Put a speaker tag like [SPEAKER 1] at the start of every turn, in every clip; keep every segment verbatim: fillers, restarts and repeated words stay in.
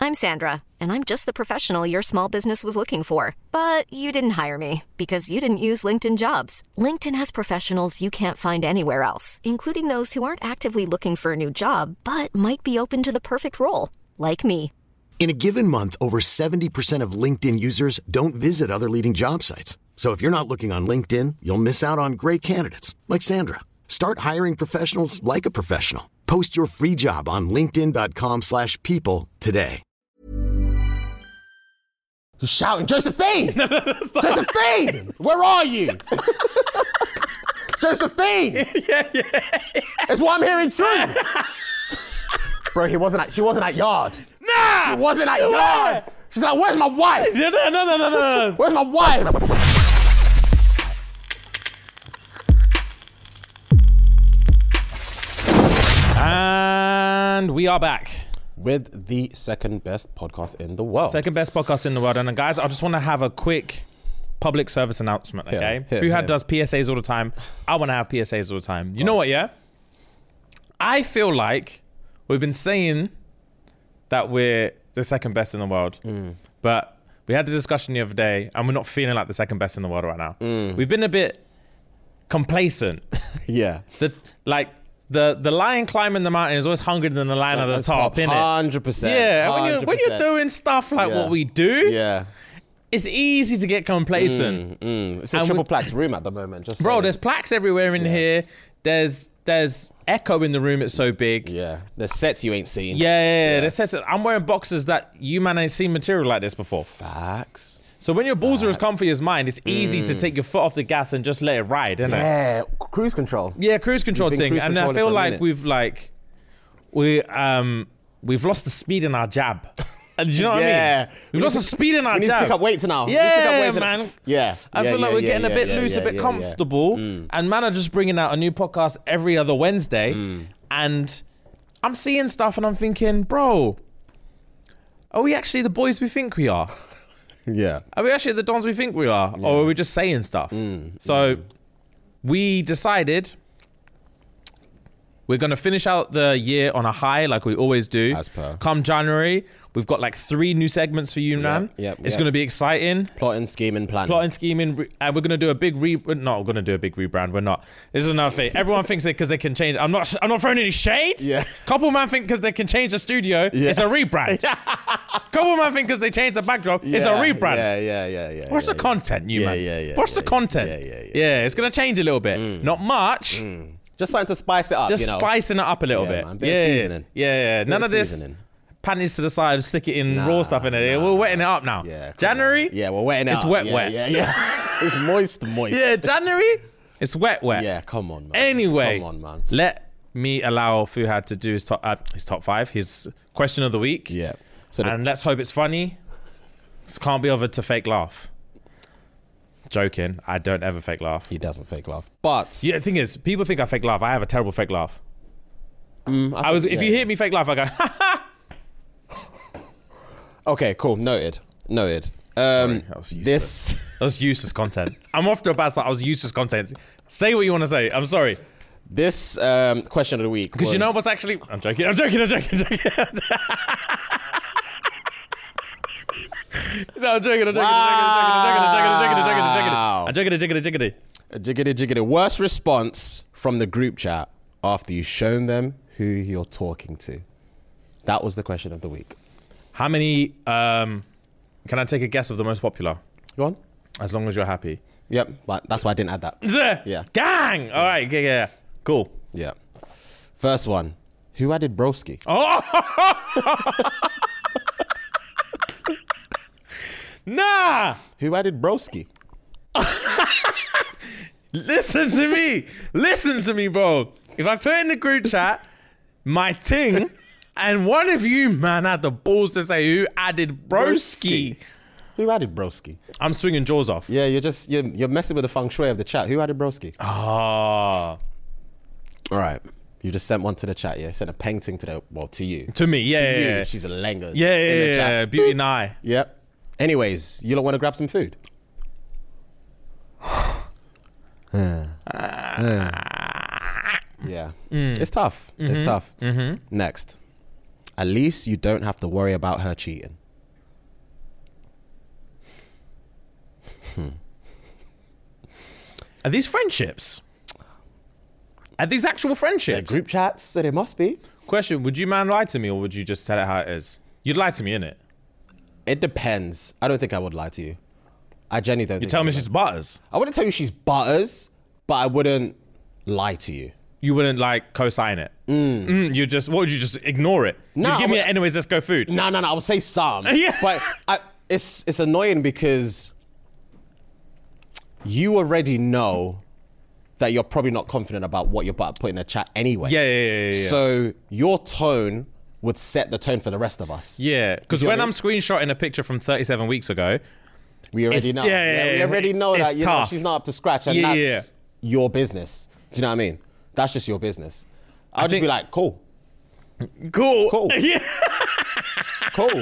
[SPEAKER 1] I'm Sandra, and I'm just the professional your small business was looking for. But you didn't hire me because you didn't use LinkedIn Jobs. LinkedIn has professionals you can't find anywhere else, including those who aren't actively looking for a new job, but might be open to the perfect role, like me.
[SPEAKER 2] In a given month, over seventy percent of LinkedIn users don't visit other leading job sites. So if you're not looking on LinkedIn, you'll miss out on great candidates like Sandra. Start hiring professionals like a professional. Post your free job on linkedin dot com slash people today.
[SPEAKER 3] He's shouting, Josephine! Josephine! Where are you? Josephine!
[SPEAKER 4] yeah, yeah, yeah.
[SPEAKER 3] It's what I'm hearing too. Bro, he wasn't at, she wasn't at yard.
[SPEAKER 4] Nah!
[SPEAKER 3] She wasn't at yard. She's like, where's my wife?
[SPEAKER 4] No, no, no, no, no, no.
[SPEAKER 3] Where's my wife?
[SPEAKER 4] And we are back.
[SPEAKER 3] With the second best podcast in the world.
[SPEAKER 4] Second best podcast in the world. And guys, I just want to have a quick public service announcement, okay?
[SPEAKER 3] Here, here,
[SPEAKER 4] Fuhad
[SPEAKER 3] here.
[SPEAKER 4] does P S As all the time. I want to have P S As all the time. You know what, yeah? I feel like we've been saying that we're the second best in the world,
[SPEAKER 3] mm.
[SPEAKER 4] but we had the discussion the other day and we're not feeling like the second best in the world right now.
[SPEAKER 3] Mm.
[SPEAKER 4] We've been a bit complacent.
[SPEAKER 3] Yeah.
[SPEAKER 4] The, like, The the lion climbing the mountain is always hungrier than the lion at the top, innit?
[SPEAKER 3] one hundred percent.
[SPEAKER 4] Yeah, when you're, when you're doing stuff like
[SPEAKER 3] Yeah.
[SPEAKER 4] what we do,
[SPEAKER 3] Yeah.
[SPEAKER 4] it's easy to get complacent.
[SPEAKER 3] Mm, mm. It's a
[SPEAKER 4] And
[SPEAKER 3] triple
[SPEAKER 4] we-
[SPEAKER 3] plaques room at the moment. Just
[SPEAKER 4] Bro,
[SPEAKER 3] saying.
[SPEAKER 4] there's plaques everywhere in
[SPEAKER 3] Yeah.
[SPEAKER 4] here. There's there's echo in the room, it's so big.
[SPEAKER 3] Yeah. There's sets you ain't seen.
[SPEAKER 4] Yeah, yeah, yeah.
[SPEAKER 3] Yeah.
[SPEAKER 4] There's sets- I'm wearing boxes that you man ain't seen material like this before.
[SPEAKER 3] Facts.
[SPEAKER 4] So when your balls are as comfy as mine, it's easy to take your foot off the gas and just let it ride, isn't it?
[SPEAKER 3] Yeah. Cruise control.
[SPEAKER 4] Yeah, cruise control
[SPEAKER 3] We've been
[SPEAKER 4] thing.
[SPEAKER 3] cruise
[SPEAKER 4] And I
[SPEAKER 3] controlling
[SPEAKER 4] feel
[SPEAKER 3] for a
[SPEAKER 4] like
[SPEAKER 3] minute.
[SPEAKER 4] we've like we um we've lost the speed in our jab. And do you know what I
[SPEAKER 3] Yeah.
[SPEAKER 4] mean? We've lost the speed in our
[SPEAKER 3] We need
[SPEAKER 4] jab.
[SPEAKER 3] to pick up weights now. We need to pick up
[SPEAKER 4] Yeah,
[SPEAKER 3] weights and-
[SPEAKER 4] man.
[SPEAKER 3] Yeah.
[SPEAKER 4] I
[SPEAKER 3] Yeah,
[SPEAKER 4] feel like
[SPEAKER 3] yeah,
[SPEAKER 4] we're
[SPEAKER 3] yeah,
[SPEAKER 4] getting a
[SPEAKER 3] yeah,
[SPEAKER 4] bit
[SPEAKER 3] yeah,
[SPEAKER 4] loose,
[SPEAKER 3] yeah,
[SPEAKER 4] a bit
[SPEAKER 3] yeah,
[SPEAKER 4] comfortable.
[SPEAKER 3] yeah. Mm.
[SPEAKER 4] And man are just bringing out a new podcast every other Wednesday.
[SPEAKER 3] Mm.
[SPEAKER 4] And I'm seeing stuff and I'm thinking, bro, are we actually the boys we think we are?
[SPEAKER 3] Yeah.
[SPEAKER 4] Are we actually the dons we think we are? Or are we just saying stuff?
[SPEAKER 3] Mm,
[SPEAKER 4] So we decided we're going to finish out the year on a high like we always do.
[SPEAKER 3] As per.
[SPEAKER 4] Come January, we've got like three new segments for you, man.
[SPEAKER 3] yep,
[SPEAKER 4] It's
[SPEAKER 3] yep.
[SPEAKER 4] going to be exciting.
[SPEAKER 3] Plotting, scheming, planning.
[SPEAKER 4] Plotting, scheming, re- and we're going to do a big re... No, we're going to do a big rebrand. We're not. This is another thing. Everyone thinks it because they can change... I'm not I'm not throwing any shade.
[SPEAKER 3] Yeah.
[SPEAKER 4] Couple man think because they can change the studio,
[SPEAKER 3] Yeah.
[SPEAKER 4] it's a rebrand. Couple man think because they change the backdrop, it's a
[SPEAKER 3] Yeah,
[SPEAKER 4] rebrand.
[SPEAKER 3] Yeah, yeah, yeah, yeah.
[SPEAKER 4] Watch
[SPEAKER 3] yeah,
[SPEAKER 4] the content, you
[SPEAKER 3] Yeah,
[SPEAKER 4] man.
[SPEAKER 3] yeah, yeah,
[SPEAKER 4] Watch
[SPEAKER 3] yeah,
[SPEAKER 4] the
[SPEAKER 3] yeah.
[SPEAKER 4] content.
[SPEAKER 3] Yeah, yeah, yeah.
[SPEAKER 4] Yeah, it's going to change a little bit. Not much.
[SPEAKER 3] Mm. Just something to spice it up,
[SPEAKER 4] Just
[SPEAKER 3] you know.
[SPEAKER 4] spicing it up a little
[SPEAKER 3] Yeah,
[SPEAKER 4] bit.
[SPEAKER 3] man. Bit
[SPEAKER 4] yeah,
[SPEAKER 3] of
[SPEAKER 4] yeah,
[SPEAKER 3] seasoning.
[SPEAKER 4] yeah, yeah.
[SPEAKER 3] Bit
[SPEAKER 4] None
[SPEAKER 3] of
[SPEAKER 4] of this
[SPEAKER 3] seasoning.
[SPEAKER 4] panties to the side, stick it in
[SPEAKER 3] Nah,
[SPEAKER 4] raw stuff in it.
[SPEAKER 3] nah.
[SPEAKER 4] We're wetting it up now.
[SPEAKER 3] Yeah. come
[SPEAKER 4] January?
[SPEAKER 3] on. Yeah, we're wetting it
[SPEAKER 4] It's
[SPEAKER 3] up.
[SPEAKER 4] wet,
[SPEAKER 3] yeah,
[SPEAKER 4] wet.
[SPEAKER 3] Yeah, yeah. It's moist, moist.
[SPEAKER 4] Yeah, January, it's wet, wet.
[SPEAKER 3] Yeah, come on, man.
[SPEAKER 4] Anyway,
[SPEAKER 3] Come on, man.
[SPEAKER 4] let me allow Fuhad to do his top, uh, his top five, his question of the week.
[SPEAKER 3] Yeah. So the,
[SPEAKER 4] And let's hope it's funny. This can't be bothered to fake laugh. Joking. I don't ever fake laugh.
[SPEAKER 3] he doesn't fake laugh. But
[SPEAKER 4] Yeah, the thing is, people think I fake laugh. I have a terrible fake laugh.
[SPEAKER 3] mm,
[SPEAKER 4] I was.
[SPEAKER 3] think-
[SPEAKER 4] If
[SPEAKER 3] yeah,
[SPEAKER 4] you
[SPEAKER 3] yeah.
[SPEAKER 4] hear me fake laugh, I go, ha ha.
[SPEAKER 3] Okay, cool. Noted. Noted. Um,
[SPEAKER 4] Sorry, that was useless.
[SPEAKER 3] this
[SPEAKER 4] That was useless content. I'm off to a bad start. I was useless content. Say what you want to say. I'm sorry.
[SPEAKER 3] this um, question of the week
[SPEAKER 4] Because you
[SPEAKER 3] was-
[SPEAKER 4] know what's actually... I'm joking. I'm joking. I'm joking. I'm joking. No, I'm joking. I'm joking. I'm joking. I'm joking. I'm joking.
[SPEAKER 3] Wow.
[SPEAKER 4] I'm joking. I'm joking. I'm joking.
[SPEAKER 3] A jiggity jiggity. Worst response from the group chat after you've shown them who you're talking to. That was the question of the week.
[SPEAKER 4] How many... Um, can I take a guess of the most popular?
[SPEAKER 3] Go on.
[SPEAKER 4] As long as you're happy.
[SPEAKER 3] Yep, but that's why I didn't add that. Yeah.
[SPEAKER 4] Gang. All right. Yeah, yeah. Cool.
[SPEAKER 3] Yeah. First one. Who added Broski?
[SPEAKER 4] Oh. Nah.
[SPEAKER 3] Who added Broski?
[SPEAKER 4] Listen to me. Listen to me, bro. If I put in the group chat my ting, and one of you, man, had the balls to say who added broski,
[SPEAKER 3] Who added Broski?
[SPEAKER 4] I'm swinging jaws off.
[SPEAKER 3] Yeah, you're just you're, you're messing with the feng shui of the chat. Who added Broski?
[SPEAKER 4] Ah.
[SPEAKER 3] All right. You just sent one to the chat, yeah? Sent a painting to the, well, to you.
[SPEAKER 4] To me, yeah,
[SPEAKER 3] to
[SPEAKER 4] yeah,
[SPEAKER 3] you.
[SPEAKER 4] yeah.
[SPEAKER 3] She's a lenga.
[SPEAKER 4] Yeah, yeah,
[SPEAKER 3] in the
[SPEAKER 4] yeah,
[SPEAKER 3] chat.
[SPEAKER 4] yeah. Beauty and eye.
[SPEAKER 3] Yep. Anyways, you don't want to grab some food? yeah.
[SPEAKER 4] Mm.
[SPEAKER 3] It's tough.
[SPEAKER 4] Mm-hmm.
[SPEAKER 3] It's tough. Next. At least you don't have to worry about her cheating.
[SPEAKER 4] Hmm. Are these friendships? Are these actual friendships?
[SPEAKER 3] They're group chats, so they must be.
[SPEAKER 4] Question, would you man lie to me or would you just tell it how it is? You'd lie to me, innit?
[SPEAKER 3] It depends. I don't think I would lie to you. I genuinely don't
[SPEAKER 4] You
[SPEAKER 3] think
[SPEAKER 4] tell
[SPEAKER 3] I
[SPEAKER 4] me
[SPEAKER 3] would
[SPEAKER 4] she's
[SPEAKER 3] lie.
[SPEAKER 4] butters.
[SPEAKER 3] I wouldn't tell you she's butters, but I wouldn't lie to you.
[SPEAKER 4] You wouldn't like co-sign it. Mm. Mm, you just, what would you just ignore it?
[SPEAKER 3] No,
[SPEAKER 4] You'd give
[SPEAKER 3] I
[SPEAKER 4] me
[SPEAKER 3] would-
[SPEAKER 4] an anyways, let's go food.
[SPEAKER 3] No, no, no. I would say some.
[SPEAKER 4] Yeah.
[SPEAKER 3] But I, it's it's annoying because you already know that you're probably not confident about what you're about to put in the chat anyway.
[SPEAKER 4] Yeah, yeah, yeah, yeah.
[SPEAKER 3] So your tone would set the tone for the rest of us.
[SPEAKER 4] Yeah, because
[SPEAKER 3] You know
[SPEAKER 4] when
[SPEAKER 3] what I
[SPEAKER 4] I'm
[SPEAKER 3] mean?
[SPEAKER 4] screenshotting a picture from thirty-seven weeks ago,
[SPEAKER 3] We already
[SPEAKER 4] It's-
[SPEAKER 3] know.
[SPEAKER 4] yeah, yeah,
[SPEAKER 3] we
[SPEAKER 4] yeah,
[SPEAKER 3] already know
[SPEAKER 4] it's
[SPEAKER 3] that you know,
[SPEAKER 4] tough.
[SPEAKER 3] she's not up to scratch, and
[SPEAKER 4] Yeah,
[SPEAKER 3] that's
[SPEAKER 4] yeah,
[SPEAKER 3] your business. Do you know what I mean? That's just your business. I'll just
[SPEAKER 4] think-
[SPEAKER 3] be like, cool,
[SPEAKER 4] cool.
[SPEAKER 3] Cool.
[SPEAKER 4] Yeah,
[SPEAKER 3] cool,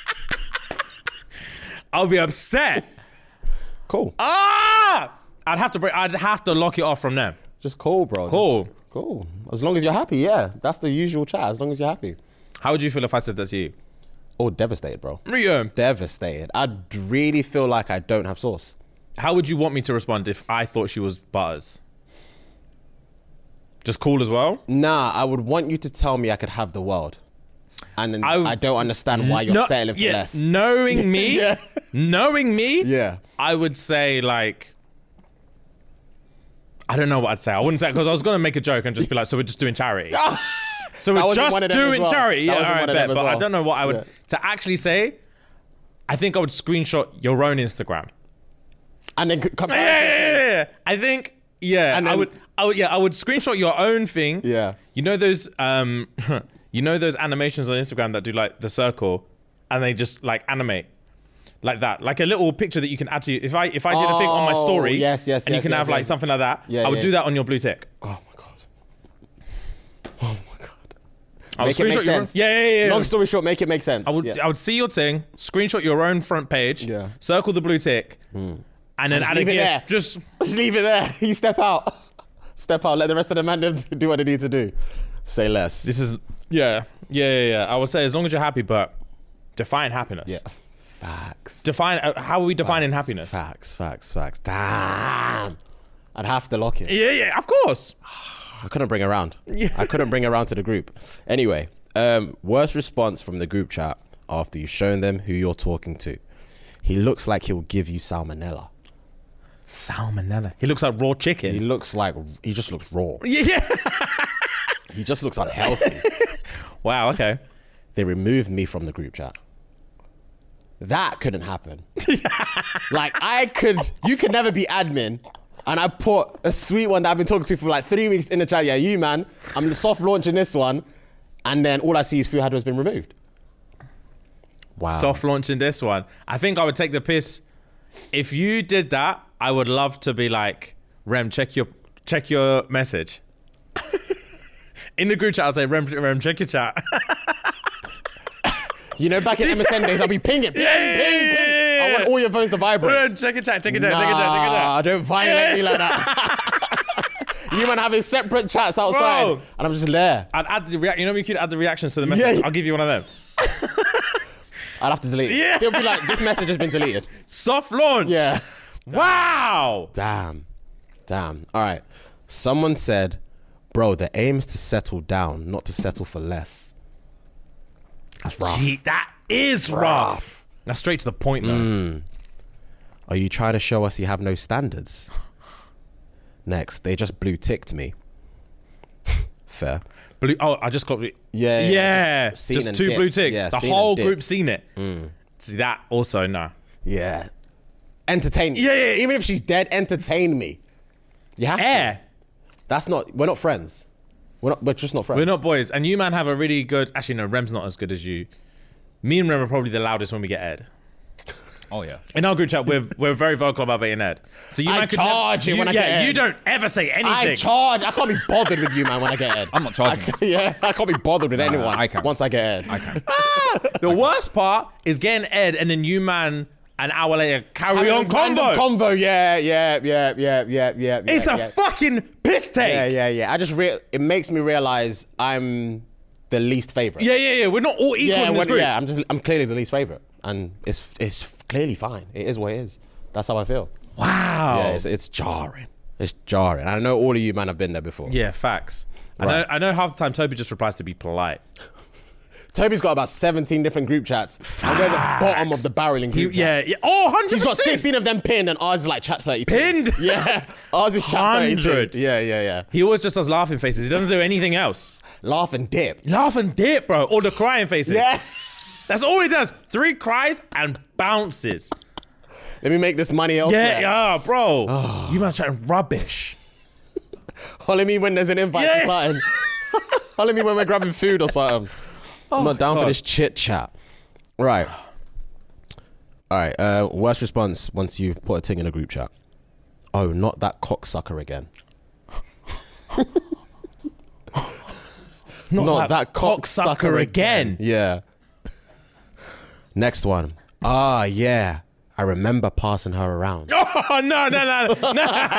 [SPEAKER 4] I'll be upset.
[SPEAKER 3] cool.
[SPEAKER 4] Ah, I'd have to break. I'd have to lock it off from them.
[SPEAKER 3] Just cool, bro.
[SPEAKER 4] Cool.
[SPEAKER 3] Cool. As long as you're happy, yeah. That's the usual chat. As long as you're happy.
[SPEAKER 4] How would you feel if I said that to you?
[SPEAKER 3] Oh, devastated, bro.
[SPEAKER 4] Yeah.
[SPEAKER 3] Devastated. I'd really feel like I don't have sauce.
[SPEAKER 4] How would you want me to respond if I thought she was butters? Just cool as well?
[SPEAKER 3] Nah, I would want you to tell me I could have the world. And then
[SPEAKER 4] I
[SPEAKER 3] I,
[SPEAKER 4] w-
[SPEAKER 3] don't understand why you're
[SPEAKER 4] No-
[SPEAKER 3] settling for
[SPEAKER 4] yeah,
[SPEAKER 3] less.
[SPEAKER 4] Knowing me,
[SPEAKER 3] Yeah.
[SPEAKER 4] knowing me,
[SPEAKER 3] Yeah.
[SPEAKER 4] I would say like, I don't know what I'd say. I wouldn't say, because I was going to make a joke and just be like, so we're just doing charity. So
[SPEAKER 3] That
[SPEAKER 4] we're
[SPEAKER 3] wasn't
[SPEAKER 4] just
[SPEAKER 3] one of them as
[SPEAKER 4] doing
[SPEAKER 3] well.
[SPEAKER 4] charity.
[SPEAKER 3] That
[SPEAKER 4] Yeah,
[SPEAKER 3] wasn't
[SPEAKER 4] all right,
[SPEAKER 3] one of
[SPEAKER 4] bet.
[SPEAKER 3] them as
[SPEAKER 4] But I
[SPEAKER 3] well.
[SPEAKER 4] don't know what I would,
[SPEAKER 3] Yeah.
[SPEAKER 4] to actually say, I think I would screenshot your own Instagram.
[SPEAKER 3] And then c- come
[SPEAKER 4] Yeah, yeah, yeah, yeah. I think, yeah,
[SPEAKER 3] And
[SPEAKER 4] I
[SPEAKER 3] then-
[SPEAKER 4] would, I would, yeah, I would screenshot your own thing.
[SPEAKER 3] Yeah.
[SPEAKER 4] You know those, um, you know those animations on Instagram that do like the circle, and they just like animate like that, like a little picture that you can add to. If I if I did a thing on my
[SPEAKER 3] Oh,
[SPEAKER 4] story,
[SPEAKER 3] yes, yes,
[SPEAKER 4] and you
[SPEAKER 3] yes,
[SPEAKER 4] can
[SPEAKER 3] yes,
[SPEAKER 4] have like
[SPEAKER 3] yes.
[SPEAKER 4] something like that,
[SPEAKER 3] Yeah,
[SPEAKER 4] I would
[SPEAKER 3] yeah.
[SPEAKER 4] do that on your blue tick.
[SPEAKER 3] Oh my god. Oh my god.
[SPEAKER 4] I would
[SPEAKER 3] Make it make
[SPEAKER 4] screenshot your own-
[SPEAKER 3] sense.
[SPEAKER 4] Yeah, yeah, yeah.
[SPEAKER 3] Long story short, make it make sense.
[SPEAKER 4] I would
[SPEAKER 3] Yeah.
[SPEAKER 4] I would see your thing, screenshot your own front page,
[SPEAKER 3] Yeah.
[SPEAKER 4] circle the blue tick, and then
[SPEAKER 3] just
[SPEAKER 4] add a
[SPEAKER 3] leave it
[SPEAKER 4] gif.
[SPEAKER 3] there.
[SPEAKER 4] Just
[SPEAKER 3] Just leave it there. You step out. Step out. Let the rest of the man them do what they need to do. Say less.
[SPEAKER 4] this is yeah, yeah, yeah, yeah. I would say as long as you're happy, but define happiness.
[SPEAKER 3] Yeah. Facts.
[SPEAKER 4] Define uh, how are we defining
[SPEAKER 3] Facts,
[SPEAKER 4] happiness?
[SPEAKER 3] Facts, facts, facts. Damn. I'd have to lock it.
[SPEAKER 4] Yeah, yeah, of course.
[SPEAKER 3] I couldn't bring her around.
[SPEAKER 4] Yeah.
[SPEAKER 3] I couldn't bring her around to the group. Anyway, um, worst response from the group chat after you've shown them who you're talking to. He looks like he'll give you salmonella.
[SPEAKER 4] Salmonella. He looks like raw
[SPEAKER 3] He
[SPEAKER 4] chicken.
[SPEAKER 3] looks like, he just looks raw.
[SPEAKER 4] Yeah, yeah.
[SPEAKER 3] He just looks unhealthy.
[SPEAKER 4] Wow. Okay.
[SPEAKER 3] They removed me from the group chat. That couldn't happen. Like I could, you could never be admin. And I put a sweet one that I've been talking to for like three weeks in the chat. Yeah, you man, I'm soft launching this one. And then all I see is Fuhad has been removed. Wow.
[SPEAKER 4] Soft launching this one. I think I would take the piss. If you did that, I would love to be like, Rem, check your check your message. In the group chat, I'll say, Rem, Rem, check your chat.
[SPEAKER 3] You know, back in M S N days, I'll be ping it, ping,
[SPEAKER 4] Yeah,
[SPEAKER 3] ping, ping.
[SPEAKER 4] yeah,
[SPEAKER 3] I want all your phones to vibrate.
[SPEAKER 4] Rem, check your chat, check your chat, check your chat, check your
[SPEAKER 3] Nah,
[SPEAKER 4] chat.
[SPEAKER 3] don't violate me like that. You man having separate chats outside,
[SPEAKER 4] Bro.
[SPEAKER 3] and I'm just there.
[SPEAKER 4] I'd add the react. You know, we could add the reactions to the message.
[SPEAKER 3] Yeah.
[SPEAKER 4] I'll give you one of them.
[SPEAKER 3] I'd have to delete it.
[SPEAKER 4] Yeah.
[SPEAKER 3] He'll be like, this message has been deleted.
[SPEAKER 4] Soft launch.
[SPEAKER 3] Yeah.
[SPEAKER 4] Wow.
[SPEAKER 3] Damn. Damn. All right. Someone said, bro, the aim is to settle down, not to settle for less. That's rough.
[SPEAKER 4] Gee, that is rough. Now straight to the point though.
[SPEAKER 3] Are you trying to show us you have no standards? Next, they just blue ticked me. Fair.
[SPEAKER 4] Blue. Oh, I just got.
[SPEAKER 3] Yeah, yeah,
[SPEAKER 4] Yeah.
[SPEAKER 3] just seen
[SPEAKER 4] Just,
[SPEAKER 3] and
[SPEAKER 4] two
[SPEAKER 3] dipped.
[SPEAKER 4] blue ticks.
[SPEAKER 3] Yeah,
[SPEAKER 4] the
[SPEAKER 3] seen
[SPEAKER 4] whole
[SPEAKER 3] and dipped.
[SPEAKER 4] group seen it. See that also no.
[SPEAKER 3] Yeah. Entertain me.
[SPEAKER 4] Yeah, yeah, yeah.
[SPEAKER 3] Even if she's dead, entertain me. You have to.
[SPEAKER 4] Air.
[SPEAKER 3] That's not, we're not friends. We're not, we're just not friends.
[SPEAKER 4] We're not boys, and you man have a really good. Actually, no, Rem's not as good as you. Me and Rem are probably the loudest when we get Ed.
[SPEAKER 5] Oh yeah.
[SPEAKER 4] In our group chat, we're we're very vocal about being Ed. So you
[SPEAKER 3] I
[SPEAKER 4] man could
[SPEAKER 3] charge
[SPEAKER 4] never,
[SPEAKER 3] it when
[SPEAKER 4] you,
[SPEAKER 3] I
[SPEAKER 4] yeah,
[SPEAKER 3] get Ed.
[SPEAKER 4] you don't ever say anything.
[SPEAKER 3] I charge. I can't be bothered with you, man, when I get Ed.
[SPEAKER 5] I'm not charging.
[SPEAKER 3] I can't- yeah, I can't be bothered with anyone
[SPEAKER 5] I can.
[SPEAKER 3] once I get Ed.
[SPEAKER 5] I can.
[SPEAKER 4] The worst part is getting Ed, and then you man an hour later carry on
[SPEAKER 3] Random
[SPEAKER 4] convo.
[SPEAKER 3] Convo, yeah, yeah, yeah, yeah, yeah, yeah.
[SPEAKER 4] It's
[SPEAKER 3] yeah,
[SPEAKER 4] a
[SPEAKER 3] yeah.
[SPEAKER 4] fucking piss take.
[SPEAKER 3] Yeah, yeah, yeah. I just re- it makes me realize I'm the least favorite.
[SPEAKER 4] Yeah, yeah, yeah. We're not all equal
[SPEAKER 3] yeah,
[SPEAKER 4] in this
[SPEAKER 3] when-
[SPEAKER 4] group.
[SPEAKER 3] yeah. I'm just I'm clearly the least favorite, and it's it's clearly fine. It is what it is. That's how I feel.
[SPEAKER 4] Wow.
[SPEAKER 3] Yeah, it's, it's jarring. It's jarring. I know all of you, man, have been there before.
[SPEAKER 4] Yeah, facts. I
[SPEAKER 3] Right.
[SPEAKER 4] know. I know. Half the time, Toby just replies to be polite.
[SPEAKER 3] Toby's got about seventeen different group chats. And we're the bottom of the barrel in
[SPEAKER 4] He,
[SPEAKER 3] group
[SPEAKER 4] yeah,
[SPEAKER 3] chats.
[SPEAKER 4] yeah. Oh, one hundred
[SPEAKER 3] He's
[SPEAKER 4] percent.
[SPEAKER 3] got sixteen of them pinned, and ours is like chat thirty-two.
[SPEAKER 4] Pinned?
[SPEAKER 3] Yeah. Ours is chat
[SPEAKER 4] one hundred.
[SPEAKER 3] thirty-two. Yeah, yeah, yeah.
[SPEAKER 4] He always just does laughing faces. He doesn't do anything else.
[SPEAKER 3] Laugh and dip.
[SPEAKER 4] Laugh and dip, bro. Or the crying faces.
[SPEAKER 3] Yeah.
[SPEAKER 4] That's all he does. Three cries and bounces.
[SPEAKER 3] Let me make this money elsewhere.
[SPEAKER 4] Yeah, yeah, bro. You man chatting rubbish.
[SPEAKER 3] Holler me when there's an invite
[SPEAKER 4] Yeah.
[SPEAKER 3] to something. Holler me when we're grabbing food or something. I'm not down for
[SPEAKER 4] God.
[SPEAKER 3] this chit chat. Right. All right. Uh, worst response once you put a thing in a group chat. Oh, not that cocksucker again.
[SPEAKER 4] Not,
[SPEAKER 3] Not
[SPEAKER 4] that,
[SPEAKER 3] that
[SPEAKER 4] cocksucker
[SPEAKER 3] cocksucker
[SPEAKER 4] again.
[SPEAKER 3] Yeah. Next one. Ah, yeah. I remember passing her around.
[SPEAKER 4] Oh, no, no, no, no.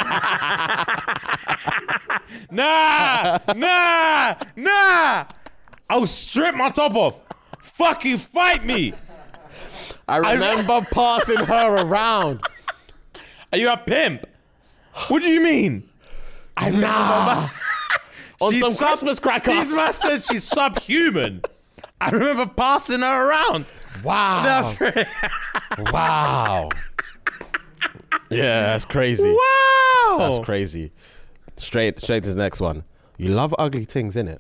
[SPEAKER 4] Nah, nah, nah. I'll strip my top off. Fucking fight me.
[SPEAKER 3] I remember passing her around.
[SPEAKER 4] Are you a pimp? What do you mean? I
[SPEAKER 3] Nah. On
[SPEAKER 4] She's
[SPEAKER 3] some
[SPEAKER 4] sub-
[SPEAKER 3] Christmas cracker.
[SPEAKER 4] These man said she's subhuman. I remember passing her around.
[SPEAKER 3] Wow.
[SPEAKER 4] That's great.
[SPEAKER 3] Wow. Yeah, that's crazy.
[SPEAKER 4] Wow.
[SPEAKER 3] That's crazy. Straight straight to the next one. You love ugly things, innit?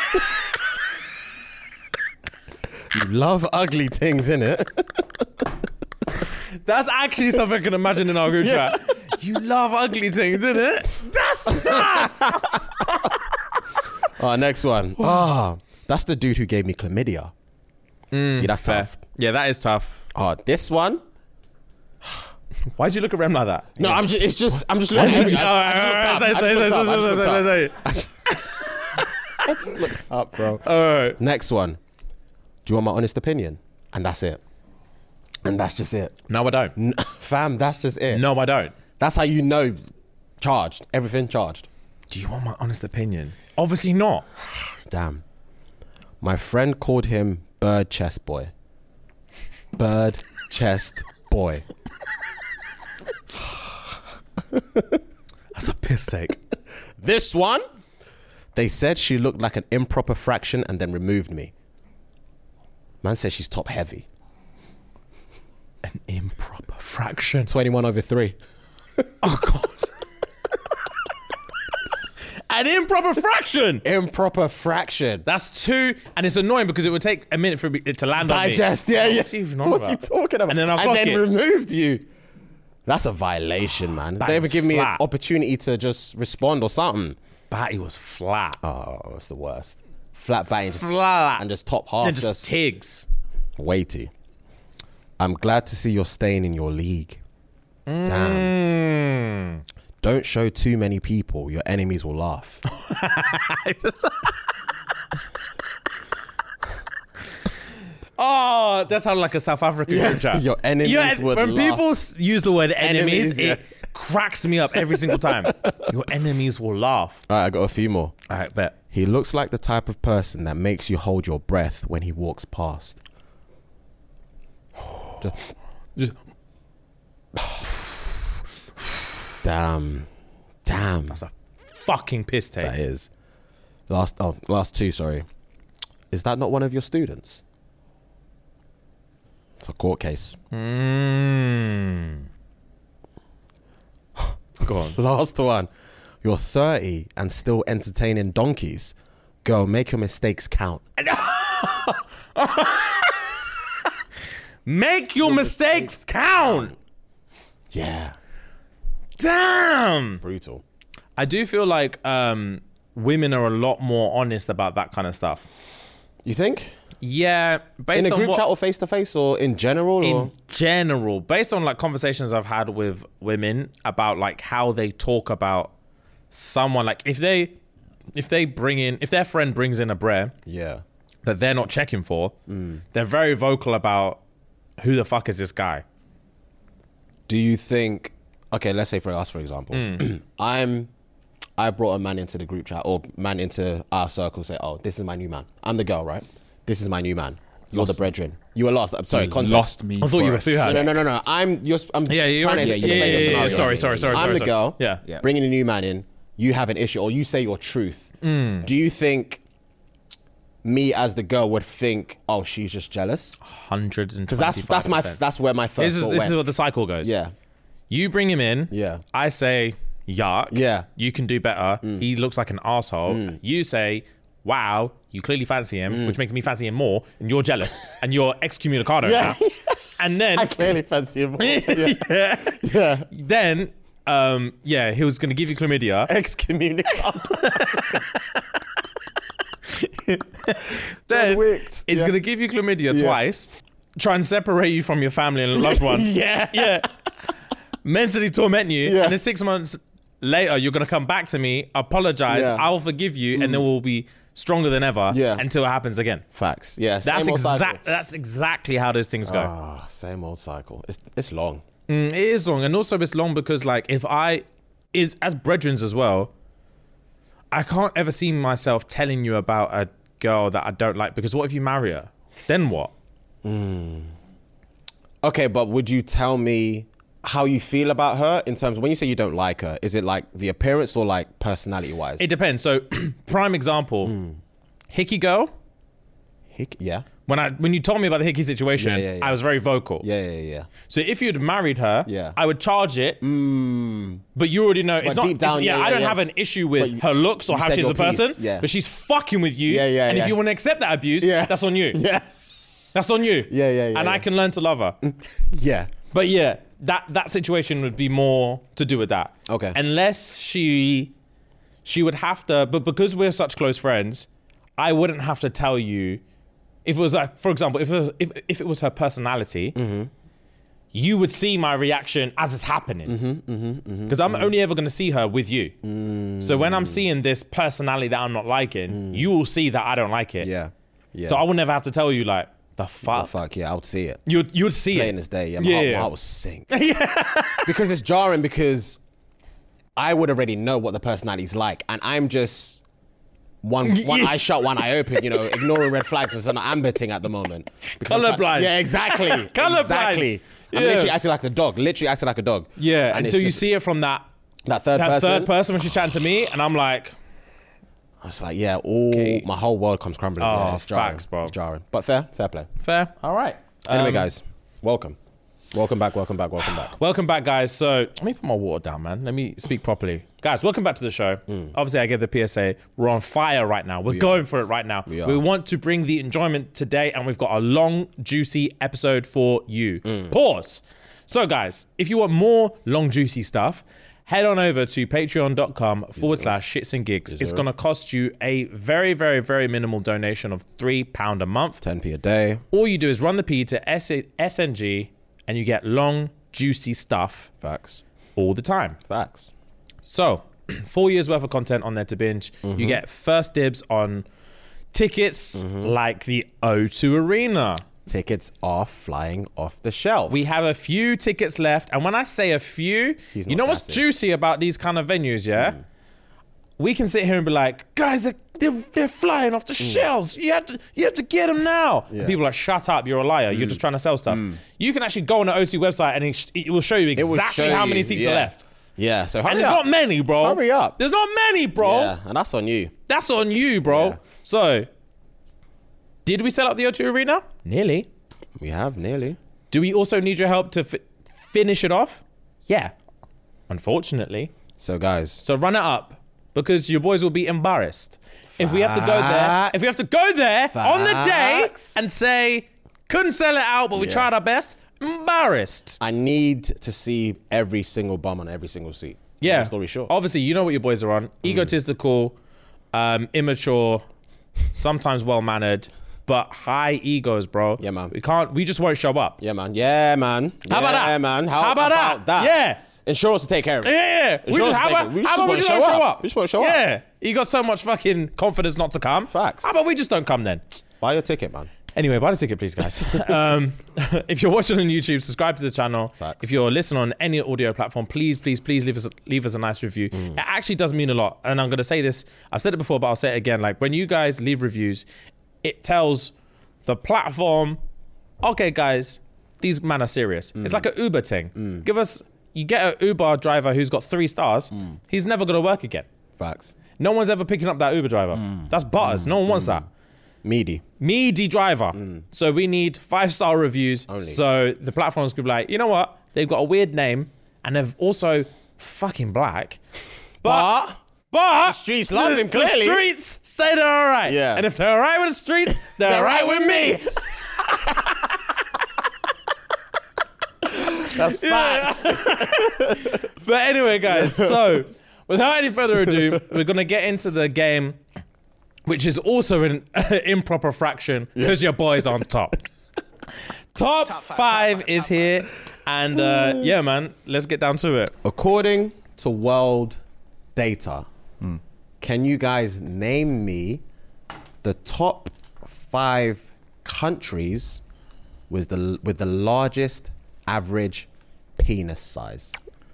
[SPEAKER 3] You love ugly things, innit?
[SPEAKER 4] That's actually something I can imagine in our group chat. You love ugly things, innit? That's nuts.
[SPEAKER 3] Oh, next one. Ah, that's the dude who gave me chlamydia. See, that's
[SPEAKER 4] Fair.
[SPEAKER 3] tough.
[SPEAKER 4] Yeah, that is tough.
[SPEAKER 3] Oh, this one.
[SPEAKER 4] Why'd you look at Rem like that?
[SPEAKER 3] No, I'm just. It's just. I'm just looking.
[SPEAKER 4] All
[SPEAKER 3] At
[SPEAKER 4] right,
[SPEAKER 3] I
[SPEAKER 4] all right, all right, say, say, say, say,
[SPEAKER 3] I
[SPEAKER 4] say, say, say, say.
[SPEAKER 3] just looked up, bro.
[SPEAKER 4] All right.
[SPEAKER 3] Next one. Do you want my honest opinion? And that's it. And that's just it.
[SPEAKER 4] No, I don't.
[SPEAKER 3] N- Fam, that's just it.
[SPEAKER 4] No, I don't.
[SPEAKER 3] That's how you know. Charged. Everything charged.
[SPEAKER 4] Do you want my honest opinion? Obviously not.
[SPEAKER 3] Damn. My friend called him Bird Chest Boy. Bird Chest Boy.
[SPEAKER 4] That's a piss take.
[SPEAKER 3] This one. They said she looked like an improper fraction and then removed me. Man says she's top heavy.
[SPEAKER 4] An improper fraction.
[SPEAKER 3] twenty-one over three.
[SPEAKER 4] Oh, God. An improper fraction.
[SPEAKER 3] Improper fraction.
[SPEAKER 4] That's two, and it's annoying because it would take a minute for it to land
[SPEAKER 3] Digest,
[SPEAKER 4] on me.
[SPEAKER 3] yeah, yeah.
[SPEAKER 4] What's he even on
[SPEAKER 3] What's he
[SPEAKER 4] about?
[SPEAKER 3] talking about?
[SPEAKER 4] And then I'll
[SPEAKER 3] and
[SPEAKER 4] clock
[SPEAKER 3] then
[SPEAKER 4] it.
[SPEAKER 3] removed you. That's a violation, man.
[SPEAKER 4] That
[SPEAKER 3] They ever
[SPEAKER 4] is
[SPEAKER 3] give me an
[SPEAKER 4] flat.
[SPEAKER 3] opportunity to just respond or something.
[SPEAKER 4] Batty was flat.
[SPEAKER 3] Oh, it's the worst. Flat batting, just
[SPEAKER 4] Flat.
[SPEAKER 3] and just top half,
[SPEAKER 4] Then
[SPEAKER 3] just,
[SPEAKER 4] just tigs.
[SPEAKER 3] weighty. I'm glad to see you're staying in your league. Damn.
[SPEAKER 4] Mm.
[SPEAKER 3] Don't show too many people. Your enemies will laugh.
[SPEAKER 4] Oh, that sounded like a South African group chat.
[SPEAKER 3] Your enemies
[SPEAKER 4] Yeah,
[SPEAKER 3] would
[SPEAKER 4] when
[SPEAKER 3] laugh.
[SPEAKER 4] people s- use the word enemies,
[SPEAKER 3] Enemies, yeah.
[SPEAKER 4] it cracks me up every single time. Your enemies will laugh.
[SPEAKER 3] All right, I got a few more.
[SPEAKER 4] All right, bet.
[SPEAKER 3] He looks like the type of person that makes you hold your breath when he walks past. Just- Damn. Damn.
[SPEAKER 4] That's a fucking piss take.
[SPEAKER 3] That is. Last oh, last two, sorry. Is that not one of your students? It's a court case.
[SPEAKER 4] Mm. Go on.
[SPEAKER 3] Last one. You're thirty and still entertaining donkeys. Girl, make your mistakes count.
[SPEAKER 4] Make your mistakes count.
[SPEAKER 3] Yeah.
[SPEAKER 4] Damn.
[SPEAKER 3] Brutal.
[SPEAKER 4] I do feel like um, women are a lot more honest about that kind of stuff.
[SPEAKER 3] You think?
[SPEAKER 4] Yeah, based
[SPEAKER 3] In a
[SPEAKER 4] on
[SPEAKER 3] group
[SPEAKER 4] what,
[SPEAKER 3] chat or face to face or in general? or?
[SPEAKER 4] in general, based on like conversations I've had with women about like how they talk about someone, like if they if they bring in if their friend brings in a brer
[SPEAKER 3] Yeah.
[SPEAKER 4] that they're not checking for,
[SPEAKER 3] Mm.
[SPEAKER 4] they're very vocal about who the fuck is this guy.
[SPEAKER 3] Do you think, okay, let's say for us, for example,
[SPEAKER 4] Mm.
[SPEAKER 3] I'm I brought a man into the group chat or man into our circle, say, oh, this is my new man. I'm the girl, right? This is my new man. You're
[SPEAKER 5] Lost
[SPEAKER 3] the brethren. You were lost. I'm sorry,
[SPEAKER 5] You
[SPEAKER 3] context.
[SPEAKER 5] lost me.
[SPEAKER 4] I thought you were
[SPEAKER 5] first.
[SPEAKER 4] Fuhad.
[SPEAKER 3] No, no, no, no. I'm, you're, I'm
[SPEAKER 4] Yeah, you're
[SPEAKER 3] trying
[SPEAKER 4] right.
[SPEAKER 3] to
[SPEAKER 4] Yeah,
[SPEAKER 3] explain
[SPEAKER 4] yeah,
[SPEAKER 3] the
[SPEAKER 4] yeah, yeah,
[SPEAKER 3] scenario.
[SPEAKER 4] yeah. Sorry, sorry, sorry,
[SPEAKER 3] I'm
[SPEAKER 4] sorry,
[SPEAKER 3] the
[SPEAKER 4] sorry.
[SPEAKER 3] girl,
[SPEAKER 4] Yeah.
[SPEAKER 5] Yeah.
[SPEAKER 3] bringing a new man in. You have an issue or you say your truth.
[SPEAKER 4] Mm.
[SPEAKER 3] Do you think me as the girl would think, oh, she's just jealous?
[SPEAKER 4] Hundred and
[SPEAKER 3] Because that's that's my that's where my first
[SPEAKER 4] This is
[SPEAKER 3] thought
[SPEAKER 4] this
[SPEAKER 3] went.
[SPEAKER 4] is what the cycle goes.
[SPEAKER 3] Yeah.
[SPEAKER 4] You bring him in.
[SPEAKER 3] Yeah.
[SPEAKER 4] I say, yuck.
[SPEAKER 3] Yeah.
[SPEAKER 4] You can do better. He looks like an asshole. You say, wow, you clearly fancy him, which makes me fancy him more, and you're jealous, and you're excommunicado
[SPEAKER 3] Yeah.
[SPEAKER 4] now. And then,
[SPEAKER 3] I clearly fancy him. Yeah.
[SPEAKER 4] yeah.
[SPEAKER 3] yeah.
[SPEAKER 4] then, um, yeah, he was gonna give you chlamydia.
[SPEAKER 3] Excommunicado.
[SPEAKER 4] Then
[SPEAKER 3] Wicked.
[SPEAKER 4] he's
[SPEAKER 3] Yeah.
[SPEAKER 4] gonna give you chlamydia
[SPEAKER 3] Yeah.
[SPEAKER 4] twice, try and separate you from your family and loved ones.
[SPEAKER 3] Yeah.
[SPEAKER 4] yeah. Mentally torment you,
[SPEAKER 3] Yeah.
[SPEAKER 4] and then six months later, you're gonna come back to me, apologize,
[SPEAKER 3] Yeah.
[SPEAKER 4] I'll forgive you, and then we'll be stronger than ever
[SPEAKER 3] Yeah.
[SPEAKER 4] until it happens again.
[SPEAKER 3] Facts. Yeah.
[SPEAKER 4] That's
[SPEAKER 3] same old cycle.
[SPEAKER 4] exact. That's exactly how those things go.
[SPEAKER 3] Ah, same old cycle. It's it's long.
[SPEAKER 4] Mm, it is long, and also it's long because, like, if I is as brethrens as well, I can't ever see myself telling you about a girl that I don't like, because what if you marry her? Then what?
[SPEAKER 3] Okay, but would you tell me how you feel about her in terms of when you say you don't like her? Is it like the appearance or like personality wise?
[SPEAKER 4] It depends. So, prime example, Hickey girl.
[SPEAKER 3] Hick- yeah.
[SPEAKER 4] When I when you told me about the Hickey situation,
[SPEAKER 3] Yeah, yeah, yeah.
[SPEAKER 4] I was very vocal.
[SPEAKER 3] Yeah, yeah, yeah.
[SPEAKER 4] So if you'd married her,
[SPEAKER 3] Yeah.
[SPEAKER 4] I would charge it.
[SPEAKER 3] Mm.
[SPEAKER 4] But you already know it's
[SPEAKER 3] But
[SPEAKER 4] not.
[SPEAKER 3] deep down,
[SPEAKER 4] it's- yeah,
[SPEAKER 3] yeah,
[SPEAKER 4] I
[SPEAKER 3] yeah,
[SPEAKER 4] don't
[SPEAKER 3] yeah.
[SPEAKER 4] have an issue with
[SPEAKER 3] But you-
[SPEAKER 4] her looks or
[SPEAKER 3] you
[SPEAKER 4] how
[SPEAKER 3] said
[SPEAKER 4] she's a
[SPEAKER 3] your piece,
[SPEAKER 4] person.
[SPEAKER 3] yeah.
[SPEAKER 4] But she's fucking with you.
[SPEAKER 3] Yeah, yeah,
[SPEAKER 4] And
[SPEAKER 3] yeah.
[SPEAKER 4] if you want to accept that abuse,
[SPEAKER 3] Yeah.
[SPEAKER 4] that's on you.
[SPEAKER 3] Yeah.
[SPEAKER 4] That's on you.
[SPEAKER 3] Yeah, yeah, yeah,
[SPEAKER 4] And I
[SPEAKER 3] yeah.
[SPEAKER 4] can learn to love her.
[SPEAKER 3] Yeah.
[SPEAKER 4] But yeah, that that situation would be more to do with that.
[SPEAKER 3] Okay.
[SPEAKER 4] Unless she she would have to, but because we're such close friends, I wouldn't have to tell you. If it was like, for example, if it was, if, if it was her personality,
[SPEAKER 3] Mm-hmm.
[SPEAKER 4] you would see my reaction as it's happening.
[SPEAKER 3] Mm-hmm,
[SPEAKER 4] Because I'm only ever going to see her with you.
[SPEAKER 3] Mm.
[SPEAKER 4] So when I'm seeing this personality that I'm not liking, you will see that I don't like it.
[SPEAKER 3] Yeah. Yeah.
[SPEAKER 4] So I would never have to tell you, like, the fuck.
[SPEAKER 3] Oh, fuck yeah, I would see it.
[SPEAKER 4] You you would see
[SPEAKER 3] Plain
[SPEAKER 4] it.
[SPEAKER 3] as day. Yeah, my,
[SPEAKER 4] Yeah,
[SPEAKER 3] heart,
[SPEAKER 4] yeah.
[SPEAKER 3] my heart was sink. Because it's jarring because I would already know what the personality's like, and I'm just one one
[SPEAKER 4] Yeah.
[SPEAKER 3] eye shut, one eye open. You know, ignoring red flags is an amber thing at the moment. Because I'm try-
[SPEAKER 4] Colourblind.
[SPEAKER 3] Yeah, exactly.
[SPEAKER 4] Colourblind.
[SPEAKER 3] Exactly. I'm
[SPEAKER 4] Yeah.
[SPEAKER 3] literally acting like a dog. Literally acting like a dog.
[SPEAKER 4] Yeah,
[SPEAKER 3] And
[SPEAKER 4] until
[SPEAKER 3] it's
[SPEAKER 4] you
[SPEAKER 3] just-
[SPEAKER 4] see it from that
[SPEAKER 3] that third
[SPEAKER 4] that
[SPEAKER 3] person.
[SPEAKER 4] third person when she's chatting to me, and I'm like,
[SPEAKER 3] I was like, yeah, all
[SPEAKER 4] Okay.
[SPEAKER 3] my whole world comes crumbling.
[SPEAKER 4] Oh,
[SPEAKER 3] yeah, it's jarring.
[SPEAKER 4] facts, bro.
[SPEAKER 3] It's jarring. But fair, fair play.
[SPEAKER 4] fair, all right.
[SPEAKER 3] Anyway,
[SPEAKER 4] Um,
[SPEAKER 3] guys, welcome. Welcome back, welcome back, welcome back.
[SPEAKER 4] Welcome back, guys. So let me put my water down, man. Let me speak properly. Guys, welcome back to the show.
[SPEAKER 3] Mm.
[SPEAKER 4] Obviously, I gave the P S A. We're on fire right now. We're going for it right now.
[SPEAKER 3] We
[SPEAKER 4] We,
[SPEAKER 3] are.
[SPEAKER 4] want to bring the enjoyment today, and we've got a long, juicy episode for you.
[SPEAKER 3] Mm.
[SPEAKER 4] Pause. So, guys, if you want more long, juicy stuff, head on over to patreon.com forward slash shits and gigs. It's
[SPEAKER 3] sir.
[SPEAKER 4] going to cost you a very, very, very minimal donation of three pounds a month.
[SPEAKER 3] ten p a day.
[SPEAKER 4] All you do is run the P to S N G, and you get long, juicy stuff
[SPEAKER 3] Facts.
[SPEAKER 4] all the time.
[SPEAKER 3] Facts.
[SPEAKER 4] So, four years worth of content on there to binge.
[SPEAKER 3] Mm-hmm.
[SPEAKER 4] You get first dibs on tickets like the O two Arena.
[SPEAKER 3] Tickets are flying off the shelf.
[SPEAKER 4] We have a few tickets left. And when I say a few,
[SPEAKER 3] He's
[SPEAKER 4] you
[SPEAKER 3] not
[SPEAKER 4] know what's
[SPEAKER 3] gassing.
[SPEAKER 4] juicy about these kind of venues, yeah? We can sit here and be like, guys, they're, they're, they're flying off the shelves. You have to you have to get them now. And
[SPEAKER 3] Yeah.
[SPEAKER 4] people are like, shut up, you're a liar. You're just trying to sell stuff. You can actually go on the O two website and it, sh- it will show you
[SPEAKER 3] It will
[SPEAKER 4] exactly
[SPEAKER 3] show
[SPEAKER 4] how many
[SPEAKER 3] you,
[SPEAKER 4] seats
[SPEAKER 3] yeah.
[SPEAKER 4] are left.
[SPEAKER 3] Yeah, so hurry
[SPEAKER 4] And there's
[SPEAKER 3] up.
[SPEAKER 4] not many, bro.
[SPEAKER 3] Hurry up.
[SPEAKER 4] There's not many, bro.
[SPEAKER 3] Yeah, and that's on you.
[SPEAKER 4] That's on you, bro.
[SPEAKER 3] Yeah.
[SPEAKER 4] So, did we sell out the O two Arena? Nearly.
[SPEAKER 3] We have nearly.
[SPEAKER 4] Do we also need your help to f- finish it off? Yeah. Unfortunately.
[SPEAKER 3] So guys,
[SPEAKER 4] So run it up because your boys will be embarrassed. If we have to go there, if we have to go there on the day
[SPEAKER 3] Facts.
[SPEAKER 4] and say, couldn't sell it out, but we
[SPEAKER 3] Yeah.
[SPEAKER 4] tried our best, embarrassed.
[SPEAKER 3] I need to see every single bum on every single seat.
[SPEAKER 4] Yeah.
[SPEAKER 3] Long story short.
[SPEAKER 4] Obviously, you know what your boys are on. Egotistical, um, immature, sometimes well-mannered, but high egos, bro.
[SPEAKER 3] Yeah, man.
[SPEAKER 4] We can't, we just won't show up.
[SPEAKER 3] Yeah, man. Yeah, man.
[SPEAKER 4] How about
[SPEAKER 3] Yeah,
[SPEAKER 4] that?
[SPEAKER 3] man. How,
[SPEAKER 4] How about that? Yeah.
[SPEAKER 3] Insurance to take care of it.
[SPEAKER 4] Yeah, yeah. We
[SPEAKER 3] Insurance
[SPEAKER 4] just, how
[SPEAKER 3] taken.
[SPEAKER 4] about,
[SPEAKER 3] We
[SPEAKER 4] how
[SPEAKER 3] just
[SPEAKER 4] about we
[SPEAKER 3] wanna
[SPEAKER 4] just
[SPEAKER 3] show
[SPEAKER 4] don't show
[SPEAKER 3] up.
[SPEAKER 4] up?
[SPEAKER 3] We just wanna show up.
[SPEAKER 4] Yeah. You got so much fucking confidence not to come.
[SPEAKER 3] Facts.
[SPEAKER 4] How about we just don't come then?
[SPEAKER 3] Buy your ticket, man.
[SPEAKER 4] Anyway, buy the ticket, please, guys. um, if you're watching on YouTube, subscribe to the channel.
[SPEAKER 3] Facts.
[SPEAKER 4] If you're listening on any audio platform, please, please, please leave us leave us a nice review. Mm. It actually does mean a lot. And I'm going to say this. I've said it before, but I'll say it again. Like, when you guys leave reviews, it tells the platform, okay, guys, these men are serious. Mm. It's like an Uber thing. Mm. Give us, you get an Uber driver who's got three stars, mm. he's never going to work again.
[SPEAKER 3] Facts.
[SPEAKER 4] No one's ever picking up that Uber driver. Mm. That's butters. Mm. No one wants mm. that.
[SPEAKER 3] Meaty.
[SPEAKER 4] Meaty driver. Mm. So we need five-star reviews. Only. So the platforms could be like, you know what? They've got a weird name and they've also fucking black. But, but, but
[SPEAKER 3] the streets love them, clearly.
[SPEAKER 4] The streets say they're all right.
[SPEAKER 3] Yeah.
[SPEAKER 4] And if they're all right with the streets, they're, they're all right with me.
[SPEAKER 3] That's facts.
[SPEAKER 4] But anyway, guys, so without any further ado, we're going to get into the game, which is also an improper fraction because yeah. your boy's on top. top, top five, five top is top here. Five. And uh, yeah, man, let's get down to it.
[SPEAKER 3] According to world data, mm. can you guys name me the top five countries with the with the largest average penis size?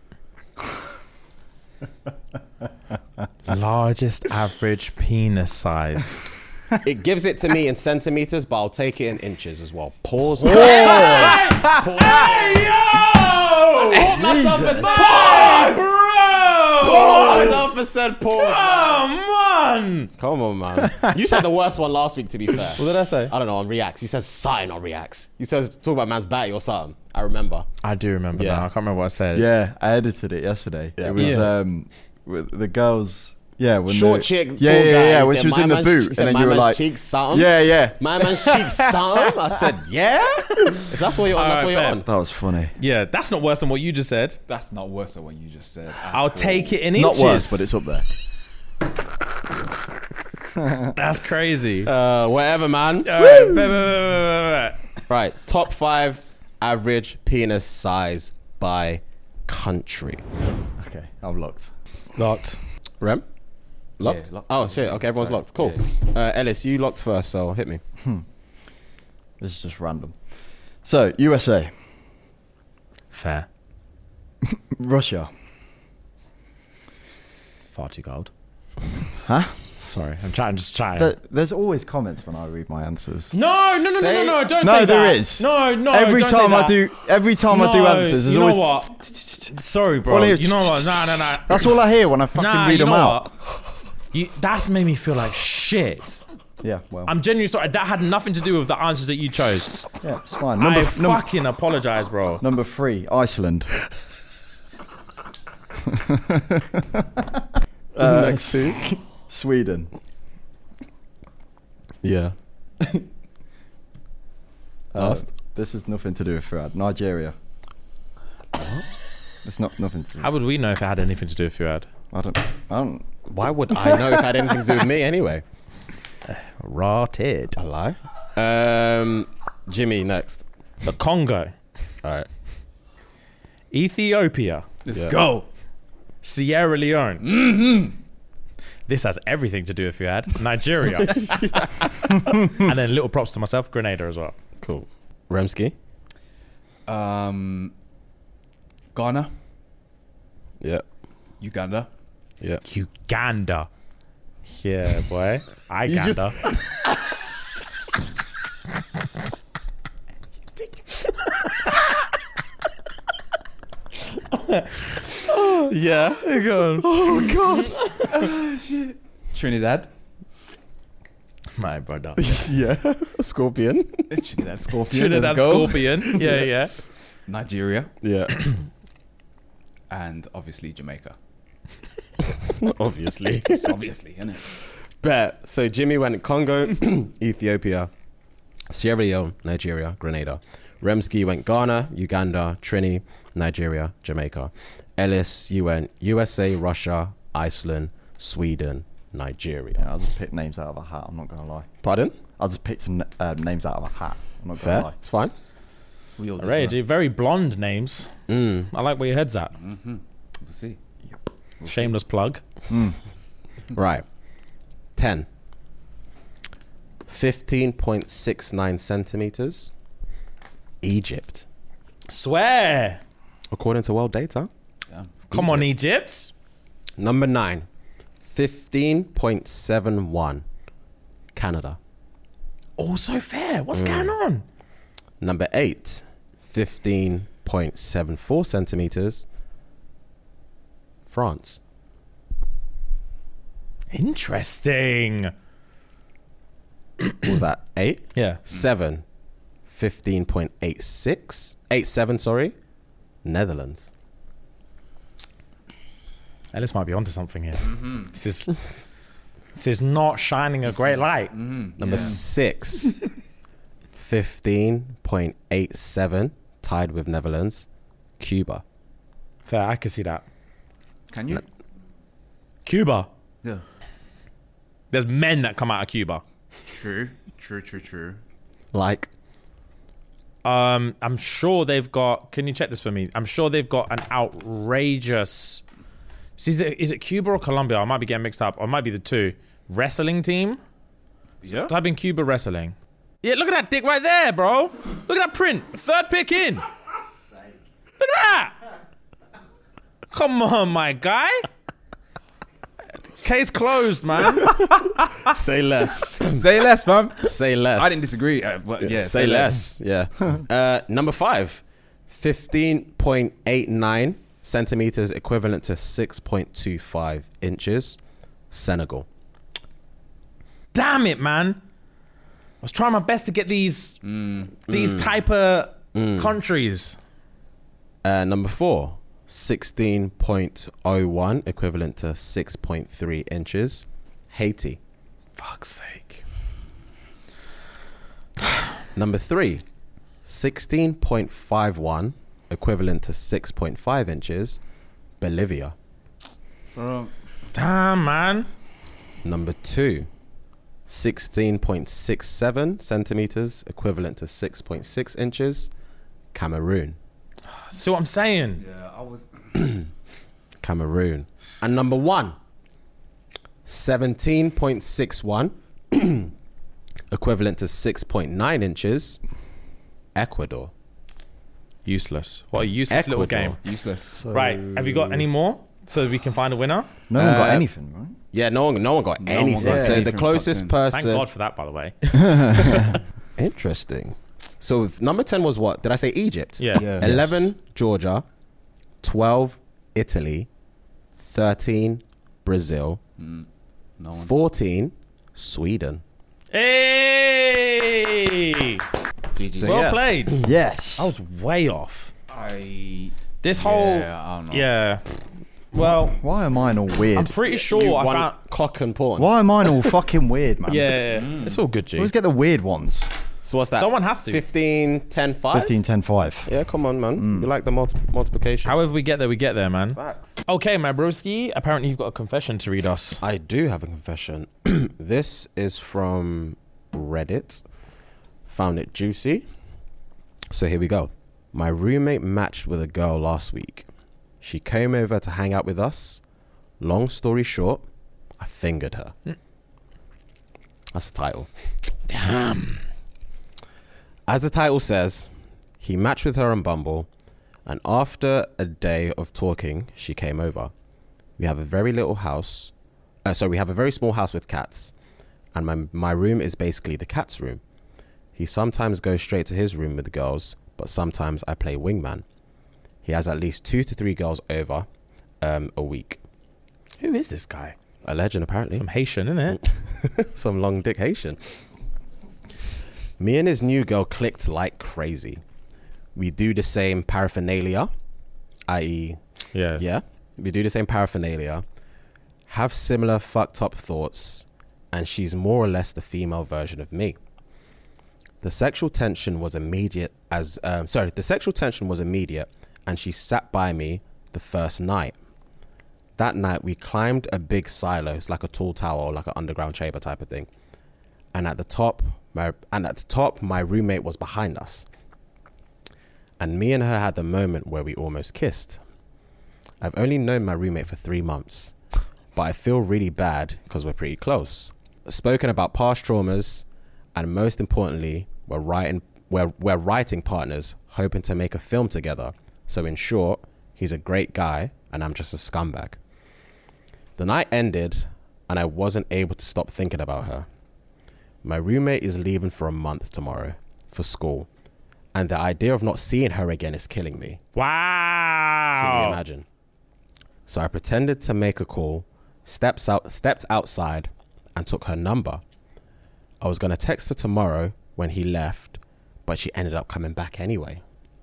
[SPEAKER 4] Largest average penis size.
[SPEAKER 3] It gives it to me in centimeters, but I'll take it in inches as well. Pause.
[SPEAKER 4] Hey, hey, Pause. Hey yo! I caught myself and pause, bro.
[SPEAKER 3] Pause. Myself and said pause.
[SPEAKER 4] Come on.
[SPEAKER 3] Come on, man. You said the worst one last week. To be fair.
[SPEAKER 4] What did I say?
[SPEAKER 3] I don't know. On Reacts, you said something on Reacts. You said talk about man's batty or something. I remember.
[SPEAKER 4] I do remember yeah. now. I can't remember what I said.
[SPEAKER 5] Yeah, I edited it yesterday. Yeah. It was yeah. um, with the girls. Yeah, when
[SPEAKER 3] short
[SPEAKER 5] the,
[SPEAKER 3] chick.
[SPEAKER 5] Yeah, yeah, yeah. yeah when she was in the boot,
[SPEAKER 3] and
[SPEAKER 5] then you were like,
[SPEAKER 3] cheeks, something.
[SPEAKER 5] Yeah, yeah.
[SPEAKER 3] My man's cheeks, something. I said, yeah. If that's what you're on, that's
[SPEAKER 5] right,
[SPEAKER 3] what you're on.
[SPEAKER 5] That was funny.
[SPEAKER 4] Yeah, that's not worse than what you just said.
[SPEAKER 6] That's not worse than what you just said.
[SPEAKER 4] I'll all. take it in inches.
[SPEAKER 5] Not worse, but it's up there.
[SPEAKER 4] That's crazy.
[SPEAKER 3] Uh, whatever, man.
[SPEAKER 4] All right, wait, wait, wait, wait, wait.
[SPEAKER 3] Right, top five average penis size by country.
[SPEAKER 5] Okay, I'm locked.
[SPEAKER 4] Locked.
[SPEAKER 3] Rem? Locked?
[SPEAKER 6] Yeah, locked?
[SPEAKER 3] Oh, shit. Okay, everyone's locked. Cool. Yeah. Uh, Ellis, you locked first, so hit me.
[SPEAKER 5] Hmm. This is just random. So, U S A.
[SPEAKER 4] Fair.
[SPEAKER 5] Russia.
[SPEAKER 4] Far too cold.
[SPEAKER 5] Huh?
[SPEAKER 4] Sorry, I'm trying, just trying.
[SPEAKER 5] There, there's always comments when I read my answers.
[SPEAKER 4] No, no, no,
[SPEAKER 3] say,
[SPEAKER 4] no, no, no, don't
[SPEAKER 5] no,
[SPEAKER 4] say that.
[SPEAKER 5] No, there is.
[SPEAKER 4] No, no,
[SPEAKER 5] every
[SPEAKER 4] don't
[SPEAKER 5] time
[SPEAKER 4] say
[SPEAKER 5] I
[SPEAKER 4] that.
[SPEAKER 5] do, every time
[SPEAKER 4] no,
[SPEAKER 5] I do answers, there's
[SPEAKER 4] you
[SPEAKER 5] always.
[SPEAKER 4] know what? Sorry, bro.
[SPEAKER 5] Well,
[SPEAKER 4] you know what? No, no, no.
[SPEAKER 5] That's all I hear when I fucking
[SPEAKER 4] nah,
[SPEAKER 5] read
[SPEAKER 4] you
[SPEAKER 5] them
[SPEAKER 4] know
[SPEAKER 5] out.
[SPEAKER 4] You, that's made me feel like shit.
[SPEAKER 5] Yeah, well.
[SPEAKER 4] I'm genuinely sorry. That had nothing to do with the answers that you chose.
[SPEAKER 5] Yeah, it's fine. Number,
[SPEAKER 4] I
[SPEAKER 5] f- number,
[SPEAKER 4] fucking apologize, bro.
[SPEAKER 5] Number three, Iceland. uh,
[SPEAKER 3] Next two.
[SPEAKER 5] Sweden.
[SPEAKER 3] Yeah.
[SPEAKER 5] uh, this has nothing to do with Fuad. Nigeria. It's not nothing to do with
[SPEAKER 4] How would we know if it had anything to do with Fuad?
[SPEAKER 5] I don't. I don't.
[SPEAKER 3] Why would I know if it had anything to do with me anyway?
[SPEAKER 4] Rotted.
[SPEAKER 3] A lie. Um, Jimmy, next.
[SPEAKER 4] The Congo.
[SPEAKER 3] All right.
[SPEAKER 4] Ethiopia.
[SPEAKER 6] Let's
[SPEAKER 3] yeah.
[SPEAKER 6] go.
[SPEAKER 4] Sierra Leone. Mm-hmm. This has everything to do with Fuad. Nigeria. And then little props to myself, Grenada as well.
[SPEAKER 3] Cool. Remski.
[SPEAKER 6] Um, Ghana.
[SPEAKER 3] Yeah.
[SPEAKER 6] Uganda.
[SPEAKER 3] Yeah.
[SPEAKER 4] Uganda. Yeah, boy. I Uganda.
[SPEAKER 3] Oh, yeah.
[SPEAKER 4] Go on.
[SPEAKER 3] Oh, God.
[SPEAKER 6] Oh, shit. Trinidad.
[SPEAKER 4] My brother.
[SPEAKER 3] Yeah. Scorpion.
[SPEAKER 6] Trinidad Scorpion.
[SPEAKER 4] Trinidad Scorpion. Yeah, yeah.
[SPEAKER 6] Nigeria.
[SPEAKER 3] Yeah.
[SPEAKER 6] And obviously Jamaica.
[SPEAKER 3] Obviously.
[SPEAKER 6] It's obviously, isn't it?
[SPEAKER 3] Bet. So Jimmy went Congo, Ethiopia, Sierra Leone, Nigeria, Grenada. Remski went Ghana, Uganda, Trini, Nigeria, Jamaica. Ellis, you went U S A, Russia, Iceland, Sweden, Nigeria.
[SPEAKER 5] Yeah, I'll just pick names out of a hat. I'm not going to lie.
[SPEAKER 3] Pardon?
[SPEAKER 5] I'll just pick some uh, names out of a hat. I'm not
[SPEAKER 3] Fair.
[SPEAKER 5] going to lie.
[SPEAKER 3] It's fine.
[SPEAKER 6] We all
[SPEAKER 4] Alright, very blonde names.
[SPEAKER 3] Mm.
[SPEAKER 4] I like where your head's at.
[SPEAKER 6] Mm-hmm. We'll see.
[SPEAKER 4] We'll Shameless see. plug.
[SPEAKER 5] Mm.
[SPEAKER 3] Right. Ten. fifteen point six nine centimeters. Egypt.
[SPEAKER 4] Swear.
[SPEAKER 3] According to world data.
[SPEAKER 6] Yeah.
[SPEAKER 4] Come on, Egypt.
[SPEAKER 3] Number nine. fifteen point seven one. Canada.
[SPEAKER 4] Also fair. What's going on?
[SPEAKER 3] Number eight. fifteen point seven four centimeters. France.
[SPEAKER 4] Interesting.
[SPEAKER 3] What was that? Eight?
[SPEAKER 4] Yeah.
[SPEAKER 3] Seven. fifteen point eight six. Eight seven, sorry. Netherlands.
[SPEAKER 4] Ellis might be onto something here. This is this is not shining a great light.
[SPEAKER 3] Number six. fifteen point eight seven. Tied with Netherlands. Cuba.
[SPEAKER 4] Fair, I can see that.
[SPEAKER 6] Can you?
[SPEAKER 4] Cuba.
[SPEAKER 6] Yeah.
[SPEAKER 4] There's men that come out of Cuba.
[SPEAKER 6] True. True. True. True.
[SPEAKER 3] Like,
[SPEAKER 4] Um, I'm sure they've got. Can you check this for me? I'm sure they've got an outrageous. Is it, is it Cuba or Colombia? I might be getting mixed up. Or it might be the two. Wrestling team.
[SPEAKER 6] Yeah.
[SPEAKER 4] Type in Cuba wrestling. Yeah, look at that dick right there, bro. Look at that print. Third pick in. Look at that. Come on, my guy. Case closed, man.
[SPEAKER 3] say less.
[SPEAKER 6] Say less, fam.
[SPEAKER 3] Say less.
[SPEAKER 6] I didn't disagree. Uh, but yeah.
[SPEAKER 3] say less. Yeah. uh, number five. fifteen point eight nine centimeters, equivalent to six point two five inches. Senegal.
[SPEAKER 4] Damn it, man. I was trying my best to get these these type of countries.
[SPEAKER 3] Uh, number four. sixteen point oh one, equivalent to six point three inches. Haiti.
[SPEAKER 4] Fuck's sake.
[SPEAKER 3] Number three. sixteen point five one, equivalent to six point five inches. Bolivia.
[SPEAKER 4] Damn, man.
[SPEAKER 3] Number two. sixteen point six seven centimeters, equivalent to six point six inches. Cameroon.
[SPEAKER 4] See what I'm saying?
[SPEAKER 6] Yeah, I was.
[SPEAKER 3] Cameroon. And number one, seventeen point six one, equivalent to six point nine inches. Ecuador.
[SPEAKER 4] Useless. What a useless little
[SPEAKER 3] Ecuador.
[SPEAKER 4] game.
[SPEAKER 6] Useless.
[SPEAKER 5] So
[SPEAKER 4] Right. Have you got any more so we can find a winner?
[SPEAKER 5] No one got
[SPEAKER 3] Uh,
[SPEAKER 5] anything, right?
[SPEAKER 3] Yeah, no one, no one got
[SPEAKER 6] No one
[SPEAKER 3] anything.
[SPEAKER 6] got
[SPEAKER 3] so
[SPEAKER 6] anything
[SPEAKER 3] the
[SPEAKER 6] from
[SPEAKER 3] closest
[SPEAKER 6] top ten.
[SPEAKER 3] person.
[SPEAKER 4] Thank God for that, by the way.
[SPEAKER 3] Interesting. So if number ten was what? Did I say Egypt?
[SPEAKER 4] Yeah.
[SPEAKER 5] Yeah.
[SPEAKER 3] eleven, Georgia. twelve, Italy. thirteen, Brazil.
[SPEAKER 6] No one.
[SPEAKER 3] fourteen, Sweden.
[SPEAKER 4] Hey!
[SPEAKER 6] G G.
[SPEAKER 3] So
[SPEAKER 4] Well
[SPEAKER 3] yeah.
[SPEAKER 4] played.
[SPEAKER 5] Yes.
[SPEAKER 4] I was way off.
[SPEAKER 6] I.
[SPEAKER 4] This whole.
[SPEAKER 6] Yeah, I don't know.
[SPEAKER 4] Yeah. Well,
[SPEAKER 5] Why are mine all weird?
[SPEAKER 4] I'm pretty sure
[SPEAKER 3] You
[SPEAKER 4] I
[SPEAKER 3] won
[SPEAKER 4] found.
[SPEAKER 3] cock and porn.
[SPEAKER 5] Why are mine all fucking weird, man?
[SPEAKER 4] Yeah, it's all good, G.
[SPEAKER 5] Always get the weird ones.
[SPEAKER 3] So what's that?
[SPEAKER 4] Someone has to.
[SPEAKER 3] fifteen, ten, five?
[SPEAKER 5] fifteen, ten, five.
[SPEAKER 3] Yeah, come on, man. You like the multi- multiplication.
[SPEAKER 4] However we get there, we get there, man.
[SPEAKER 3] Facts.
[SPEAKER 4] Okay, my broski. Apparently, you've got a confession to read us.
[SPEAKER 3] I do have a confession. This is from Reddit. Found it juicy. So here we go. My roommate matched with a girl last week. She came over to hang out with us. Long story short, I fingered her. That's the title.
[SPEAKER 4] Damn.
[SPEAKER 3] As the title says, he matched with her on Bumble, and after a day of talking, she came over. We have a very little house. Uh, sorry, we have a very small house with cats, and my my room is basically the cat's room. He sometimes goes straight to his room with the girls, but sometimes I play wingman. He has at least two to three girls over um, a week.
[SPEAKER 4] Who is this guy?
[SPEAKER 3] A legend, apparently.
[SPEAKER 4] Some Haitian, isn't it?
[SPEAKER 3] Some long dick Haitian. Me and his new girl clicked like crazy. We do the same paraphernalia, that is,
[SPEAKER 4] Yeah.
[SPEAKER 3] yeah, we do the same paraphernalia, have similar fucked up thoughts, and she's more or less the female version of me. The sexual tension was immediate as, um, sorry, the sexual tension was immediate, and she sat by me the first night. That night we climbed a big silo, it's like a tall tower or like an underground chamber type of thing. And at the top, my and at the top, my roommate was behind us. And me and her had the moment where we almost kissed. I've only known my roommate for three months, but I feel really bad because we're pretty close. Spoken about past traumas, And most importantly, we're writing, we're, we're writing partners hoping to make a film together. So in short, he's a great guy and I'm just a scumbag. The night ended and I wasn't able to stop thinking about her. My roommate is leaving for a month tomorrow for school. And the idea of not seeing her again is killing me.
[SPEAKER 4] Wow.
[SPEAKER 3] Can you imagine? So I pretended to make a call, steps out, stepped outside and took her number. I was going to text her tomorrow when he left, but she ended up coming back anyway.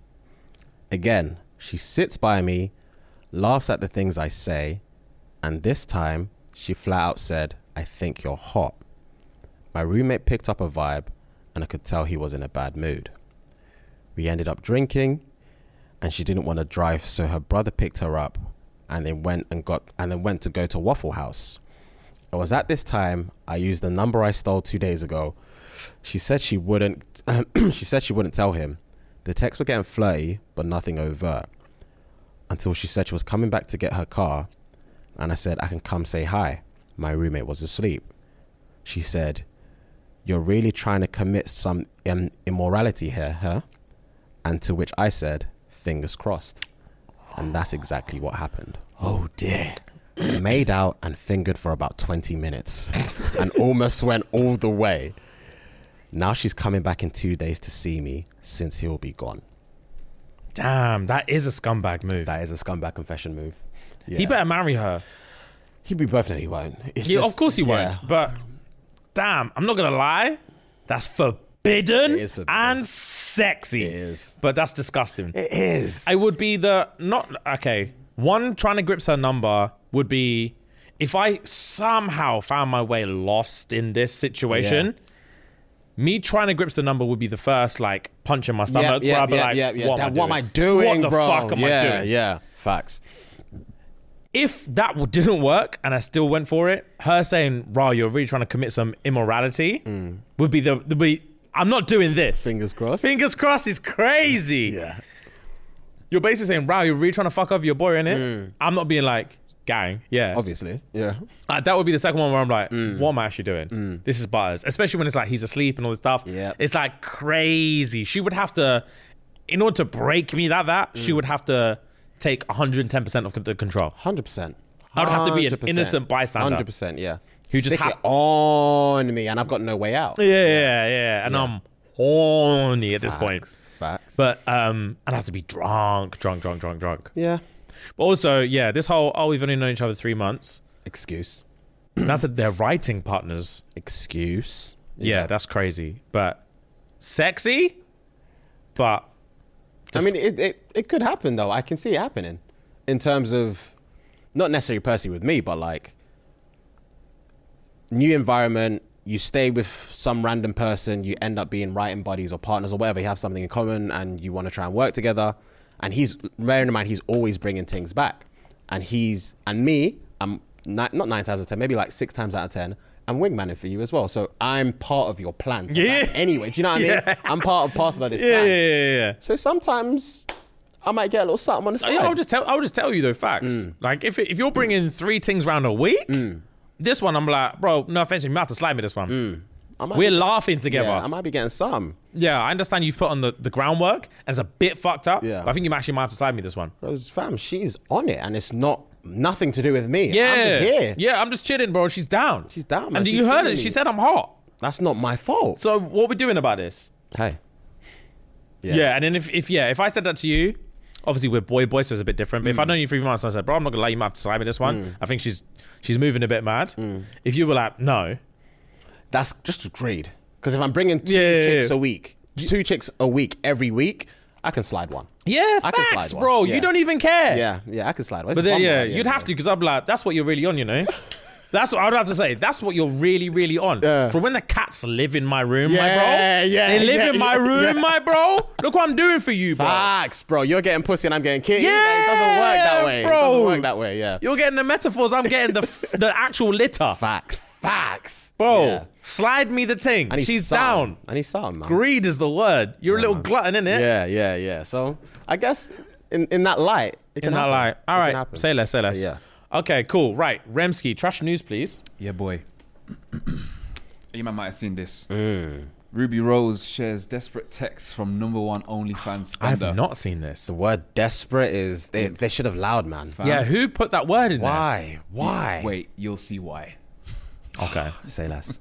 [SPEAKER 3] Again, she sits by me, laughs at the things I say, and this time she flat out said, I think you're hot. My roommate picked up a vibe and I could tell he was in a bad mood. We ended up drinking and she didn't want to drive, so her brother picked her up and then went and got and then went to go to Waffle House. It was at this time I used the number I stole two days ago. She said she wouldn't she said she wouldn't tell him. The texts were getting flirty, but nothing overt. Until she said she was coming back to get her car, and I said I can come say hi. My roommate was asleep. She said, "You're really trying to commit some um, immorality here, huh?" And to which I said, "Fingers crossed." And that's exactly what happened.
[SPEAKER 4] Oh dear.
[SPEAKER 3] We made out and fingered for about twenty minutes and almost went all the way. Now she's coming back in two days to see me since he'll be gone.
[SPEAKER 4] Damn, that is a scumbag move.
[SPEAKER 3] That is a scumbag confession move. Yeah.
[SPEAKER 4] He better marry her.
[SPEAKER 3] He'd be both. No, he won't. It's
[SPEAKER 4] Yeah,
[SPEAKER 3] just-
[SPEAKER 4] of course he
[SPEAKER 3] yeah.
[SPEAKER 4] won't. But damn, I'm not gonna lie. That's forbidden,
[SPEAKER 3] It is forbidden.
[SPEAKER 4] and sexy.
[SPEAKER 3] It is.
[SPEAKER 4] But that's disgusting.
[SPEAKER 3] It is.
[SPEAKER 4] I would be the not okay. One, trying to grips her number would be if I somehow found my way lost in this situation.
[SPEAKER 3] Yeah.
[SPEAKER 4] Me trying to grips the number would be the first like punch in my stomach.
[SPEAKER 3] yeah,
[SPEAKER 4] where I'd be
[SPEAKER 3] yeah,
[SPEAKER 4] like,
[SPEAKER 3] yeah, yeah.
[SPEAKER 4] What,
[SPEAKER 3] That-
[SPEAKER 4] am
[SPEAKER 3] what am I doing,
[SPEAKER 4] What the
[SPEAKER 3] bro?
[SPEAKER 4] fuck am
[SPEAKER 3] yeah,
[SPEAKER 4] I doing?
[SPEAKER 3] Yeah, facts.
[SPEAKER 4] If that w- didn't work and I still went for it, her saying, "Rah, you're really trying to commit some immorality," would be the, the be. I'm not doing this.
[SPEAKER 3] Fingers crossed.
[SPEAKER 4] Fingers crossed is crazy.
[SPEAKER 3] Yeah.
[SPEAKER 4] You're basically saying, "Rah, you're really trying to fuck off your boy, innit?" I'm not being like, gang. Yeah.
[SPEAKER 3] Obviously. Yeah.
[SPEAKER 4] Uh, that would be the second one where I'm like, what am I actually doing? This is butters. Especially when it's like he's asleep and all this stuff.
[SPEAKER 3] Yep.
[SPEAKER 4] It's like crazy. She would have to, in order to break me like that, she would have to take one hundred ten percent of the control.
[SPEAKER 3] one hundred percent.
[SPEAKER 4] I would have to be an
[SPEAKER 3] one hundred percent.
[SPEAKER 4] innocent bystander.
[SPEAKER 3] one hundred percent, yeah.
[SPEAKER 4] Who just
[SPEAKER 3] Stick
[SPEAKER 4] ha-
[SPEAKER 3] it on me and I've got no way out.
[SPEAKER 4] Yeah, yeah, yeah. And
[SPEAKER 3] Yeah.
[SPEAKER 4] I'm horny at this
[SPEAKER 3] Facts,
[SPEAKER 4] point.
[SPEAKER 3] Facts.
[SPEAKER 4] But um, I'd have to be drunk, drunk, drunk, drunk, drunk.
[SPEAKER 3] yeah.
[SPEAKER 4] But also, yeah, this whole, oh, we've only known each other three months.
[SPEAKER 3] Excuse.
[SPEAKER 4] That's that they're writing partners.
[SPEAKER 3] Excuse.
[SPEAKER 4] Yeah, that's crazy. But sexy? But
[SPEAKER 3] I mean, it, it, it could happen, though. I can see it happening in terms of, not necessarily personally with me, but like new environment, you stay with some random person, you end up being writing buddies or partners or whatever, you have something in common and you want to try and work together. And he's, bearing in mind, he's always bringing things back. And he's, and me, I'm not, not nine times out of ten, maybe like six times out of ten, I'm wingmanning for you as well. So I'm part of your plan. to
[SPEAKER 4] Yeah.
[SPEAKER 3] plan anyway, do you know what I mean?
[SPEAKER 4] Yeah.
[SPEAKER 3] I'm part of parcel of this
[SPEAKER 4] yeah,
[SPEAKER 3] plan.
[SPEAKER 4] yeah, yeah, yeah.
[SPEAKER 3] So sometimes I might get a little something on the side.
[SPEAKER 4] Yeah, I'll just tell. I'll just tell you though facts. Like if if you're bringing three things round a week, this one I'm like, bro, no offense, you might have to slide me this one.
[SPEAKER 3] I might
[SPEAKER 4] We're
[SPEAKER 3] be,
[SPEAKER 4] laughing together.
[SPEAKER 3] yeah, I
[SPEAKER 4] Yeah,
[SPEAKER 3] might be getting some.
[SPEAKER 4] I understand you've put on the, the groundwork and it's a bit fucked up.
[SPEAKER 3] Yeah.
[SPEAKER 4] But I think you actually might have to slide me this one.
[SPEAKER 3] Because fam, she's on it and it's not nothing to do with me.
[SPEAKER 4] Yeah,
[SPEAKER 3] I'm just here.
[SPEAKER 4] Yeah, I'm just chilling, bro. She's down.
[SPEAKER 3] She's down, man.
[SPEAKER 4] And
[SPEAKER 3] She's
[SPEAKER 4] you heard
[SPEAKER 3] feeling
[SPEAKER 4] it.
[SPEAKER 3] me.
[SPEAKER 4] She said I'm hot.
[SPEAKER 3] That's not my fault.
[SPEAKER 4] So what we doing about this?
[SPEAKER 3] Hey.
[SPEAKER 4] Yeah. and then if, if yeah, if I said that to you, obviously we're boy boy, so it's a bit different. But if I'd known you three months and I said, bro, I'm not gonna lie, you might have to slide me this one. I think she's she's moving a bit mad. If you were like, no,
[SPEAKER 3] That's just agreed. Because if I'm bringing two
[SPEAKER 4] Yeah, yeah,
[SPEAKER 3] chicks
[SPEAKER 4] yeah.
[SPEAKER 3] a week, two chicks a week every week, I can slide one.
[SPEAKER 4] yeah,
[SPEAKER 3] I can
[SPEAKER 4] facts,
[SPEAKER 3] slide one.
[SPEAKER 4] bro.
[SPEAKER 3] Yeah.
[SPEAKER 4] You don't even care.
[SPEAKER 3] Yeah, yeah, I can slide one. It's
[SPEAKER 4] But then
[SPEAKER 3] fun,
[SPEAKER 4] yeah,
[SPEAKER 3] right?
[SPEAKER 4] you'd have to because I'm like, that's what you're really on, you know. That's what I would have to say. That's what you're really, really on.
[SPEAKER 3] Yeah.
[SPEAKER 4] For when the cats live in my room, my
[SPEAKER 3] Yeah,
[SPEAKER 4] bro.
[SPEAKER 3] yeah,
[SPEAKER 4] They live
[SPEAKER 3] yeah,
[SPEAKER 4] in my
[SPEAKER 3] yeah,
[SPEAKER 4] room,
[SPEAKER 3] yeah.
[SPEAKER 4] my bro. Look what I'm doing for you, bro.
[SPEAKER 3] Facts, bro. You're getting pussy and I'm getting kitty.
[SPEAKER 4] Yeah,
[SPEAKER 3] it doesn't work that way.
[SPEAKER 4] bro.
[SPEAKER 3] It doesn't work that way, yeah.
[SPEAKER 4] You're getting the metaphors. I'm getting the the actual litter,
[SPEAKER 3] Facts. Facts.
[SPEAKER 4] bro.
[SPEAKER 3] Yeah.
[SPEAKER 4] Slide me the thing.
[SPEAKER 3] I need
[SPEAKER 4] She's
[SPEAKER 3] something.
[SPEAKER 4] down.
[SPEAKER 3] I need something, man.
[SPEAKER 4] Greed is the word. You're a little glutton, innit?
[SPEAKER 3] Yeah, yeah, yeah. So I guess in, in that light, it
[SPEAKER 4] In
[SPEAKER 3] can
[SPEAKER 4] that
[SPEAKER 3] happen.
[SPEAKER 4] light.
[SPEAKER 3] It
[SPEAKER 4] All
[SPEAKER 3] can
[SPEAKER 4] right.
[SPEAKER 3] happen.
[SPEAKER 4] Say less. Say less.
[SPEAKER 3] Yeah.
[SPEAKER 4] Okay. Cool. Right. Remski, trash news, please.
[SPEAKER 6] Yeah, boy. You man might have seen this. Ruby Rose shares desperate text from number one OnlyFans
[SPEAKER 4] I
[SPEAKER 6] spender.
[SPEAKER 4] have not seen this.
[SPEAKER 3] The word desperate is they they should have loud, man.
[SPEAKER 4] Yeah, who put that word in
[SPEAKER 3] Why? Why?
[SPEAKER 6] Wait, you'll see why.
[SPEAKER 4] there? Okay.
[SPEAKER 3] Say less.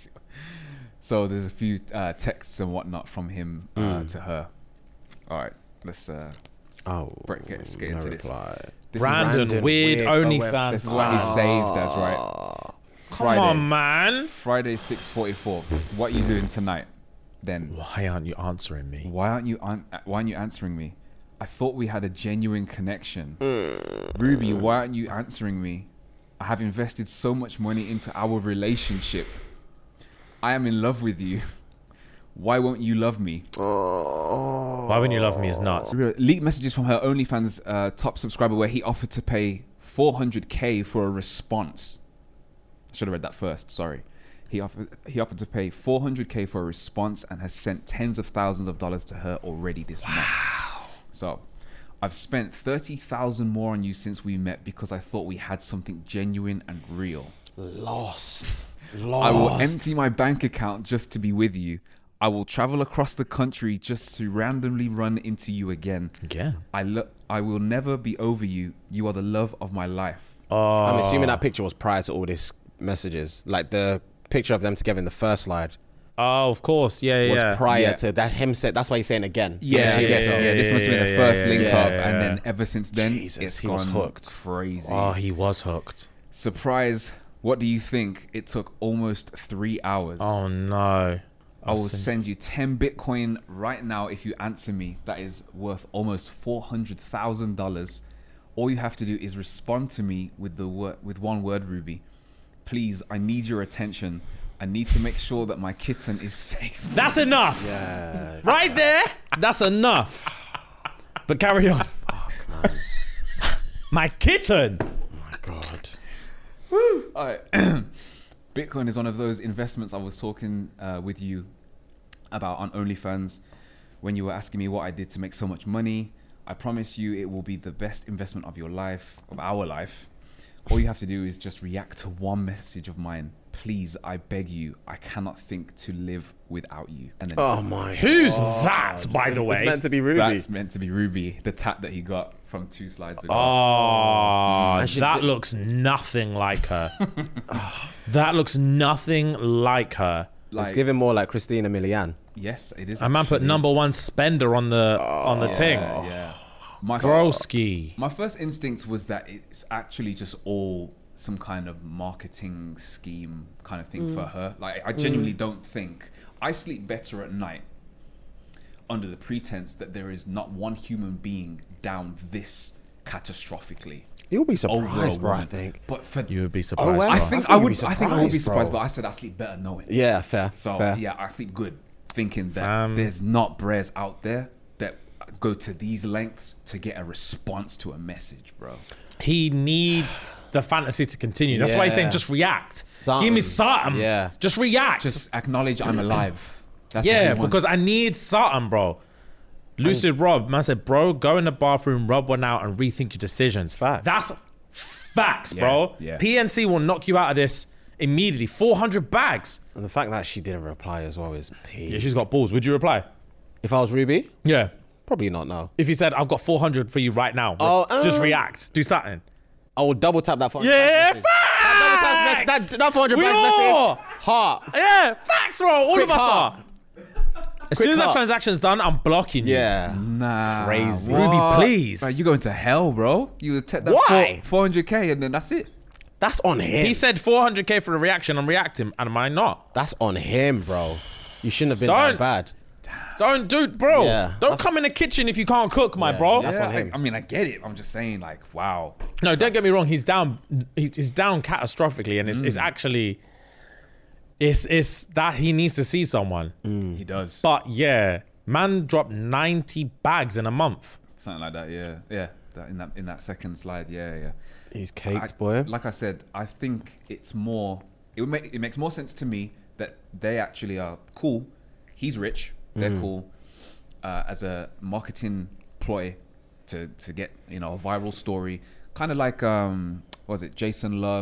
[SPEAKER 6] So there's a few uh, texts and whatnot from him uh, to her. All right, let's uh,
[SPEAKER 3] Oh,
[SPEAKER 6] break, get, let's get
[SPEAKER 3] no
[SPEAKER 6] into this.
[SPEAKER 3] reply.
[SPEAKER 6] This is
[SPEAKER 4] Random,
[SPEAKER 3] random,
[SPEAKER 4] weird,
[SPEAKER 3] weird
[SPEAKER 4] OnlyFans.
[SPEAKER 6] This is what he saved as, right?
[SPEAKER 4] Come
[SPEAKER 6] Friday.
[SPEAKER 4] on, man.
[SPEAKER 6] Friday, six forty-four. What are you doing tonight? Then
[SPEAKER 4] Why aren't you answering me?
[SPEAKER 6] why aren't you an- why aren't you answering me? I thought we had a genuine connection. Ruby, why aren't you answering me? I have invested so much money into our relationship. I am in love with you. Why won't you love me?
[SPEAKER 4] Why wouldn't you love me is nuts.
[SPEAKER 6] Leaked messages from her OnlyFans uh, top subscriber where he offered to pay four hundred K for a response. I should have read that first, sorry. He offered he offered to pay four hundred K for a response and has sent tens of thousands of dollars to her already this month. So, I've spent thirty thousand more on you since we met because I thought we had something genuine and real.
[SPEAKER 3] Lost. Lost.
[SPEAKER 6] I will empty my bank account just to be with you. I will travel across the country just to randomly run into you again.
[SPEAKER 4] Again?
[SPEAKER 6] I lo- I will never be over you. You are the love of my life.
[SPEAKER 4] Oh,
[SPEAKER 3] I'm assuming that picture was prior to all these messages. Like the picture of them together in the first slide
[SPEAKER 4] oh, of course. Yeah,
[SPEAKER 3] was
[SPEAKER 4] yeah.
[SPEAKER 3] prior
[SPEAKER 6] Yeah.
[SPEAKER 3] to that him said. That's why he's saying again.
[SPEAKER 6] Yeah,
[SPEAKER 4] Yeah,
[SPEAKER 6] yeah,
[SPEAKER 4] yeah,
[SPEAKER 6] yeah,
[SPEAKER 4] yeah,
[SPEAKER 6] This must have been the
[SPEAKER 4] yeah,
[SPEAKER 6] first
[SPEAKER 4] yeah,
[SPEAKER 6] link
[SPEAKER 3] yeah,
[SPEAKER 6] up,
[SPEAKER 4] yeah.
[SPEAKER 6] and then ever since then,
[SPEAKER 3] Jesus,
[SPEAKER 6] it's
[SPEAKER 3] he
[SPEAKER 6] gone
[SPEAKER 3] was hooked.
[SPEAKER 6] crazy.
[SPEAKER 4] Oh, he was hooked.
[SPEAKER 6] Surprise! What do you think? It took almost three hours.
[SPEAKER 4] Oh, no.
[SPEAKER 6] I will send you ten Bitcoin right now if you answer me. That is worth almost four hundred thousand dollars. All you have to do is respond to me with the word, with one word, Ruby. Please, I need your attention. I need to make sure that my kitten is safe.
[SPEAKER 4] That's enough.
[SPEAKER 3] Yeah.
[SPEAKER 4] Right there. That's enough. But carry on. My kitten.
[SPEAKER 3] My God.
[SPEAKER 6] All right. Bitcoin is one of those investments I was talking uh, with you about on OnlyFans when you were asking me what I did to make so much money. I promise you it will be the best investment of your life, of our life. All you have to do is just react to one message of mine. Please, I beg you, I cannot think to live without you. And then
[SPEAKER 3] Oh my.
[SPEAKER 4] Who's that, by the way?
[SPEAKER 3] It's meant to be Ruby.
[SPEAKER 6] that's meant to be Ruby, the tat that he got from two slides ago.
[SPEAKER 4] Oh,
[SPEAKER 3] And she
[SPEAKER 4] that
[SPEAKER 3] did-
[SPEAKER 4] looks nothing like her. That looks nothing like her.
[SPEAKER 3] It's
[SPEAKER 6] like,
[SPEAKER 3] giving more like Christina Milian.
[SPEAKER 6] yes, it is.
[SPEAKER 4] A man put
[SPEAKER 6] actually.
[SPEAKER 4] number one spender on the on the ting.
[SPEAKER 6] Yeah, yeah. My
[SPEAKER 4] Broski.
[SPEAKER 6] My first instinct was that it's actually just all some kind of marketing scheme kind of thing for her. Like, I genuinely don't think I sleep better at night under the pretense that there is not one human being down this catastrophically.
[SPEAKER 3] You'll be
[SPEAKER 6] over a
[SPEAKER 3] surprised, bro. I
[SPEAKER 6] woman.
[SPEAKER 3] think.
[SPEAKER 6] But for
[SPEAKER 4] You would be surprised.
[SPEAKER 3] well.
[SPEAKER 6] I
[SPEAKER 4] bro.
[SPEAKER 6] think
[SPEAKER 3] I
[SPEAKER 6] I,
[SPEAKER 3] think
[SPEAKER 6] would.
[SPEAKER 3] you'd be
[SPEAKER 6] I think I would be
[SPEAKER 3] surprised,
[SPEAKER 6] surprised,
[SPEAKER 3] bro.
[SPEAKER 6] but I said I sleep better knowing.
[SPEAKER 3] Yeah, fair.
[SPEAKER 6] So
[SPEAKER 3] fair.
[SPEAKER 6] yeah, I sleep good, thinking that
[SPEAKER 4] Fam.
[SPEAKER 6] there's not bres out there that go to these lengths to get a response to a message, bro.
[SPEAKER 4] He needs the fantasy to continue. That's why he's saying
[SPEAKER 3] Yeah.
[SPEAKER 4] just react.
[SPEAKER 3] Something.
[SPEAKER 4] Give me something.
[SPEAKER 3] Yeah.
[SPEAKER 4] Just react.
[SPEAKER 6] Just acknowledge I'm alive. That's what
[SPEAKER 4] yeah,
[SPEAKER 6] he
[SPEAKER 4] because I
[SPEAKER 6] wants.
[SPEAKER 4] need something, bro. Lucid Rob, man said, bro, go in the bathroom, rub one out, and rethink your decisions.
[SPEAKER 3] Facts.
[SPEAKER 4] That's facts, bro.
[SPEAKER 6] yeah.
[SPEAKER 4] P N C will knock you out of this immediately. four hundred bags.
[SPEAKER 3] And the fact that she didn't reply as well is peak.
[SPEAKER 4] Yeah, she's got balls. Would you reply?
[SPEAKER 3] If I was Ruby,
[SPEAKER 4] Yeah.
[SPEAKER 3] probably not. No.
[SPEAKER 4] If he said, I've got four hundred for you right now,
[SPEAKER 3] Oh,
[SPEAKER 4] just
[SPEAKER 3] uh,
[SPEAKER 4] react. Do something.
[SPEAKER 3] I will double tap that phone.
[SPEAKER 4] Yeah,
[SPEAKER 3] That double tap message.
[SPEAKER 4] facts.
[SPEAKER 3] That, that four hundred
[SPEAKER 4] We
[SPEAKER 3] bucks
[SPEAKER 4] all.
[SPEAKER 3] message. Heart.
[SPEAKER 4] Yeah, facts, bro. All
[SPEAKER 3] Quick
[SPEAKER 4] of us
[SPEAKER 3] heart.
[SPEAKER 4] are. As soon as that
[SPEAKER 3] heart.
[SPEAKER 4] transaction's done, I'm blocking you.
[SPEAKER 3] Yeah.
[SPEAKER 6] Nah,
[SPEAKER 3] Crazy.
[SPEAKER 6] what?
[SPEAKER 4] Ruby, please.
[SPEAKER 6] Bro, you going to hell, bro. You take that
[SPEAKER 3] Why?
[SPEAKER 6] four hundred K and then that's it.
[SPEAKER 3] That's on him.
[SPEAKER 4] He said four hundred K for a reaction. I'm reacting, and am I not?
[SPEAKER 3] That's on him, bro. You shouldn't have been
[SPEAKER 4] Don't.
[SPEAKER 3] that bad.
[SPEAKER 4] Don't do, bro.
[SPEAKER 3] Yeah,
[SPEAKER 4] don't
[SPEAKER 3] that's-
[SPEAKER 4] come in the kitchen if you can't cook, my bro.
[SPEAKER 3] that's
[SPEAKER 6] yeah,
[SPEAKER 3] on him.
[SPEAKER 6] I, I mean, I get it. I'm just saying, like, wow.
[SPEAKER 4] No, don't get me wrong. He's down. He's, he's down catastrophically, and it's, it's actually, it's it's that he needs to see someone.
[SPEAKER 6] He does.
[SPEAKER 4] But yeah, man dropped ninety bags in a month.
[SPEAKER 6] Something like that, yeah. Yeah. That, in that in that second slide, yeah, yeah.
[SPEAKER 3] He's
[SPEAKER 6] I-
[SPEAKER 3] caked, boy.
[SPEAKER 6] Like I said, I think it's more. It would make it makes more sense to me that they actually are cool. He's rich. They're cool. Uh, as a marketing ploy to to get you know a viral story, kind of like um, what was it Jason Love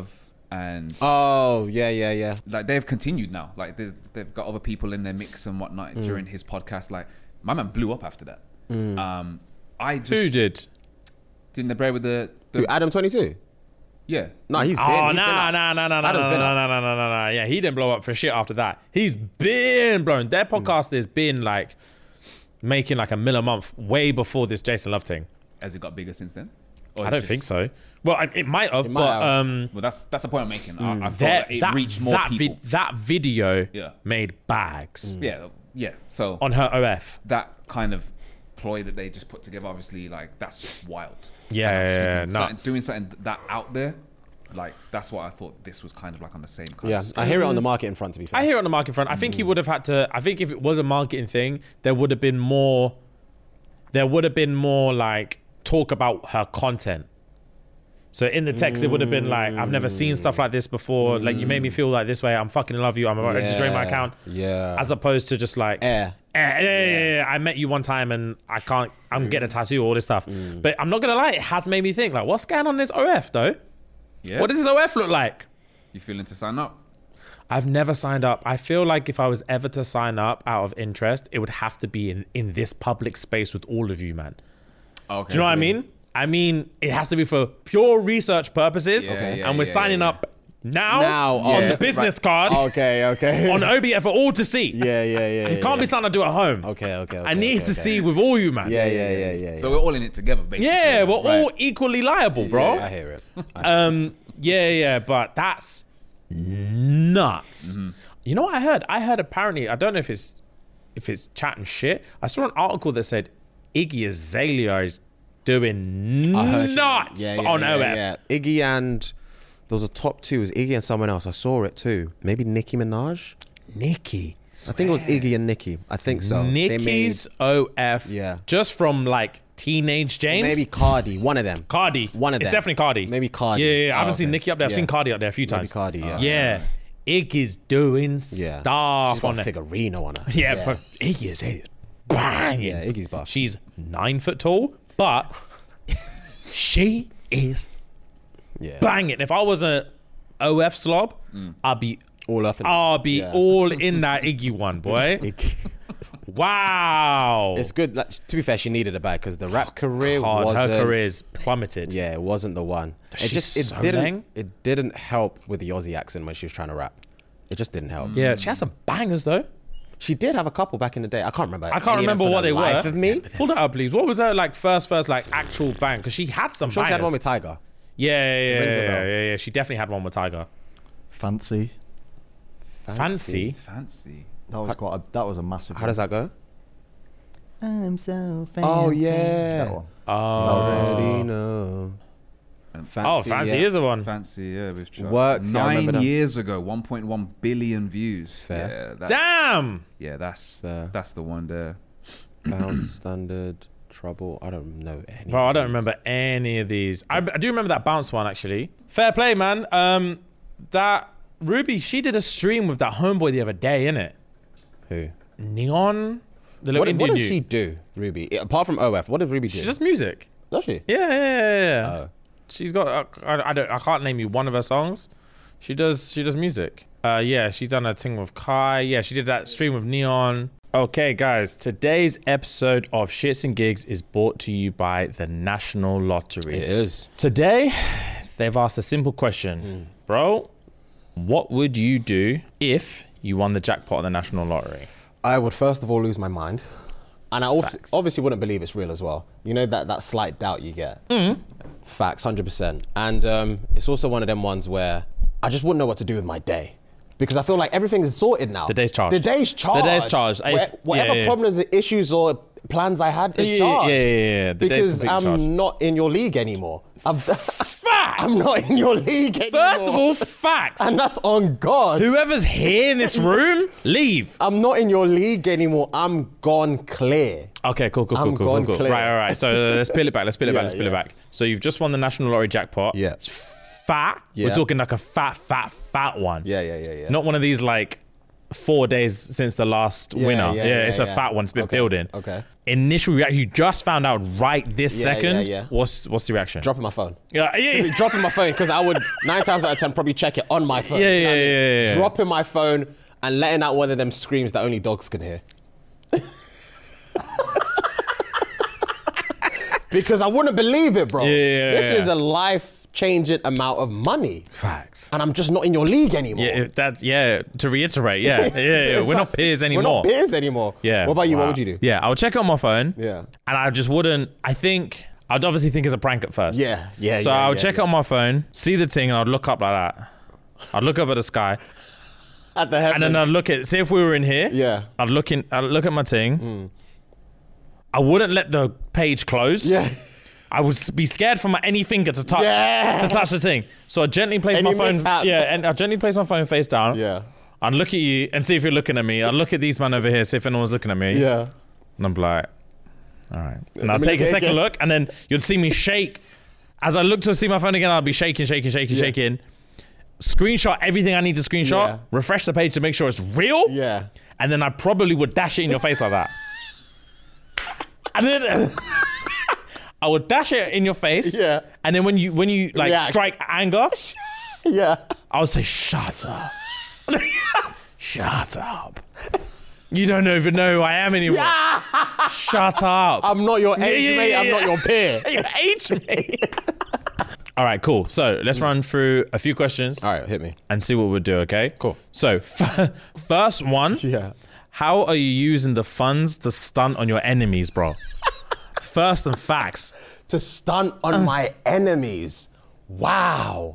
[SPEAKER 6] and
[SPEAKER 3] Oh yeah, yeah, yeah.
[SPEAKER 6] like they've continued now. Like there's, they've got other people in their mix and whatnot
[SPEAKER 3] Mm.
[SPEAKER 6] during his podcast. Like my man blew up after that. Um, I just
[SPEAKER 4] Who did?
[SPEAKER 6] didn't the bread with the, the
[SPEAKER 3] Who, Adam twenty-two?
[SPEAKER 6] yeah.
[SPEAKER 3] No, he's been.
[SPEAKER 4] Oh,
[SPEAKER 3] he's
[SPEAKER 4] nah,
[SPEAKER 3] been
[SPEAKER 4] nah,
[SPEAKER 3] up.
[SPEAKER 4] nah, nah, nah,
[SPEAKER 3] Adam's
[SPEAKER 4] nah,
[SPEAKER 3] been
[SPEAKER 4] nah,
[SPEAKER 3] up.
[SPEAKER 4] nah, nah, nah, nah, nah. Yeah, he didn't blow up for shit after that. He's been blown. Their podcast has been like making like a mil a month way before this Jason Love thing.
[SPEAKER 6] Has it got bigger since then? Or
[SPEAKER 4] I
[SPEAKER 6] is
[SPEAKER 4] don't
[SPEAKER 6] it just-
[SPEAKER 4] think so. Well, I, it might have,
[SPEAKER 3] It might
[SPEAKER 4] but
[SPEAKER 3] have.
[SPEAKER 4] um,
[SPEAKER 6] Well, that's that's the point I'm making. I, I thought
[SPEAKER 4] that,
[SPEAKER 6] that it
[SPEAKER 4] that,
[SPEAKER 6] reached more
[SPEAKER 4] that,
[SPEAKER 6] people.
[SPEAKER 4] vid- that video
[SPEAKER 6] Yeah.
[SPEAKER 4] made bags
[SPEAKER 6] yeah, yeah. So
[SPEAKER 4] on her O F.
[SPEAKER 6] that kind of ploy that they just put together, obviously, like that's just wild.
[SPEAKER 4] Yeah,
[SPEAKER 6] And
[SPEAKER 4] yeah,
[SPEAKER 6] actually
[SPEAKER 4] yeah,
[SPEAKER 6] doing something-
[SPEAKER 4] nuts.
[SPEAKER 6] doing something that out there, like that's what I thought. This was kind of like on the same kind
[SPEAKER 3] Yeah,
[SPEAKER 6] of
[SPEAKER 3] I hear it on the marketing front. To be fair,
[SPEAKER 4] I hear it on the marketing front. I think he would have had to. I think if it was a marketing thing, there would have been more. There would have been more like talk about her content. So in the text, it would have been like, "I've never seen stuff like this before. Like you made me feel like this way. I'm fucking in love with you. I'm about to drain my
[SPEAKER 3] Yeah,
[SPEAKER 4] account."
[SPEAKER 3] yeah.
[SPEAKER 4] As opposed to just like,
[SPEAKER 3] Air.
[SPEAKER 4] Eh, yeah, yeah, yeah, yeah. I met you one time and I can't. I'm getting a tattoo, all this stuff. But I'm not gonna lie, it has made me think like, what's going on in this O F though?
[SPEAKER 6] Yeah.
[SPEAKER 4] What does this O F look like?
[SPEAKER 6] You feeling to sign up?
[SPEAKER 4] I've never signed up. I feel like if I was ever to sign up out of interest, it would have to be in, in this public space with all of you, man.
[SPEAKER 6] Okay.
[SPEAKER 4] Do you know what I mean? I mean, it has to be for pure research purposes,
[SPEAKER 6] Yeah, Okay. yeah,
[SPEAKER 4] and we're
[SPEAKER 6] yeah,
[SPEAKER 4] signing
[SPEAKER 6] yeah,
[SPEAKER 4] up now,
[SPEAKER 3] Now,
[SPEAKER 4] on
[SPEAKER 3] oh,
[SPEAKER 4] the business
[SPEAKER 3] right.
[SPEAKER 4] card
[SPEAKER 3] Okay, okay.
[SPEAKER 4] on O B F for all to see.
[SPEAKER 3] Yeah, yeah, yeah.
[SPEAKER 4] It can't be something I do at home.
[SPEAKER 3] Okay, okay, okay.
[SPEAKER 4] I need
[SPEAKER 3] okay,
[SPEAKER 4] to
[SPEAKER 3] okay.
[SPEAKER 4] see with all you, man.
[SPEAKER 3] Yeah, yeah, yeah, yeah.
[SPEAKER 6] So we're all in it together, basically.
[SPEAKER 4] Yeah, we're all
[SPEAKER 3] Right.
[SPEAKER 4] equally liable, bro.
[SPEAKER 3] I hear it.
[SPEAKER 4] Um, yeah, yeah, but that's nuts.
[SPEAKER 3] Mm-hmm.
[SPEAKER 4] You know what I heard? I heard apparently, I don't know if it's if it's chatting shit. I saw an article that said Iggy Azalea is doing
[SPEAKER 3] I heard you.
[SPEAKER 4] nuts
[SPEAKER 3] Yeah, yeah,
[SPEAKER 4] on
[SPEAKER 3] yeah,
[SPEAKER 4] O F.
[SPEAKER 3] yeah. Iggy and there was a top two. It was Iggy and someone else. I saw it too. Maybe Nicki Minaj.
[SPEAKER 4] Nicki.
[SPEAKER 3] I think it was Iggy and Nicki. I think so. They made-
[SPEAKER 4] Nicki's O F.
[SPEAKER 3] Yeah.
[SPEAKER 4] Just from like teenage James.
[SPEAKER 3] maybe Cardi. One of them.
[SPEAKER 4] Cardi.
[SPEAKER 3] One of
[SPEAKER 4] It's
[SPEAKER 3] them.
[SPEAKER 4] definitely Cardi.
[SPEAKER 3] Maybe Cardi.
[SPEAKER 4] Yeah, yeah, yeah. I
[SPEAKER 3] Oh,
[SPEAKER 4] haven't seen
[SPEAKER 3] okay.
[SPEAKER 4] Nicki up there. I've
[SPEAKER 3] Yeah.
[SPEAKER 4] seen Cardi up there a few
[SPEAKER 3] Maybe
[SPEAKER 4] times.
[SPEAKER 3] Cardi, yeah.
[SPEAKER 4] Yeah. Iggy's doing
[SPEAKER 3] Yeah.
[SPEAKER 4] stuff
[SPEAKER 3] She's
[SPEAKER 4] on
[SPEAKER 3] got
[SPEAKER 4] there.
[SPEAKER 3] Figurino on her.
[SPEAKER 4] Yeah, but Iggy is banging.
[SPEAKER 3] Yeah, Iggy's buff.
[SPEAKER 4] She's nine foot tall, but she is
[SPEAKER 3] Yeah.
[SPEAKER 4] banging. If I was a O F slob, I'd be
[SPEAKER 3] All up in
[SPEAKER 4] I'll be
[SPEAKER 3] Yeah.
[SPEAKER 4] all in that Iggy one, boy.
[SPEAKER 3] Iggy.
[SPEAKER 4] Wow.
[SPEAKER 3] It's good. Like, to be fair, she needed a bag because the rap career
[SPEAKER 4] God,
[SPEAKER 3] wasn't.
[SPEAKER 4] her career's plummeted.
[SPEAKER 3] Yeah, it wasn't the one. It
[SPEAKER 4] She's
[SPEAKER 3] just it
[SPEAKER 4] so
[SPEAKER 3] didn't
[SPEAKER 4] bang.
[SPEAKER 3] it didn't help with the Aussie accent when she was trying to rap. It just didn't help.
[SPEAKER 4] Yeah, she has some bangers though.
[SPEAKER 3] She did have a couple back in the day. I can't remember.
[SPEAKER 4] I can't
[SPEAKER 3] any of them
[SPEAKER 4] remember
[SPEAKER 3] for
[SPEAKER 4] what
[SPEAKER 3] the
[SPEAKER 4] they
[SPEAKER 3] life
[SPEAKER 4] were.
[SPEAKER 3] Of me.
[SPEAKER 4] Pull that up, please. What was her like first, first like actual bang? Because she had some.
[SPEAKER 3] I'm sure she had
[SPEAKER 4] bangers.
[SPEAKER 3] one with Tiger.
[SPEAKER 4] Yeah, yeah, yeah,
[SPEAKER 3] Rings a
[SPEAKER 4] yeah,
[SPEAKER 3] bell.
[SPEAKER 4] yeah, yeah. She definitely had one with Tiger.
[SPEAKER 5] Fancy.
[SPEAKER 4] Fancy.
[SPEAKER 6] Fancy.
[SPEAKER 5] That was quite. A, that was a massive.
[SPEAKER 3] How does that go?
[SPEAKER 5] I'm so fancy.
[SPEAKER 3] Oh, yeah.
[SPEAKER 5] That one.
[SPEAKER 4] Oh,
[SPEAKER 3] Already know.
[SPEAKER 6] And
[SPEAKER 4] oh, fancy
[SPEAKER 3] yeah.
[SPEAKER 4] is the one.
[SPEAKER 6] Fancy, yeah, with Chuck.
[SPEAKER 3] Work, yeah, I
[SPEAKER 6] Nine
[SPEAKER 3] remember them.
[SPEAKER 6] years ago, one point one billion views.
[SPEAKER 3] Fair.
[SPEAKER 6] Yeah, that,
[SPEAKER 4] Damn.
[SPEAKER 6] yeah, that's
[SPEAKER 3] Fair.
[SPEAKER 6] that's the one there.
[SPEAKER 3] Bounce, standard, trouble. I don't know any.
[SPEAKER 4] Bro, I
[SPEAKER 3] of
[SPEAKER 4] don't
[SPEAKER 3] these.
[SPEAKER 4] remember any of these. I, I do remember that bounce one actually. Fair play, man. Um, that Ruby, she did a stream with that homeboy the other day, innit?
[SPEAKER 3] Who?
[SPEAKER 4] Neon, the little
[SPEAKER 3] What,
[SPEAKER 4] Indian
[SPEAKER 3] what does
[SPEAKER 4] dude.
[SPEAKER 3] she do, Ruby? Apart from O F, what does Ruby do?
[SPEAKER 4] She's just music.
[SPEAKER 3] Does she?
[SPEAKER 4] Yeah, yeah, yeah, yeah.
[SPEAKER 3] Oh.
[SPEAKER 4] She's got. Uh, I, I don't. I can't name you one of her songs. She does. She does music. Uh, yeah, she's done a thing with Kai. Yeah, she did that stream with Neon. Okay, guys. Today's episode of Shits and Gigs is brought to you by the National Lottery.
[SPEAKER 3] It is.
[SPEAKER 4] Today, they've asked a simple question, bro. What would you do if you won the jackpot of the National Lottery?
[SPEAKER 3] I would first of all lose my mind. And I obviously, obviously wouldn't believe it's real as well. You know that, that slight doubt you get. Mm. Facts, one hundred percent. And um, it's also one of them ones where I just wouldn't know what to do with my day. Because I feel like everything is sorted now.
[SPEAKER 4] The day's charged.
[SPEAKER 3] The day's charged.
[SPEAKER 4] The day's charged. I-
[SPEAKER 3] Where- whatever
[SPEAKER 4] yeah, yeah.
[SPEAKER 3] problems, issues, or plans I had is
[SPEAKER 4] Yeah,
[SPEAKER 3] charged.
[SPEAKER 4] yeah, yeah, yeah. The day's
[SPEAKER 3] because
[SPEAKER 4] completely
[SPEAKER 3] I'm
[SPEAKER 4] charged.
[SPEAKER 3] not in your league anymore. I'm,
[SPEAKER 4] Facts.
[SPEAKER 3] I'm not in your league anymore.
[SPEAKER 4] First of all, facts.
[SPEAKER 3] and that's on God.
[SPEAKER 4] Whoever's here in this room, leave.
[SPEAKER 3] I'm not in your league anymore. I'm gone clear.
[SPEAKER 4] Okay, cool, cool, cool,
[SPEAKER 3] I'm
[SPEAKER 4] cool, cool,
[SPEAKER 3] gone
[SPEAKER 4] cool.
[SPEAKER 3] clear.
[SPEAKER 4] Right, all right. So uh, let's peel it back. Let's peel it
[SPEAKER 3] Yeah,
[SPEAKER 4] back. Let's peel it
[SPEAKER 3] yeah.
[SPEAKER 4] back. So you've just won the National Lottery jackpot.
[SPEAKER 3] Yeah.
[SPEAKER 4] It's fat. We're
[SPEAKER 3] Yeah.
[SPEAKER 4] talking like a fat, fat, fat one.
[SPEAKER 3] Yeah, yeah, yeah, yeah.
[SPEAKER 4] Not one of these like four days since the last
[SPEAKER 3] Yeah,
[SPEAKER 4] winner.
[SPEAKER 3] yeah,
[SPEAKER 4] Yeah,
[SPEAKER 3] yeah,
[SPEAKER 4] it's a
[SPEAKER 3] yeah.
[SPEAKER 4] fat one. It's been
[SPEAKER 3] Okay,
[SPEAKER 4] building.
[SPEAKER 3] okay.
[SPEAKER 4] initial reaction, you just found out right this
[SPEAKER 3] Yeah,
[SPEAKER 4] second.
[SPEAKER 3] yeah, yeah.
[SPEAKER 4] What's what's the reaction?
[SPEAKER 3] Dropping my phone.
[SPEAKER 4] Yeah, yeah, yeah.
[SPEAKER 3] Dropping my phone because I would nine times out of ten probably check it on my phone.
[SPEAKER 4] Yeah,
[SPEAKER 3] You know what I
[SPEAKER 4] yeah,
[SPEAKER 3] mean?
[SPEAKER 4] yeah, yeah.
[SPEAKER 3] Dropping my phone and letting out one of them screams that only dogs can hear. Because I wouldn't believe it, bro.
[SPEAKER 4] Yeah, yeah,
[SPEAKER 3] this
[SPEAKER 4] yeah.
[SPEAKER 3] is a life-changing amount of money.
[SPEAKER 4] Facts.
[SPEAKER 3] And I'm just not in your league anymore.
[SPEAKER 4] Yeah, that yeah. To reiterate, yeah, yeah, yeah.
[SPEAKER 3] Because
[SPEAKER 4] We're not
[SPEAKER 3] that's-
[SPEAKER 4] peers
[SPEAKER 3] We're
[SPEAKER 4] anymore.
[SPEAKER 3] not peers anymore.
[SPEAKER 4] Yeah.
[SPEAKER 3] What about you?
[SPEAKER 4] Wow.
[SPEAKER 3] What would you do?
[SPEAKER 4] Yeah, I would check it on my phone.
[SPEAKER 3] Yeah.
[SPEAKER 4] And I just wouldn't. I think I'd obviously think it's a prank at first.
[SPEAKER 3] Yeah, yeah,
[SPEAKER 4] So
[SPEAKER 3] yeah,
[SPEAKER 4] I would
[SPEAKER 3] yeah,
[SPEAKER 4] check
[SPEAKER 3] yeah.
[SPEAKER 4] it on my phone, see the thing, and I'd look up like that. I'd look up at the sky,
[SPEAKER 3] At the
[SPEAKER 4] and
[SPEAKER 3] heavens.
[SPEAKER 4] then I'd look at. See if we were in here.
[SPEAKER 3] Yeah.
[SPEAKER 4] I'd look in. I'd look at my thing. I wouldn't let the page close.
[SPEAKER 3] Yeah.
[SPEAKER 4] I would be scared for my any finger to touch
[SPEAKER 3] Yeah.
[SPEAKER 4] to touch the thing. So I gently place
[SPEAKER 3] Any
[SPEAKER 4] my phone.
[SPEAKER 3] mishap.
[SPEAKER 4] Yeah, and I gently place my phone face down.
[SPEAKER 3] Yeah.
[SPEAKER 4] I'd look at you and see if you're looking at me. I'd look at these men over here, see if anyone's looking at me.
[SPEAKER 3] Yeah.
[SPEAKER 4] And I'm like, all right. And
[SPEAKER 3] let
[SPEAKER 4] I'll
[SPEAKER 3] me
[SPEAKER 4] take a
[SPEAKER 3] look at it
[SPEAKER 4] second
[SPEAKER 3] again.
[SPEAKER 4] look, and then you'd see me shake. As I look to see my phone again, I'll be shaking, shaking, shaking,
[SPEAKER 3] Yeah.
[SPEAKER 4] shaking. Screenshot everything I need to screenshot.
[SPEAKER 3] Yeah.
[SPEAKER 4] Refresh the page to make sure it's real.
[SPEAKER 3] Yeah.
[SPEAKER 4] And then I probably would dash it in your face like that. And then I would dash it in your face.
[SPEAKER 3] Yeah.
[SPEAKER 4] And then when you when you like
[SPEAKER 3] React.
[SPEAKER 4] strike anger,
[SPEAKER 3] Yeah.
[SPEAKER 4] I would say, "Shut up, shut up. You don't even know who I am anymore. Shut up.
[SPEAKER 3] I'm not your age
[SPEAKER 4] yeah,
[SPEAKER 3] mate.
[SPEAKER 4] yeah,
[SPEAKER 3] I'm
[SPEAKER 4] yeah.
[SPEAKER 3] not your peer.
[SPEAKER 4] Your age mate." All right, cool. So let's run through a few questions
[SPEAKER 3] All right, hit me.
[SPEAKER 4] and see what we'll do. Okay.
[SPEAKER 3] Cool.
[SPEAKER 4] So f- first one.
[SPEAKER 3] Yeah.
[SPEAKER 4] How are you using the funds to stunt on your enemies, bro? First and facts.
[SPEAKER 3] To stunt on my enemies. Wow.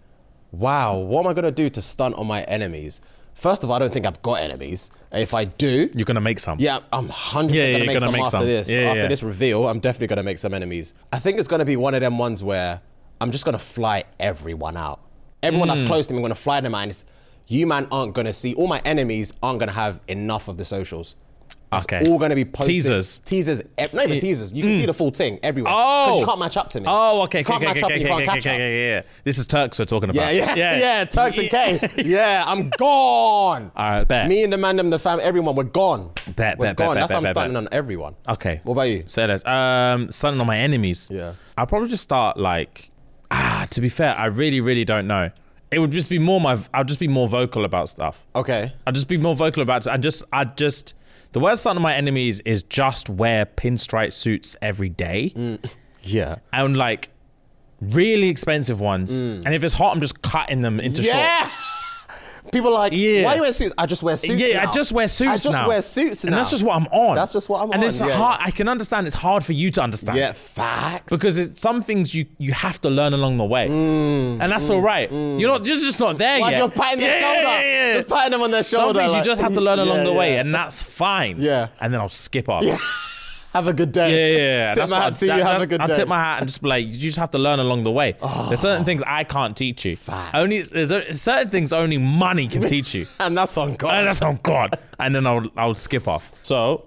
[SPEAKER 3] Wow. What am I going to do to stunt on my enemies? First of all, I don't think I've got enemies. If I do,
[SPEAKER 4] You're gonna make some.
[SPEAKER 3] yeah, I'm one hundred percent
[SPEAKER 4] Yeah, yeah,
[SPEAKER 3] going to
[SPEAKER 4] you're
[SPEAKER 3] make
[SPEAKER 4] gonna
[SPEAKER 3] some
[SPEAKER 4] make
[SPEAKER 3] after
[SPEAKER 4] some.
[SPEAKER 3] this.
[SPEAKER 4] Yeah,
[SPEAKER 3] after
[SPEAKER 4] yeah.
[SPEAKER 3] this reveal, I'm definitely going to make some enemies. I think it's going to be one of them ones where I'm just going to fly everyone out. Everyone
[SPEAKER 4] Mm.
[SPEAKER 3] that's close to me, I'm going to fly them out. And it's, you man aren't going to see, all my enemies aren't going to have enough of the socials. It's
[SPEAKER 4] Okay.
[SPEAKER 3] all going to be posted.
[SPEAKER 4] Teasers.
[SPEAKER 3] Teasers. ev- Not even teasers. You can see the full thing everywhere.
[SPEAKER 4] Oh.
[SPEAKER 3] Because you can't match up to me.
[SPEAKER 4] Oh, okay,
[SPEAKER 3] You
[SPEAKER 4] okay,
[SPEAKER 3] can't
[SPEAKER 4] okay,
[SPEAKER 3] match
[SPEAKER 4] okay,
[SPEAKER 3] up and
[SPEAKER 4] okay,
[SPEAKER 3] you can't
[SPEAKER 4] okay,
[SPEAKER 3] catch
[SPEAKER 4] okay,
[SPEAKER 3] up.
[SPEAKER 4] okay, yeah. This is Turks we're talking
[SPEAKER 3] Yeah,
[SPEAKER 4] about.
[SPEAKER 3] yeah, yeah, Turks and K. Yeah, I'm gone.
[SPEAKER 4] All right, bet.
[SPEAKER 3] Me and the man, them, the fam, everyone, we're gone.
[SPEAKER 4] Bet,
[SPEAKER 3] we're
[SPEAKER 4] bet, bet,
[SPEAKER 3] gone.
[SPEAKER 4] bet,
[SPEAKER 3] That's
[SPEAKER 4] bet,
[SPEAKER 3] how I'm
[SPEAKER 4] bet,
[SPEAKER 3] starting
[SPEAKER 4] bet.
[SPEAKER 3] on everyone.
[SPEAKER 4] Okay.
[SPEAKER 3] What about you?
[SPEAKER 4] Say this. Um, stunting on my enemies.
[SPEAKER 3] Yeah.
[SPEAKER 4] I'll probably just start like, ah. To be fair, I really, really don't know. It would just be more my. I'll just be more vocal about stuff.
[SPEAKER 3] Okay.
[SPEAKER 4] I'll just be more vocal about it. I just, I just. The way I start on my enemies is just wear pinstripe suits every day.
[SPEAKER 3] Yeah.
[SPEAKER 4] And like really expensive ones. And if it's hot, I'm just cutting them into
[SPEAKER 3] Yeah.
[SPEAKER 4] shorts.
[SPEAKER 3] People are like,
[SPEAKER 4] Yeah.
[SPEAKER 3] why you wear suits? I just wear suits
[SPEAKER 4] Yeah,
[SPEAKER 3] now.
[SPEAKER 4] I just wear suits
[SPEAKER 3] I just
[SPEAKER 4] now.
[SPEAKER 3] wear suits
[SPEAKER 4] and
[SPEAKER 3] now.
[SPEAKER 4] that's just what I'm on.
[SPEAKER 3] That's just what I'm
[SPEAKER 4] and
[SPEAKER 3] on,
[SPEAKER 4] it's
[SPEAKER 3] yeah.
[SPEAKER 4] hard. I can understand it's hard for you to understand.
[SPEAKER 3] Yeah, facts.
[SPEAKER 4] Because it's some things you you have to learn along the way, and that's all right. You're not you're just not there
[SPEAKER 3] While
[SPEAKER 4] yet.
[SPEAKER 3] you're patting their
[SPEAKER 4] Yeah,
[SPEAKER 3] shoulder.
[SPEAKER 4] yeah, yeah, yeah.
[SPEAKER 3] Just patting them on their
[SPEAKER 4] Some
[SPEAKER 3] shoulder.
[SPEAKER 4] things you
[SPEAKER 3] like-
[SPEAKER 4] just have to learn along
[SPEAKER 3] Yeah,
[SPEAKER 4] the way,
[SPEAKER 3] yeah.
[SPEAKER 4] and that's fine.
[SPEAKER 3] Yeah.
[SPEAKER 4] And then I'll skip off.
[SPEAKER 3] Have a good day.
[SPEAKER 4] Yeah, yeah, yeah.
[SPEAKER 3] Tip
[SPEAKER 4] That's
[SPEAKER 3] my
[SPEAKER 4] what
[SPEAKER 3] hat
[SPEAKER 4] I-
[SPEAKER 3] to you.
[SPEAKER 4] that-
[SPEAKER 3] Have a
[SPEAKER 4] that-
[SPEAKER 3] good
[SPEAKER 4] I'll
[SPEAKER 3] day.
[SPEAKER 4] tip my hat and just be like, you just have to learn along the way. There's certain things I can't teach you.
[SPEAKER 3] Facts.
[SPEAKER 4] Only there's a- certain things only money can teach you.
[SPEAKER 3] And that's on God.
[SPEAKER 4] And that's on God. And then I'll I'll skip off. So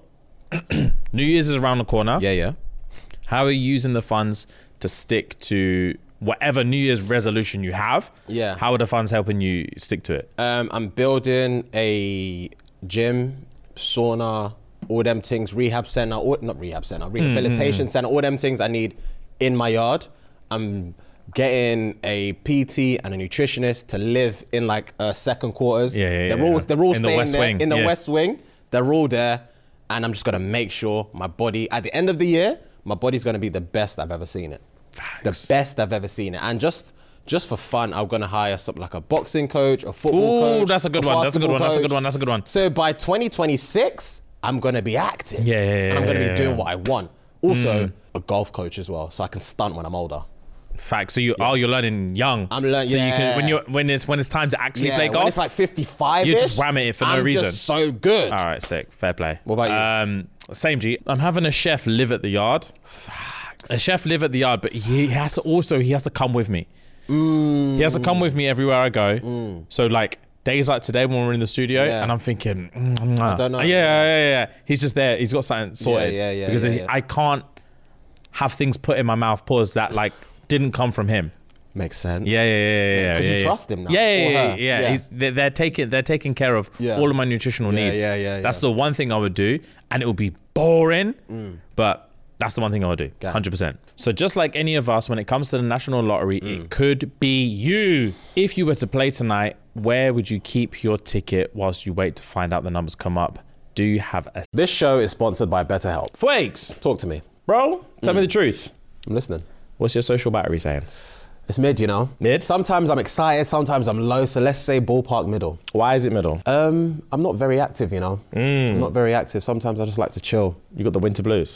[SPEAKER 4] New Year's is around the corner.
[SPEAKER 3] yeah, yeah.
[SPEAKER 4] How are you using the funds to stick to whatever New Year's resolution you have?
[SPEAKER 3] Yeah.
[SPEAKER 4] How are the funds helping you stick to it?
[SPEAKER 3] Um, I'm building a gym, sauna, all them things, rehab center, all, not rehab center, rehabilitation center, all them things I need in my yard. I'm getting a P T and a nutritionist to live in like uh, second quarters.
[SPEAKER 4] Yeah, yeah,
[SPEAKER 3] they're
[SPEAKER 4] yeah.
[SPEAKER 3] all they're all
[SPEAKER 4] In the
[SPEAKER 3] staying
[SPEAKER 4] West
[SPEAKER 3] there
[SPEAKER 4] Wing,
[SPEAKER 3] in the
[SPEAKER 4] yeah.
[SPEAKER 3] West Wing. They're all there, and I'm just gonna make sure my body at the end of the year, my body's gonna be the best I've ever seen it.
[SPEAKER 4] Facts.
[SPEAKER 3] The best I've ever seen it, and just. Just for fun, I'm gonna hire something like a boxing coach, a football
[SPEAKER 4] Ooh,
[SPEAKER 3] coach.
[SPEAKER 4] that's a good one. That's a good
[SPEAKER 3] basketball
[SPEAKER 4] one. That's a good
[SPEAKER 3] coach.
[SPEAKER 4] one. That's a good one.
[SPEAKER 3] So by twenty twenty-six, I'm gonna be active.
[SPEAKER 4] Yeah, yeah,
[SPEAKER 3] And I'm gonna
[SPEAKER 4] yeah,
[SPEAKER 3] be
[SPEAKER 4] yeah,
[SPEAKER 3] doing
[SPEAKER 4] yeah.
[SPEAKER 3] what I want. Also, a golf coach as well, so I can stunt when I'm older.
[SPEAKER 4] Fact. So you oh you're learning young.
[SPEAKER 3] I'm learning-
[SPEAKER 4] So you
[SPEAKER 3] yeah.
[SPEAKER 4] can when you when it's when it's time to actually
[SPEAKER 3] Yeah,
[SPEAKER 4] play
[SPEAKER 3] when
[SPEAKER 4] golf.
[SPEAKER 3] it's like fifty-five,
[SPEAKER 4] You just wham it for no
[SPEAKER 3] I'm
[SPEAKER 4] reason.
[SPEAKER 3] Just so good.
[SPEAKER 4] All right, sick. Fair play.
[SPEAKER 3] What about you?
[SPEAKER 4] Um, same G. I'm having a chef live at the yard. Facts. A chef live at the yard, but he has to also he has to come with me.
[SPEAKER 3] Mm.
[SPEAKER 4] He has to come with me everywhere I go. So like days like today when we're in the studio,
[SPEAKER 3] Yeah.
[SPEAKER 4] and I'm thinking, mm, I
[SPEAKER 3] don't know.
[SPEAKER 4] Yeah, yeah, yeah, yeah. He's just there. He's got something sorted.
[SPEAKER 3] yeah, yeah,
[SPEAKER 4] Because
[SPEAKER 3] yeah,
[SPEAKER 4] he-
[SPEAKER 3] yeah.
[SPEAKER 4] I can't have things put in my mouth, pause that like didn't come from him.
[SPEAKER 3] Makes sense.
[SPEAKER 4] Yeah, yeah, yeah, yeah.
[SPEAKER 3] Could
[SPEAKER 4] yeah,
[SPEAKER 3] you
[SPEAKER 4] yeah.
[SPEAKER 3] trust him now?
[SPEAKER 4] Yeah,
[SPEAKER 3] Or
[SPEAKER 4] yeah, yeah.
[SPEAKER 3] her?
[SPEAKER 4] yeah.
[SPEAKER 3] Yeah.
[SPEAKER 4] He's, they're, they're taking they're taking care of
[SPEAKER 3] Yeah.
[SPEAKER 4] all of my nutritional
[SPEAKER 3] Yeah,
[SPEAKER 4] needs.
[SPEAKER 3] yeah, yeah,
[SPEAKER 4] That's
[SPEAKER 3] yeah.
[SPEAKER 4] the one thing I would do, and it would be boring. But that's the one thing I'll do,
[SPEAKER 3] Okay.
[SPEAKER 4] one hundred percent. So just like any of us, when it comes to the National Lottery,
[SPEAKER 3] Mm.
[SPEAKER 4] it could be you. If you were to play tonight, where would you keep your ticket whilst you wait to find out the numbers come up? Do you have a...
[SPEAKER 3] This show is sponsored by BetterHelp.
[SPEAKER 4] Flakes,
[SPEAKER 3] Talk to me.
[SPEAKER 4] bro, tell
[SPEAKER 3] Mm.
[SPEAKER 4] me the truth.
[SPEAKER 3] I'm listening.
[SPEAKER 4] What's your social battery saying?
[SPEAKER 3] It's mid, you know.
[SPEAKER 4] Mid?
[SPEAKER 3] Sometimes I'm excited, sometimes I'm low. So let's say ballpark middle.
[SPEAKER 4] Why is it middle?
[SPEAKER 3] Um, I'm not very active, you know. I'm not very active. Sometimes I just like to chill.
[SPEAKER 4] You got the winter blues.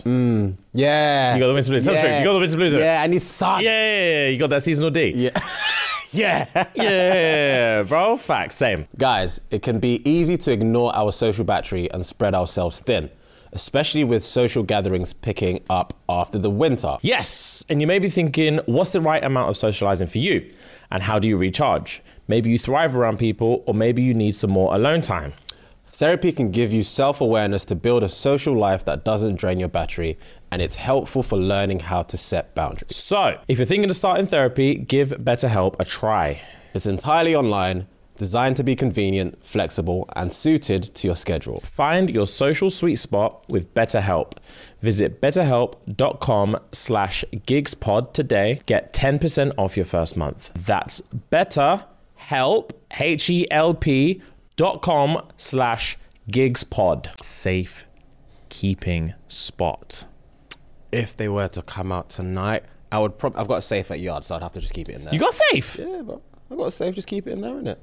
[SPEAKER 3] Yeah.
[SPEAKER 4] You got the winter blues. Tell the truth. You got the winter blues.
[SPEAKER 3] Yeah, I need sun.
[SPEAKER 4] Yeah, yeah, yeah, you got that seasonal D.
[SPEAKER 3] Yeah. yeah.
[SPEAKER 4] Yeah, bro. Facts. Same.
[SPEAKER 3] Guys, it can be easy to ignore our social battery and spread ourselves thin, especially with social gatherings picking up after the winter.
[SPEAKER 4] Yes. And you may be thinking, what's the right amount of socializing for you? And how do you recharge? Maybe you thrive around people, or maybe you need some more alone time.
[SPEAKER 3] Therapy can give you self-awareness to build a social life that doesn't drain your battery, and it's helpful for learning how to set boundaries.
[SPEAKER 4] So, if you're thinking of starting therapy, give BetterHelp a try.
[SPEAKER 3] It's entirely online, designed to be convenient, flexible, and suited to your schedule.
[SPEAKER 4] Find your social sweet spot with BetterHelp. Visit betterhelp.com slash gigspod today. Get ten percent off your first month. That's betterhelp, H E L P dot com slash gigspod. Safe keeping spot.
[SPEAKER 3] If they were to come out tonight, I would probably, I've got a safe at yard, so I'd have to just keep it in there.
[SPEAKER 4] You got safe?
[SPEAKER 3] Yeah, but I've got a safe, just keep it in there, innit?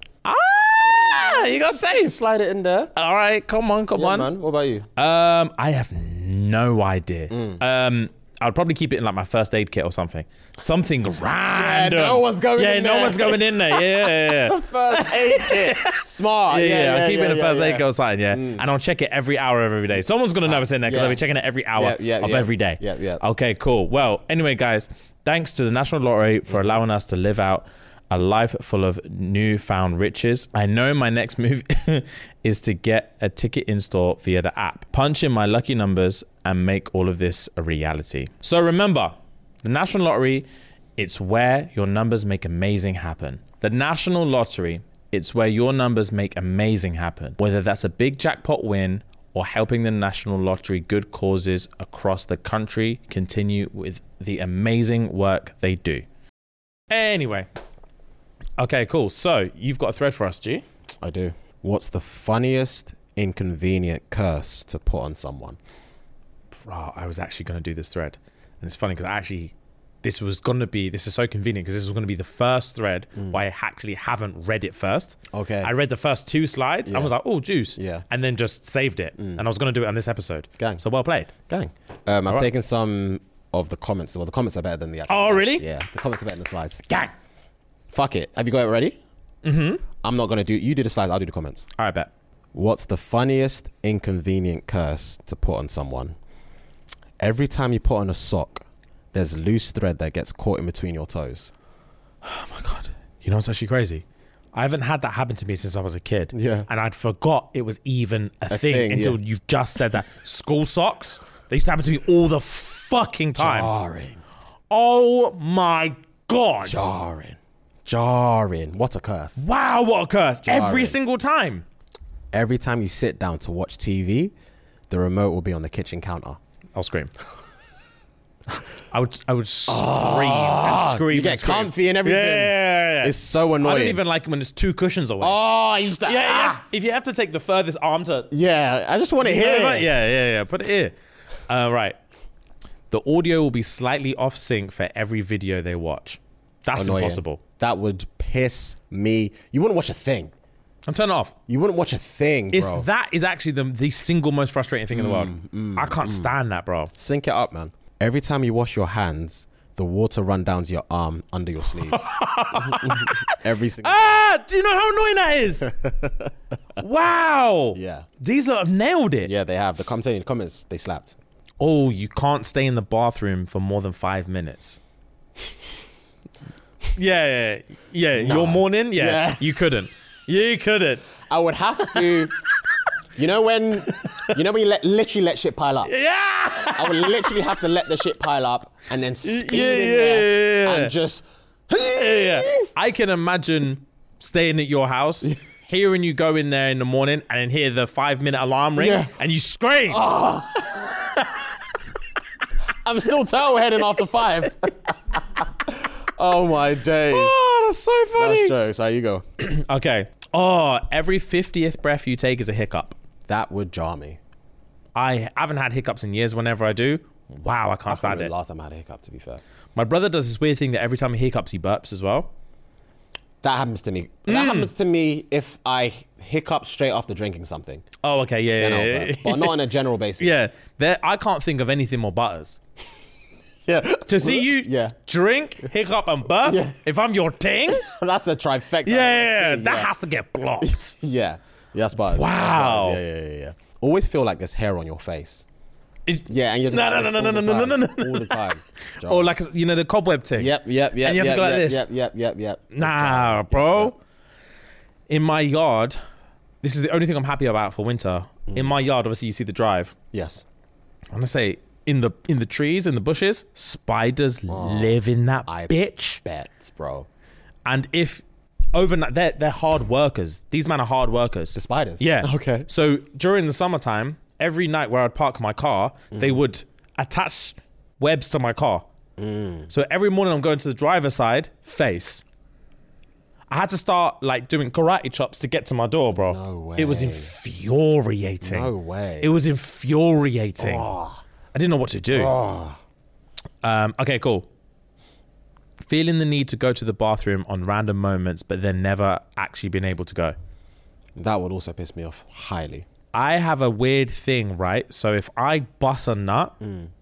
[SPEAKER 4] Ah, you got safe.
[SPEAKER 3] Slide it in there.
[SPEAKER 4] All right, come on, come
[SPEAKER 3] Yeah,
[SPEAKER 4] on.
[SPEAKER 3] man. What about you?
[SPEAKER 4] Um, I have no idea. Um, I'd probably keep it in like my first aid kit or something. Something random.
[SPEAKER 3] no one's going
[SPEAKER 4] Yeah,
[SPEAKER 3] in
[SPEAKER 4] no
[SPEAKER 3] there.
[SPEAKER 4] one's going in there. Yeah, yeah, yeah.
[SPEAKER 3] First aid kit. Smart.
[SPEAKER 4] Yeah, yeah, I'll keep
[SPEAKER 3] yeah,
[SPEAKER 4] it in the
[SPEAKER 3] yeah,
[SPEAKER 4] first
[SPEAKER 3] yeah.
[SPEAKER 4] aid kit or something, yeah. And I'll check it every hour of every day. Someone's going to know it's in there because
[SPEAKER 3] Yeah.
[SPEAKER 4] I'll be checking it every hour
[SPEAKER 3] Yeah, yeah,
[SPEAKER 4] of
[SPEAKER 3] yeah.
[SPEAKER 4] every day.
[SPEAKER 3] Yeah, yeah.
[SPEAKER 4] Okay, cool. Well, anyway, guys, thanks to the National Lottery for allowing us to live out a life full of newfound riches. I know my next move is to get a ticket in store via the app, punch in my lucky numbers, and make all of this a reality. So remember, the National Lottery, it's where your numbers make amazing happen. The National Lottery, it's where your numbers make amazing happen. Whether that's a big jackpot win or helping the National Lottery good causes across the country continue with the amazing work they do. Anyway. Okay, cool. So you've got a thread for us, G?
[SPEAKER 3] I do. What's the funniest inconvenient curse to put on someone?
[SPEAKER 4] Bro, I was actually going to do this thread. And it's funny because actually, this was going to be, this is so convenient because this was going to be the first thread where I actually haven't read it first.
[SPEAKER 3] Okay.
[SPEAKER 4] I read the first two slides.
[SPEAKER 3] Yeah.
[SPEAKER 4] I was like, oh, juice.
[SPEAKER 3] Yeah.
[SPEAKER 4] And then just saved it. And I was going to do it on this episode.
[SPEAKER 3] Gang.
[SPEAKER 4] So well played.
[SPEAKER 3] Gang. Um, I've
[SPEAKER 4] Alright.
[SPEAKER 3] taken some of the comments. Well, the comments are better than the actual
[SPEAKER 4] Oh,
[SPEAKER 3] slides.
[SPEAKER 4] really?
[SPEAKER 3] Yeah, the comments are better than the slides.
[SPEAKER 4] Gang.
[SPEAKER 3] Fuck it. Have you got it ready? Mm-hmm. I'm not going to do... You do the slides, I'll do the comments.
[SPEAKER 4] All right, bet.
[SPEAKER 3] What's the funniest inconvenient curse to put on someone? Every time you put on a sock, there's loose thread that gets caught in between your toes.
[SPEAKER 4] Oh my God. You know what's actually crazy? I haven't had that happen to me since I was a kid.
[SPEAKER 3] Yeah.
[SPEAKER 4] And I'd forgot it was even a, thing,
[SPEAKER 3] thing,
[SPEAKER 4] until
[SPEAKER 3] yeah.
[SPEAKER 4] you've just said that. School socks, they used to happen to me all the fucking time.
[SPEAKER 3] Jarring.
[SPEAKER 4] Oh my God.
[SPEAKER 3] Jarring. Jarring. What a curse.
[SPEAKER 4] Wow, what a curse. Every
[SPEAKER 3] Jarring.
[SPEAKER 4] single time.
[SPEAKER 3] Every time you sit down to watch T V, the remote will be on the kitchen counter.
[SPEAKER 4] I'll scream. I would I would scream and scream.
[SPEAKER 3] You get
[SPEAKER 4] and scream.
[SPEAKER 3] comfy and everything.
[SPEAKER 4] Yeah, yeah, yeah.
[SPEAKER 3] It's so annoying.
[SPEAKER 4] I don't even like when there's two cushions away.
[SPEAKER 3] Oh, I used to...
[SPEAKER 4] yeah, yeah.
[SPEAKER 3] ah.
[SPEAKER 4] If you have to take the furthest arm to...
[SPEAKER 3] Yeah, I just want to hear
[SPEAKER 4] Yeah,
[SPEAKER 3] it.
[SPEAKER 4] yeah, yeah, yeah. Put it here. Uh, right. The audio will be slightly off sync for every video they watch. That's
[SPEAKER 3] Annoying.
[SPEAKER 4] impossible.
[SPEAKER 3] That would piss me... You wouldn't watch a thing.
[SPEAKER 4] I'm turning off.
[SPEAKER 3] You wouldn't watch a thing,
[SPEAKER 4] It's,
[SPEAKER 3] bro.
[SPEAKER 4] that is actually the, the single most frustrating thing in the world. I can't stand that, bro.
[SPEAKER 3] Sync it up, man. Every time you wash your hands, the water run down to your arm under your sleeve. Every single
[SPEAKER 4] Ah! Do you know how annoying that is? Wow.
[SPEAKER 3] Yeah.
[SPEAKER 4] These lot have nailed it.
[SPEAKER 3] Yeah, they have. The I'm telling you, the comments, they slapped.
[SPEAKER 4] Oh, you can't stay in the bathroom for more than five minutes. Yeah, yeah, yeah.
[SPEAKER 3] Nah.
[SPEAKER 4] Your morning? Yeah,
[SPEAKER 3] Yeah.
[SPEAKER 4] you couldn't. You couldn't.
[SPEAKER 3] I would have to... You know when... You know when you let, literally let shit pile up?
[SPEAKER 4] Yeah.
[SPEAKER 3] I would literally have to let the shit pile up and then speed
[SPEAKER 4] yeah,
[SPEAKER 3] in
[SPEAKER 4] yeah,
[SPEAKER 3] there
[SPEAKER 4] yeah, yeah.
[SPEAKER 3] and just...
[SPEAKER 4] Yeah, yeah. I can imagine staying at your house, hearing you go in there in the morning and then hear the five minute alarm ring
[SPEAKER 3] Yeah.
[SPEAKER 4] and you scream.
[SPEAKER 3] I'm still tail heading after five. Oh my days.
[SPEAKER 4] Oh, that's so funny.
[SPEAKER 3] That's jokes. How you go?
[SPEAKER 4] Okay. Oh, every fiftieth breath you take is a hiccup.
[SPEAKER 3] That would jar me.
[SPEAKER 4] I haven't had hiccups in years. Whenever I do, wow, I can't
[SPEAKER 3] I
[SPEAKER 4] stand
[SPEAKER 3] remember
[SPEAKER 4] it.
[SPEAKER 3] the last time I had a hiccup, to be fair.
[SPEAKER 4] My brother does this weird thing that every time he hiccups, he burps as well.
[SPEAKER 3] That happens to me.
[SPEAKER 4] Mm.
[SPEAKER 3] That happens to me if I hiccup straight after drinking something.
[SPEAKER 4] Oh, okay, yeah,
[SPEAKER 3] Then
[SPEAKER 4] yeah,
[SPEAKER 3] I'll
[SPEAKER 4] yeah,
[SPEAKER 3] burp.
[SPEAKER 4] yeah.
[SPEAKER 3] But not on a general basis.
[SPEAKER 4] Yeah, there. I can't think of anything more butters.
[SPEAKER 3] Yeah.
[SPEAKER 4] To see you
[SPEAKER 3] Yeah.
[SPEAKER 4] drink, hiccup, and burp.
[SPEAKER 3] Yeah.
[SPEAKER 4] If I'm your ting, yeah,
[SPEAKER 3] That's a trifecta.
[SPEAKER 4] yeah, yeah,
[SPEAKER 3] See,
[SPEAKER 4] that
[SPEAKER 3] yeah.
[SPEAKER 4] has to get blocked.
[SPEAKER 3] Yeah. Yeah, that's butters. That's
[SPEAKER 4] Wow.
[SPEAKER 3] butters. Yeah, yeah, yeah, yeah. Always feel like there's hair on your face.
[SPEAKER 4] It-
[SPEAKER 3] Yeah, and you're just
[SPEAKER 4] No, no,
[SPEAKER 3] like
[SPEAKER 4] no,
[SPEAKER 3] this
[SPEAKER 4] no,
[SPEAKER 3] all
[SPEAKER 4] no,
[SPEAKER 3] the
[SPEAKER 4] no, no,
[SPEAKER 3] time.
[SPEAKER 4] no, no.
[SPEAKER 3] All the time.
[SPEAKER 4] Or like you know the cobweb thing.
[SPEAKER 3] Yep, yep, yep.
[SPEAKER 4] And you have
[SPEAKER 3] yep,
[SPEAKER 4] to go like
[SPEAKER 3] yep,
[SPEAKER 4] this.
[SPEAKER 3] Yep, yep, yep, yep.
[SPEAKER 4] Nah, bro. In my yard, this is the only thing I'm happy about for winter.
[SPEAKER 3] Mm.
[SPEAKER 4] In my yard, obviously you see the drive.
[SPEAKER 3] Yes.
[SPEAKER 4] I'm gonna say in the in the trees, in the bushes, spiders live in that
[SPEAKER 3] I
[SPEAKER 4] bitch.
[SPEAKER 3] Bet, bro.
[SPEAKER 4] And if overnight, they're they're hard workers. These men are hard workers.
[SPEAKER 3] The spiders.
[SPEAKER 4] Yeah.
[SPEAKER 3] Okay.
[SPEAKER 4] So during the summertime, every night where I'd park my car,
[SPEAKER 3] Mm.
[SPEAKER 4] they would attach webs to my car.
[SPEAKER 3] Mm.
[SPEAKER 4] So every morning I'm going to the driver's side, face. I had to start like doing karate chops to get to my door, bro.
[SPEAKER 3] No
[SPEAKER 4] It was
[SPEAKER 3] way.
[SPEAKER 4] infuriating.
[SPEAKER 3] No way.
[SPEAKER 4] It was infuriating.
[SPEAKER 3] Oh.
[SPEAKER 4] I didn't know what to do.
[SPEAKER 3] Oh.
[SPEAKER 4] Um, okay, cool. Feeling the need to go to the bathroom on random moments, but then never actually being able to go.
[SPEAKER 3] That would also piss me off highly.
[SPEAKER 4] I have a weird thing, right? So if I bust a nut,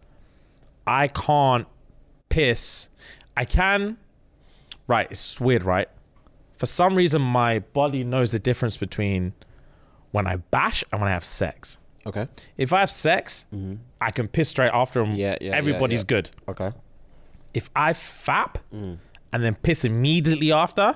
[SPEAKER 4] I can't piss. I can. Right, it's weird, right? For some reason, my body knows the difference between when I bash and when I have sex.
[SPEAKER 3] Okay.
[SPEAKER 4] If I have sex, I can piss straight after and
[SPEAKER 3] Yeah, yeah,
[SPEAKER 4] everybody's
[SPEAKER 3] yeah, yeah.
[SPEAKER 4] good.
[SPEAKER 3] Okay.
[SPEAKER 4] If I fap and then piss immediately after,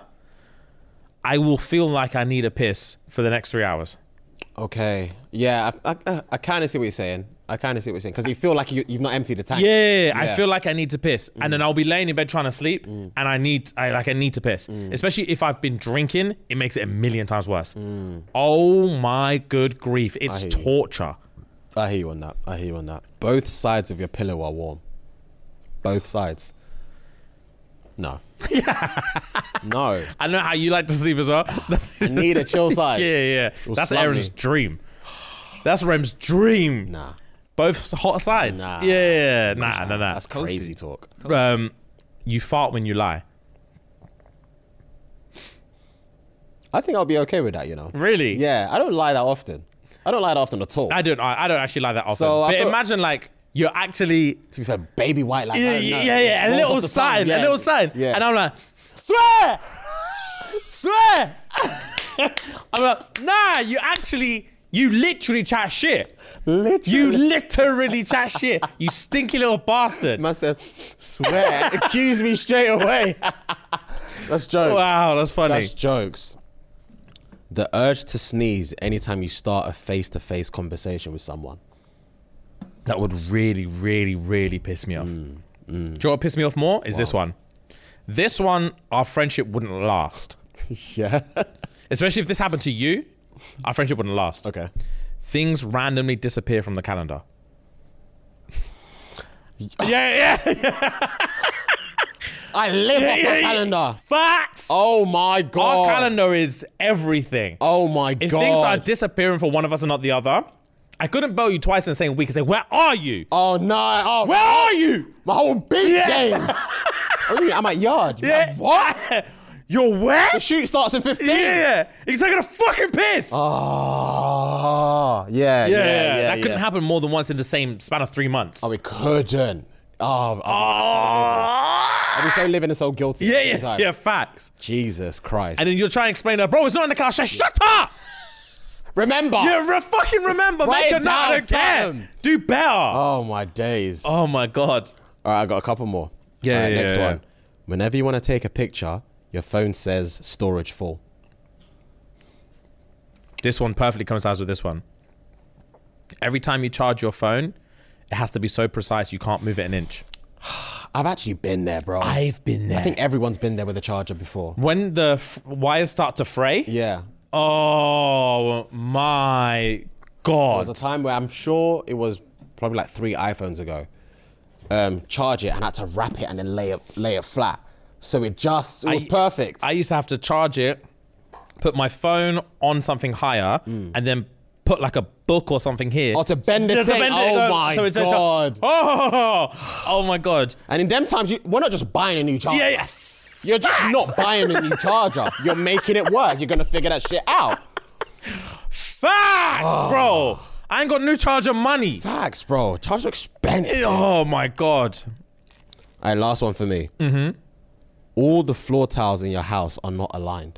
[SPEAKER 4] I will feel like I need a piss for the next three hours.
[SPEAKER 3] Okay. Yeah, I, I, I kind of see what you're saying. I kind of see what you're saying because you feel like you, you've not emptied the tank.
[SPEAKER 4] Yeah, I
[SPEAKER 3] Yeah.
[SPEAKER 4] feel like I need to piss, and then I'll be laying in bed trying to sleep, and I need, I like, I need to piss. Especially if I've been drinking, it makes it a million times worse. Oh my good grief, it's
[SPEAKER 3] hear you.
[SPEAKER 4] torture.
[SPEAKER 3] I hear you on that. I hear you on that. Both sides of your pillow are warm. Both sides. No. No.
[SPEAKER 4] I know how you like to sleep as well.
[SPEAKER 3] I need a chill side.
[SPEAKER 4] yeah, yeah,
[SPEAKER 3] Will
[SPEAKER 4] that's
[SPEAKER 3] slump
[SPEAKER 4] Aaron's
[SPEAKER 3] me.
[SPEAKER 4] dream. That's Rem's dream.
[SPEAKER 3] Nah.
[SPEAKER 4] Both hot sides.
[SPEAKER 3] Nah.
[SPEAKER 4] Yeah, nah, nah, nah.
[SPEAKER 3] That's crazy talk.
[SPEAKER 4] Um, you fart when you lie.
[SPEAKER 3] I think I'll be okay with that, you know.
[SPEAKER 4] Really?
[SPEAKER 3] Yeah, I don't lie that often. I don't lie that often at all.
[SPEAKER 4] I don't. I, I don't actually like that often.
[SPEAKER 3] So, I
[SPEAKER 4] but
[SPEAKER 3] feel-
[SPEAKER 4] imagine like you're actually
[SPEAKER 3] to be fair, baby white like
[SPEAKER 4] yeah,
[SPEAKER 3] I don't
[SPEAKER 4] yeah,
[SPEAKER 3] know.
[SPEAKER 4] yeah,
[SPEAKER 3] It
[SPEAKER 4] yeah, a
[SPEAKER 3] rolls
[SPEAKER 4] little
[SPEAKER 3] off the tongue.
[SPEAKER 4] sign,
[SPEAKER 3] Yeah.
[SPEAKER 4] a little sign,
[SPEAKER 3] Yeah.
[SPEAKER 4] and I'm like, swear, swear. I'm like, nah, you actually, you literally chat shit.
[SPEAKER 3] Literally.
[SPEAKER 4] You literally chat shit. You stinky little bastard.
[SPEAKER 3] Must have swear. Accuse me straight away. That's jokes.
[SPEAKER 4] Wow, that's funny.
[SPEAKER 3] That's jokes. The urge to sneeze anytime you start a face-to-face conversation with someone.
[SPEAKER 4] That would really, really, really piss me off.
[SPEAKER 3] Mm,
[SPEAKER 4] Do you know what pissed me off more? Is this one. This one, our friendship wouldn't last.
[SPEAKER 3] Yeah.
[SPEAKER 4] Especially if this happened to you, our friendship wouldn't last.
[SPEAKER 3] Okay.
[SPEAKER 4] Things randomly disappear from the calendar. yeah, yeah.
[SPEAKER 3] I live
[SPEAKER 4] Yeah,
[SPEAKER 3] off
[SPEAKER 4] yeah,
[SPEAKER 3] the
[SPEAKER 4] yeah.
[SPEAKER 3] calendar.
[SPEAKER 4] Facts.
[SPEAKER 3] Oh my god.
[SPEAKER 4] Our calendar is everything.
[SPEAKER 3] Oh my
[SPEAKER 4] if
[SPEAKER 3] god.
[SPEAKER 4] things are disappearing for one of us and not the other, I couldn't bell you twice in the same week and say, where are you?
[SPEAKER 3] Oh no. Oh,
[SPEAKER 4] Where are you?
[SPEAKER 3] my whole beat,
[SPEAKER 4] Yeah.
[SPEAKER 3] James. What do you mean? I'm at yard. You're
[SPEAKER 4] Yeah.
[SPEAKER 3] like, what?
[SPEAKER 4] You're where?
[SPEAKER 3] The shoot starts in fifteen.
[SPEAKER 4] Yeah. You're taking a fucking piss.
[SPEAKER 3] Oh, yeah, yeah,
[SPEAKER 4] yeah,
[SPEAKER 3] yeah.
[SPEAKER 4] that
[SPEAKER 3] yeah.
[SPEAKER 4] couldn't happen more than once in the same span of three months.
[SPEAKER 3] Oh, it couldn't. Oh, oh.
[SPEAKER 4] oh.
[SPEAKER 3] I'd be so living and so guilty.
[SPEAKER 4] Yeah,
[SPEAKER 3] at the same
[SPEAKER 4] yeah,
[SPEAKER 3] time.
[SPEAKER 4] yeah, facts.
[SPEAKER 3] Jesus Christ.
[SPEAKER 4] And then you'll try and explain to her, bro, it's not in the car. Say, shut up!
[SPEAKER 3] remember.
[SPEAKER 4] Yeah, re- fucking remember.
[SPEAKER 3] Write
[SPEAKER 4] Make a
[SPEAKER 3] it
[SPEAKER 4] note. I
[SPEAKER 3] down,
[SPEAKER 4] don't care.
[SPEAKER 3] Sam.
[SPEAKER 4] Do better. Oh.
[SPEAKER 3] Oh my days.
[SPEAKER 4] my God.
[SPEAKER 3] All right, I got a couple more.
[SPEAKER 4] Yeah,
[SPEAKER 3] All right,
[SPEAKER 4] yeah,
[SPEAKER 3] next
[SPEAKER 4] yeah,
[SPEAKER 3] one. Whenever you want to take a picture, your phone says storage full.
[SPEAKER 4] This one perfectly coincides with this one. Every time you charge your phone, it has to be so precise you can't move it an inch.
[SPEAKER 3] I've actually been there, bro.
[SPEAKER 4] I've been there.
[SPEAKER 3] I think everyone's been there with a charger before.
[SPEAKER 4] when the f- wires start to fray,
[SPEAKER 3] Yeah.
[SPEAKER 4] oh my
[SPEAKER 3] There was a
[SPEAKER 4] God.
[SPEAKER 3] time where I'm sure it was probably like three iPhones ago. um, charge it, and I had to wrap it and then lay it lay it flat. So it just it was
[SPEAKER 4] I,
[SPEAKER 3] perfect.
[SPEAKER 4] I used to have to charge it, put my phone on something higher,
[SPEAKER 3] Mm.
[SPEAKER 4] and then put like a book or something here.
[SPEAKER 3] Oh, to bend the
[SPEAKER 4] Just to
[SPEAKER 3] thing.
[SPEAKER 4] bend it,
[SPEAKER 3] Oh
[SPEAKER 4] go-
[SPEAKER 3] my
[SPEAKER 4] so it's a-
[SPEAKER 3] God.
[SPEAKER 4] Oh, oh my God.
[SPEAKER 3] And in them times, you, we're not just buying a new charger.
[SPEAKER 4] Yeah, yeah.
[SPEAKER 3] You're just
[SPEAKER 4] Facts.
[SPEAKER 3] not buying a new charger. You're making it work. You're gonna figure that shit out.
[SPEAKER 4] Facts,
[SPEAKER 3] Oh.
[SPEAKER 4] bro. I ain't got new charger money.
[SPEAKER 3] Facts, bro. Chargers are expensive.
[SPEAKER 4] Oh my God.
[SPEAKER 3] All right, last one for me. Mm-hmm. All the floor tiles in your house are not aligned.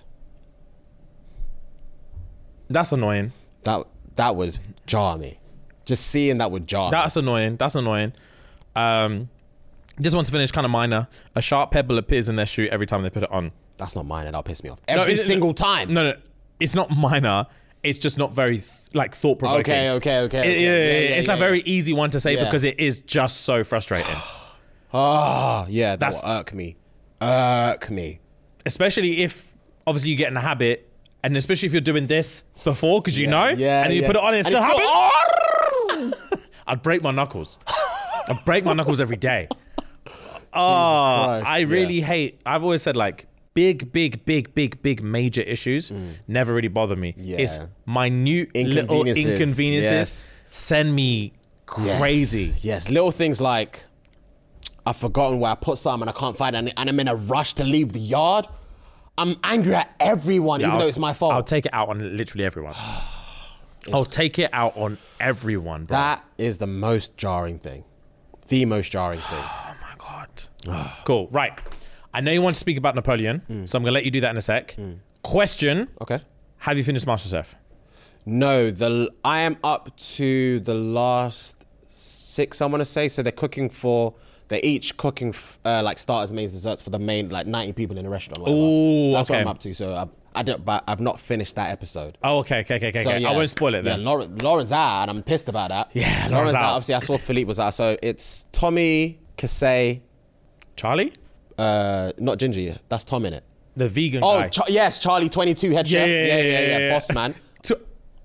[SPEAKER 4] That's annoying.
[SPEAKER 3] That that would jar me. Just seeing that would jar me.
[SPEAKER 4] That's annoying. That's annoying. Um, just want to finish kind of minor. A sharp pebble appears in their shoe every time they put it on.
[SPEAKER 3] That's not mine, and that'll piss me off
[SPEAKER 4] No,
[SPEAKER 3] every
[SPEAKER 4] it-
[SPEAKER 3] single time.
[SPEAKER 4] No, no, it's not minor. It's just not very th- like thought provoking.
[SPEAKER 3] Okay, okay, okay. okay.
[SPEAKER 4] Yeah, yeah,
[SPEAKER 3] Yeah,
[SPEAKER 4] yeah,
[SPEAKER 3] yeah,
[SPEAKER 4] it's
[SPEAKER 3] yeah,
[SPEAKER 4] a very easy one to say
[SPEAKER 3] Yeah.
[SPEAKER 4] because it is just so frustrating.
[SPEAKER 3] Ah, yeah, that
[SPEAKER 4] That's-
[SPEAKER 3] will irk me. Irk me.
[SPEAKER 4] Especially if obviously you get in the habit, and especially if you're doing this before because you
[SPEAKER 3] Yeah,
[SPEAKER 4] know,
[SPEAKER 3] yeah,
[SPEAKER 4] and then you
[SPEAKER 3] yeah.
[SPEAKER 4] put it on and it
[SPEAKER 3] And
[SPEAKER 4] still
[SPEAKER 3] it's
[SPEAKER 4] happens.
[SPEAKER 3] still-
[SPEAKER 4] I'd break my knuckles. I'd break my knuckles every day. Oh,
[SPEAKER 3] Christ,
[SPEAKER 4] I really hate. I've always said like big, big, big, big, big major issues never really bother me.
[SPEAKER 3] Yeah.
[SPEAKER 4] It's minute little
[SPEAKER 3] Inconveniences,
[SPEAKER 4] inconveniences
[SPEAKER 3] yes.
[SPEAKER 4] send me
[SPEAKER 3] Yes,
[SPEAKER 4] crazy.
[SPEAKER 3] Yes, little things like I've forgotten where I put something and I can't find it, and- and I'm in a rush to leave the yard. I'm angry at everyone,
[SPEAKER 4] Yeah,
[SPEAKER 3] even
[SPEAKER 4] I'll-
[SPEAKER 3] though it's my fault.
[SPEAKER 4] I'll take it out on literally everyone. I'll take it out on everyone, bro.
[SPEAKER 3] That is the most jarring thing. The most jarring thing.
[SPEAKER 4] Oh my God. Cool. Right. I know you want to speak about Napoleon, so I'm going to let you do that in a sec. Question.
[SPEAKER 3] Okay.
[SPEAKER 4] Have you finished MasterChef?
[SPEAKER 3] No, the I am up to the last six, I want to say. So they're cooking for, they're each cooking f- uh, like starters, mains, desserts for the main, like ninety people in the restaurant. Whatever.
[SPEAKER 4] Ooh,
[SPEAKER 3] That's what
[SPEAKER 4] okay.
[SPEAKER 3] I'm up to. So I've, I don't, but I've not finished that episode.
[SPEAKER 4] Oh, okay, okay, okay, okay.
[SPEAKER 3] So,
[SPEAKER 4] okay.
[SPEAKER 3] yeah.
[SPEAKER 4] I won't spoil it then.
[SPEAKER 3] Yeah, Lauren, Lauren's out, and I'm pissed about that.
[SPEAKER 4] Yeah, Lauren's out.
[SPEAKER 3] Obviously, I saw Philippe was out. So it's Tommy, Kasey,
[SPEAKER 4] Charlie?
[SPEAKER 3] uh, not Ginger. That's Tom in it.
[SPEAKER 4] The vegan
[SPEAKER 3] Oh,
[SPEAKER 4] guy.
[SPEAKER 3] Ch- yes, Charlie twenty-two head
[SPEAKER 4] Yeah,
[SPEAKER 3] chef.
[SPEAKER 4] yeah, yeah, yeah, yeah, yeah.
[SPEAKER 3] boss man.
[SPEAKER 4] To-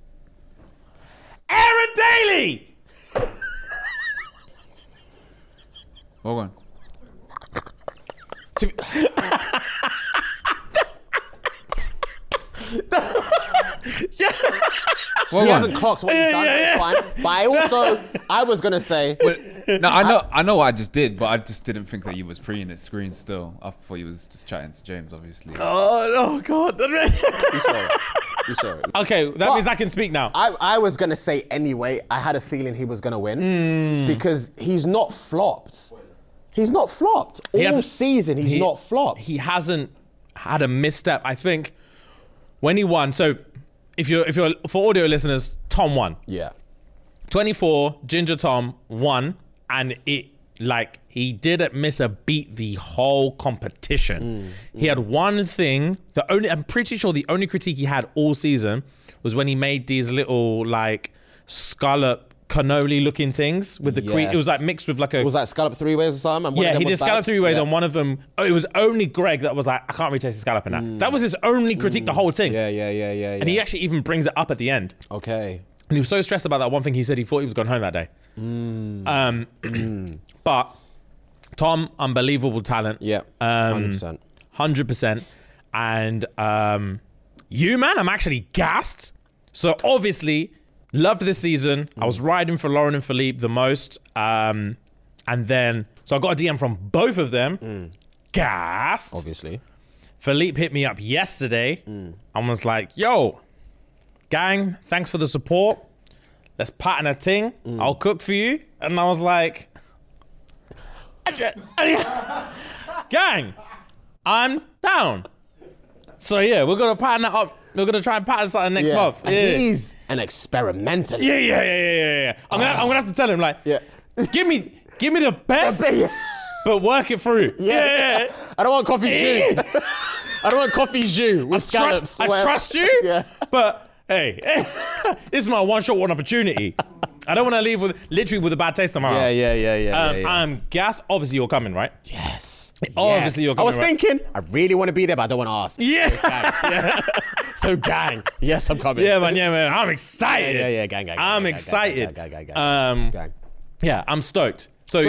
[SPEAKER 4] Aaron Daly!
[SPEAKER 6] Hold on.
[SPEAKER 3] He hasn't clocked what he's done. It's fine. But I also, I was gonna say,
[SPEAKER 6] No, I know, I know what I just did, but I just didn't think that you was pre in the screen still. I thought you was just chatting to James, obviously.
[SPEAKER 4] Oh, oh God.
[SPEAKER 3] you saw it. You saw it.
[SPEAKER 4] Okay, that
[SPEAKER 3] But-
[SPEAKER 4] means I can speak now.
[SPEAKER 3] I, I was gonna say anyway. I had a feeling he was gonna win
[SPEAKER 4] Hmm.
[SPEAKER 3] because he's not flopped. He's not flopped. All
[SPEAKER 4] hasn't-
[SPEAKER 3] season, he's
[SPEAKER 4] he-
[SPEAKER 3] not flopped.
[SPEAKER 4] He hasn't had a misstep. I think when he won, so if you're if you're for audio listeners, Tom won.
[SPEAKER 3] yeah.
[SPEAKER 4] twenty-four, Ginger Tom won, and it like he didn't miss a beat the whole competition.
[SPEAKER 3] Mm,
[SPEAKER 4] He had one thing. The only I'm pretty sure the only critique he had all season was when he made these little like scallop cannoli looking things with the cream. It was like
[SPEAKER 3] Yes.
[SPEAKER 4] mixed with like a
[SPEAKER 3] Was that scallop three ways or something? And one
[SPEAKER 4] yeah,
[SPEAKER 3] of them
[SPEAKER 4] he did
[SPEAKER 3] was
[SPEAKER 4] scallop
[SPEAKER 3] bad?
[SPEAKER 4] three ways
[SPEAKER 3] Yeah.
[SPEAKER 4] on one of them. Oh, it was only Greg that was like, I can't really taste the scallop in that. That was his only critique the whole thing.
[SPEAKER 3] Mm. Yeah, yeah, yeah, yeah.
[SPEAKER 4] And he actually even brings it up at the end.
[SPEAKER 3] Okay.
[SPEAKER 4] And he was so stressed about that one thing, he said he thought he was going home that day.
[SPEAKER 3] Mm.
[SPEAKER 4] Um, but Tom, unbelievable talent.
[SPEAKER 3] Yeah.
[SPEAKER 4] Um,
[SPEAKER 3] Hundred percent.
[SPEAKER 4] one hundred percent. And um, you, man, I'm actually gassed. So obviously, loved this season. I was riding for Lauren and Philippe the most. Um, and then, so I got a D M from both of them. Gassed.
[SPEAKER 3] Obviously.
[SPEAKER 4] Philippe hit me up yesterday and was like, yo, gang, thanks for the support. Let's pattern a ting. I'll cook for you. And I was like, gang, I'm down. So yeah, we're going to pattern that up. We're going to try and pattern something next
[SPEAKER 3] Yeah.
[SPEAKER 4] month.
[SPEAKER 3] And
[SPEAKER 4] Yeah.
[SPEAKER 3] he's an experimentalist.
[SPEAKER 4] yeah, yeah, yeah, yeah, yeah, yeah. I'm gonna, I'm gonna have to tell him like,
[SPEAKER 3] Yeah.
[SPEAKER 4] give me, give me the best,
[SPEAKER 3] Yeah.
[SPEAKER 4] but work it through. Yeah, yeah. yeah.
[SPEAKER 3] I don't want coffee jus. I don't want coffee jus with scallops.
[SPEAKER 4] Trust, I
[SPEAKER 3] whatever.
[SPEAKER 4] trust you,
[SPEAKER 3] Yeah.
[SPEAKER 4] but hey, this is my one shot, one opportunity. I don't want to leave with literally with a bad taste tomorrow.
[SPEAKER 3] Yeah, yeah, yeah, yeah,
[SPEAKER 4] Um,
[SPEAKER 3] yeah, yeah.
[SPEAKER 4] I'm gassed. Obviously, you're coming, right?
[SPEAKER 3] Yes.
[SPEAKER 4] Obviously, you're
[SPEAKER 3] I was
[SPEAKER 4] coming, right?
[SPEAKER 3] thinking, I really want to be there, but I don't want to ask.
[SPEAKER 4] Yeah,
[SPEAKER 3] So gang, yes, I'm coming.
[SPEAKER 4] yeah, man, yeah, man. I'm excited.
[SPEAKER 3] Yeah, yeah, yeah, gang, gang, gang,
[SPEAKER 4] I'm
[SPEAKER 3] gang, gang,
[SPEAKER 4] excited.
[SPEAKER 3] gang, gang, gang, gang,
[SPEAKER 4] Um,
[SPEAKER 3] gang.
[SPEAKER 4] yeah, I'm stoked. So yeah,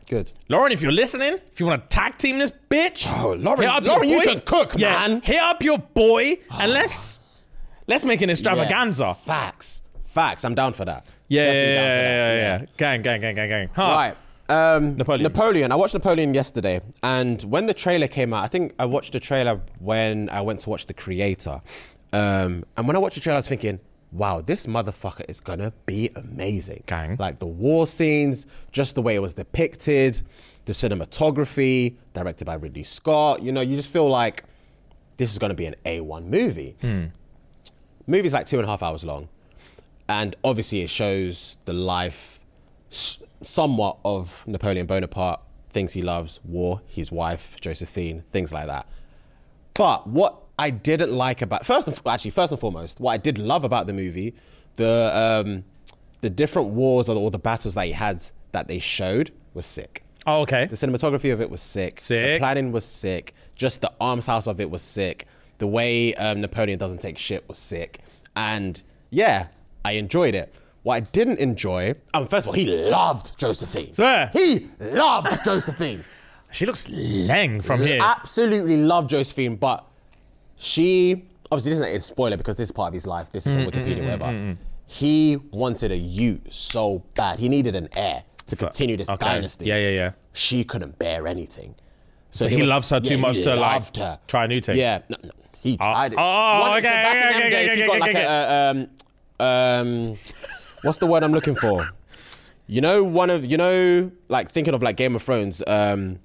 [SPEAKER 3] Good.
[SPEAKER 4] Lauren, if you're listening, if you want to tag team this bitch,
[SPEAKER 3] Oh, Lauren,
[SPEAKER 4] hit up
[SPEAKER 3] Lauren,
[SPEAKER 4] your
[SPEAKER 3] you
[SPEAKER 4] boy.
[SPEAKER 3] can cook,
[SPEAKER 4] yeah,
[SPEAKER 3] man.
[SPEAKER 4] hit up your boy and let's let's make an extravaganza.
[SPEAKER 3] Yeah. Facts. Facts. I'm down for that.
[SPEAKER 4] Yeah, yeah,
[SPEAKER 3] Definitely
[SPEAKER 4] yeah,
[SPEAKER 3] down for
[SPEAKER 4] yeah,
[SPEAKER 3] that.
[SPEAKER 4] yeah, yeah. Gang, gang, gang, gang, gang. Huh.
[SPEAKER 3] Right. Um,
[SPEAKER 4] Napoleon.
[SPEAKER 3] Napoleon. I watched Napoleon yesterday, and when the trailer came out, I think I watched the trailer when I went to watch The Creator. Um, and when I watched the trailer, I was thinking, wow, this motherfucker is gonna be amazing.
[SPEAKER 4] Gang.
[SPEAKER 3] Like the war scenes, just the way it was depicted, the cinematography, directed by Ridley Scott. You know, you just feel like this is gonna be an A one movie.
[SPEAKER 4] Hmm.
[SPEAKER 3] Movie's like two and a half hours long. And obviously it shows the life s- somewhat of Napoleon Bonaparte, things he loves, war, his wife, Josephine, things like that. But what I didn't like about, first and, actually, first and foremost, what I did love about the movie, the um, the different wars or the, or the battles that he had that they showed was sick.
[SPEAKER 4] Oh, okay.
[SPEAKER 3] The cinematography of it was sick.
[SPEAKER 4] Sick.
[SPEAKER 3] The planning was sick. Just the arms house of it was sick. The way um, Napoleon doesn't take shit was sick. And yeah, I enjoyed it. What I didn't enjoy, um, first of all, he loved Josephine.
[SPEAKER 4] Swear.
[SPEAKER 3] He loved Josephine.
[SPEAKER 4] She looks lang from here.
[SPEAKER 3] Absolutely loved Josephine, but she, obviously this isn't a spoiler because this is part of his life. This is on Wikipedia, whatever. He wanted a ute so bad. He needed an heir to continue this
[SPEAKER 4] Okay.
[SPEAKER 3] dynasty.
[SPEAKER 4] Yeah, yeah, yeah.
[SPEAKER 3] She couldn't bear anything. So
[SPEAKER 4] But he
[SPEAKER 3] was-
[SPEAKER 4] loves her too
[SPEAKER 3] yeah,
[SPEAKER 4] much
[SPEAKER 3] he
[SPEAKER 4] to, like,
[SPEAKER 3] loved her.
[SPEAKER 4] try a new thing.
[SPEAKER 3] Yeah, no, no, he tried it.
[SPEAKER 4] oh,
[SPEAKER 3] One- so
[SPEAKER 4] okay,
[SPEAKER 3] back in
[SPEAKER 4] okay,
[SPEAKER 3] them
[SPEAKER 4] okay,
[SPEAKER 3] days,
[SPEAKER 4] okay,
[SPEAKER 3] he got
[SPEAKER 4] okay,
[SPEAKER 3] like
[SPEAKER 4] okay.
[SPEAKER 3] a, uh, um, um, what's the word I'm looking for? You know, one of, you know, like thinking of like Game of Thrones, um,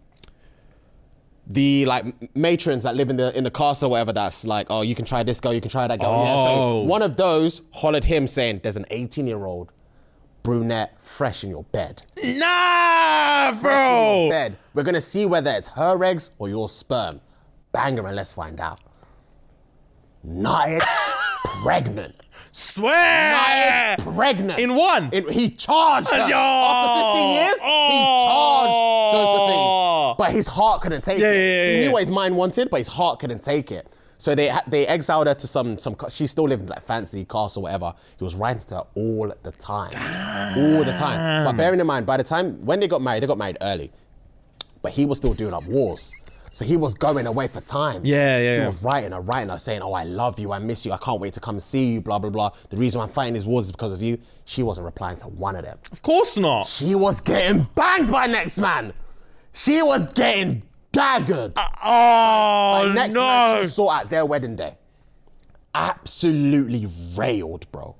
[SPEAKER 3] the like matrons that live in the in the castle or whatever, that's like, oh, you can try this girl, you can try that girl. Yeah, so
[SPEAKER 4] Oh.
[SPEAKER 3] one of those hollered him saying, there's an eighteen year old brunette fresh in your bed.
[SPEAKER 4] Nah, bro.
[SPEAKER 3] Bed. We're gonna see whether it's her eggs or your sperm. Bang her and let's find out. Nigh pregnant.
[SPEAKER 4] Swear.
[SPEAKER 3] Nigh pregnant.
[SPEAKER 4] In one.
[SPEAKER 3] In- he charged her.
[SPEAKER 4] Yo.
[SPEAKER 3] After fifteen years, he charged Josephine. But his heart couldn't take
[SPEAKER 4] Yeah,
[SPEAKER 3] it.
[SPEAKER 4] yeah, yeah,
[SPEAKER 3] he knew
[SPEAKER 4] yeah.
[SPEAKER 3] what his mind wanted, but his heart couldn't take it. So they ha- they exiled her to some some. ca- She still lived in like fancy castle, whatever. He was writing to her all the time, all the time. But bearing in mind, by the time when they got married, they got married early, but he was still doing up wars. So he was going away for time.
[SPEAKER 4] Yeah, yeah,
[SPEAKER 3] He
[SPEAKER 4] yeah.
[SPEAKER 3] was writing her, writing her, saying, "Oh, I love you, I miss you, I can't wait to come and see you." Blah blah blah. The reason I'm fighting these wars is because of you. She wasn't replying to one of them.
[SPEAKER 4] Of course not.
[SPEAKER 3] She was getting banged by next man. She was getting daggered.
[SPEAKER 4] Oh,
[SPEAKER 3] By next
[SPEAKER 4] no.
[SPEAKER 3] man she saw at their wedding day. Absolutely railed, bro.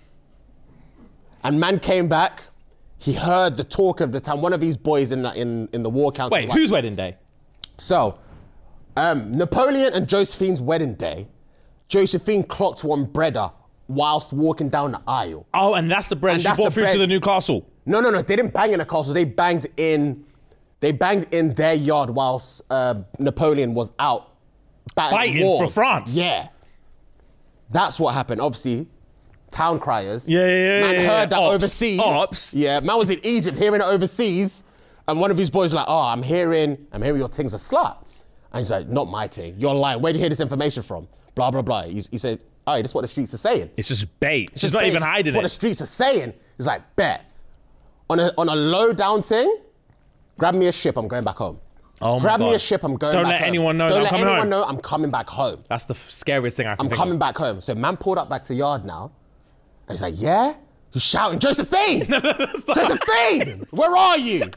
[SPEAKER 3] And man came back. He heard the talk of the town. One of these boys in the, in, in the war council.
[SPEAKER 4] Wait,
[SPEAKER 3] was like-
[SPEAKER 4] whose wedding day?
[SPEAKER 3] So, um, Napoleon and Josephine's wedding day, Josephine clocked one breader whilst walking down the aisle.
[SPEAKER 4] Oh, and that's the bread
[SPEAKER 3] And
[SPEAKER 4] she
[SPEAKER 3] that's
[SPEAKER 4] brought
[SPEAKER 3] the
[SPEAKER 4] through to
[SPEAKER 3] bread-
[SPEAKER 4] the new castle.
[SPEAKER 3] No, no, no. They didn't bang in the castle. They banged in. They banged in their yard whilst uh, Napoleon was out battling
[SPEAKER 4] Fighting
[SPEAKER 3] wars.
[SPEAKER 4] for France.
[SPEAKER 3] Yeah, that's what happened. Obviously, town criers.
[SPEAKER 4] Yeah, yeah, yeah,
[SPEAKER 3] Man
[SPEAKER 4] yeah,
[SPEAKER 3] heard
[SPEAKER 4] yeah.
[SPEAKER 3] that
[SPEAKER 4] Ops.
[SPEAKER 3] overseas.
[SPEAKER 4] Ops.
[SPEAKER 3] Yeah, man was in Egypt hearing it overseas, and one of his boys was like, "Oh, I'm hearing, I'm hearing your thing's a slut," and he's like, "Not my thing. You're lying. Where'd you hear this information from?" Blah blah blah. He's, he said, "All right, this is what the streets are saying."
[SPEAKER 4] It's just bait. She's
[SPEAKER 3] Just
[SPEAKER 4] not
[SPEAKER 3] bet
[SPEAKER 4] even
[SPEAKER 3] it's
[SPEAKER 4] hiding
[SPEAKER 3] what the
[SPEAKER 4] it.
[SPEAKER 3] streets are saying. It's like, bet. On a on a low down thing, grab me a ship, I'm going back home.
[SPEAKER 4] Oh my
[SPEAKER 3] grab me
[SPEAKER 4] God.
[SPEAKER 3] a ship, I'm going
[SPEAKER 4] Don't
[SPEAKER 3] back
[SPEAKER 4] let
[SPEAKER 3] home.
[SPEAKER 4] anyone know that
[SPEAKER 3] Don't
[SPEAKER 4] I'm
[SPEAKER 3] let
[SPEAKER 4] coming
[SPEAKER 3] anyone
[SPEAKER 4] home.
[SPEAKER 3] know I'm coming back home.
[SPEAKER 4] That's the f- scariest thing I can
[SPEAKER 3] I'm
[SPEAKER 4] think
[SPEAKER 3] coming
[SPEAKER 4] of.
[SPEAKER 3] back home. So man pulled up back to yard now. And he's like, yeah? He's shouting, Josephine! Josephine! Where are you?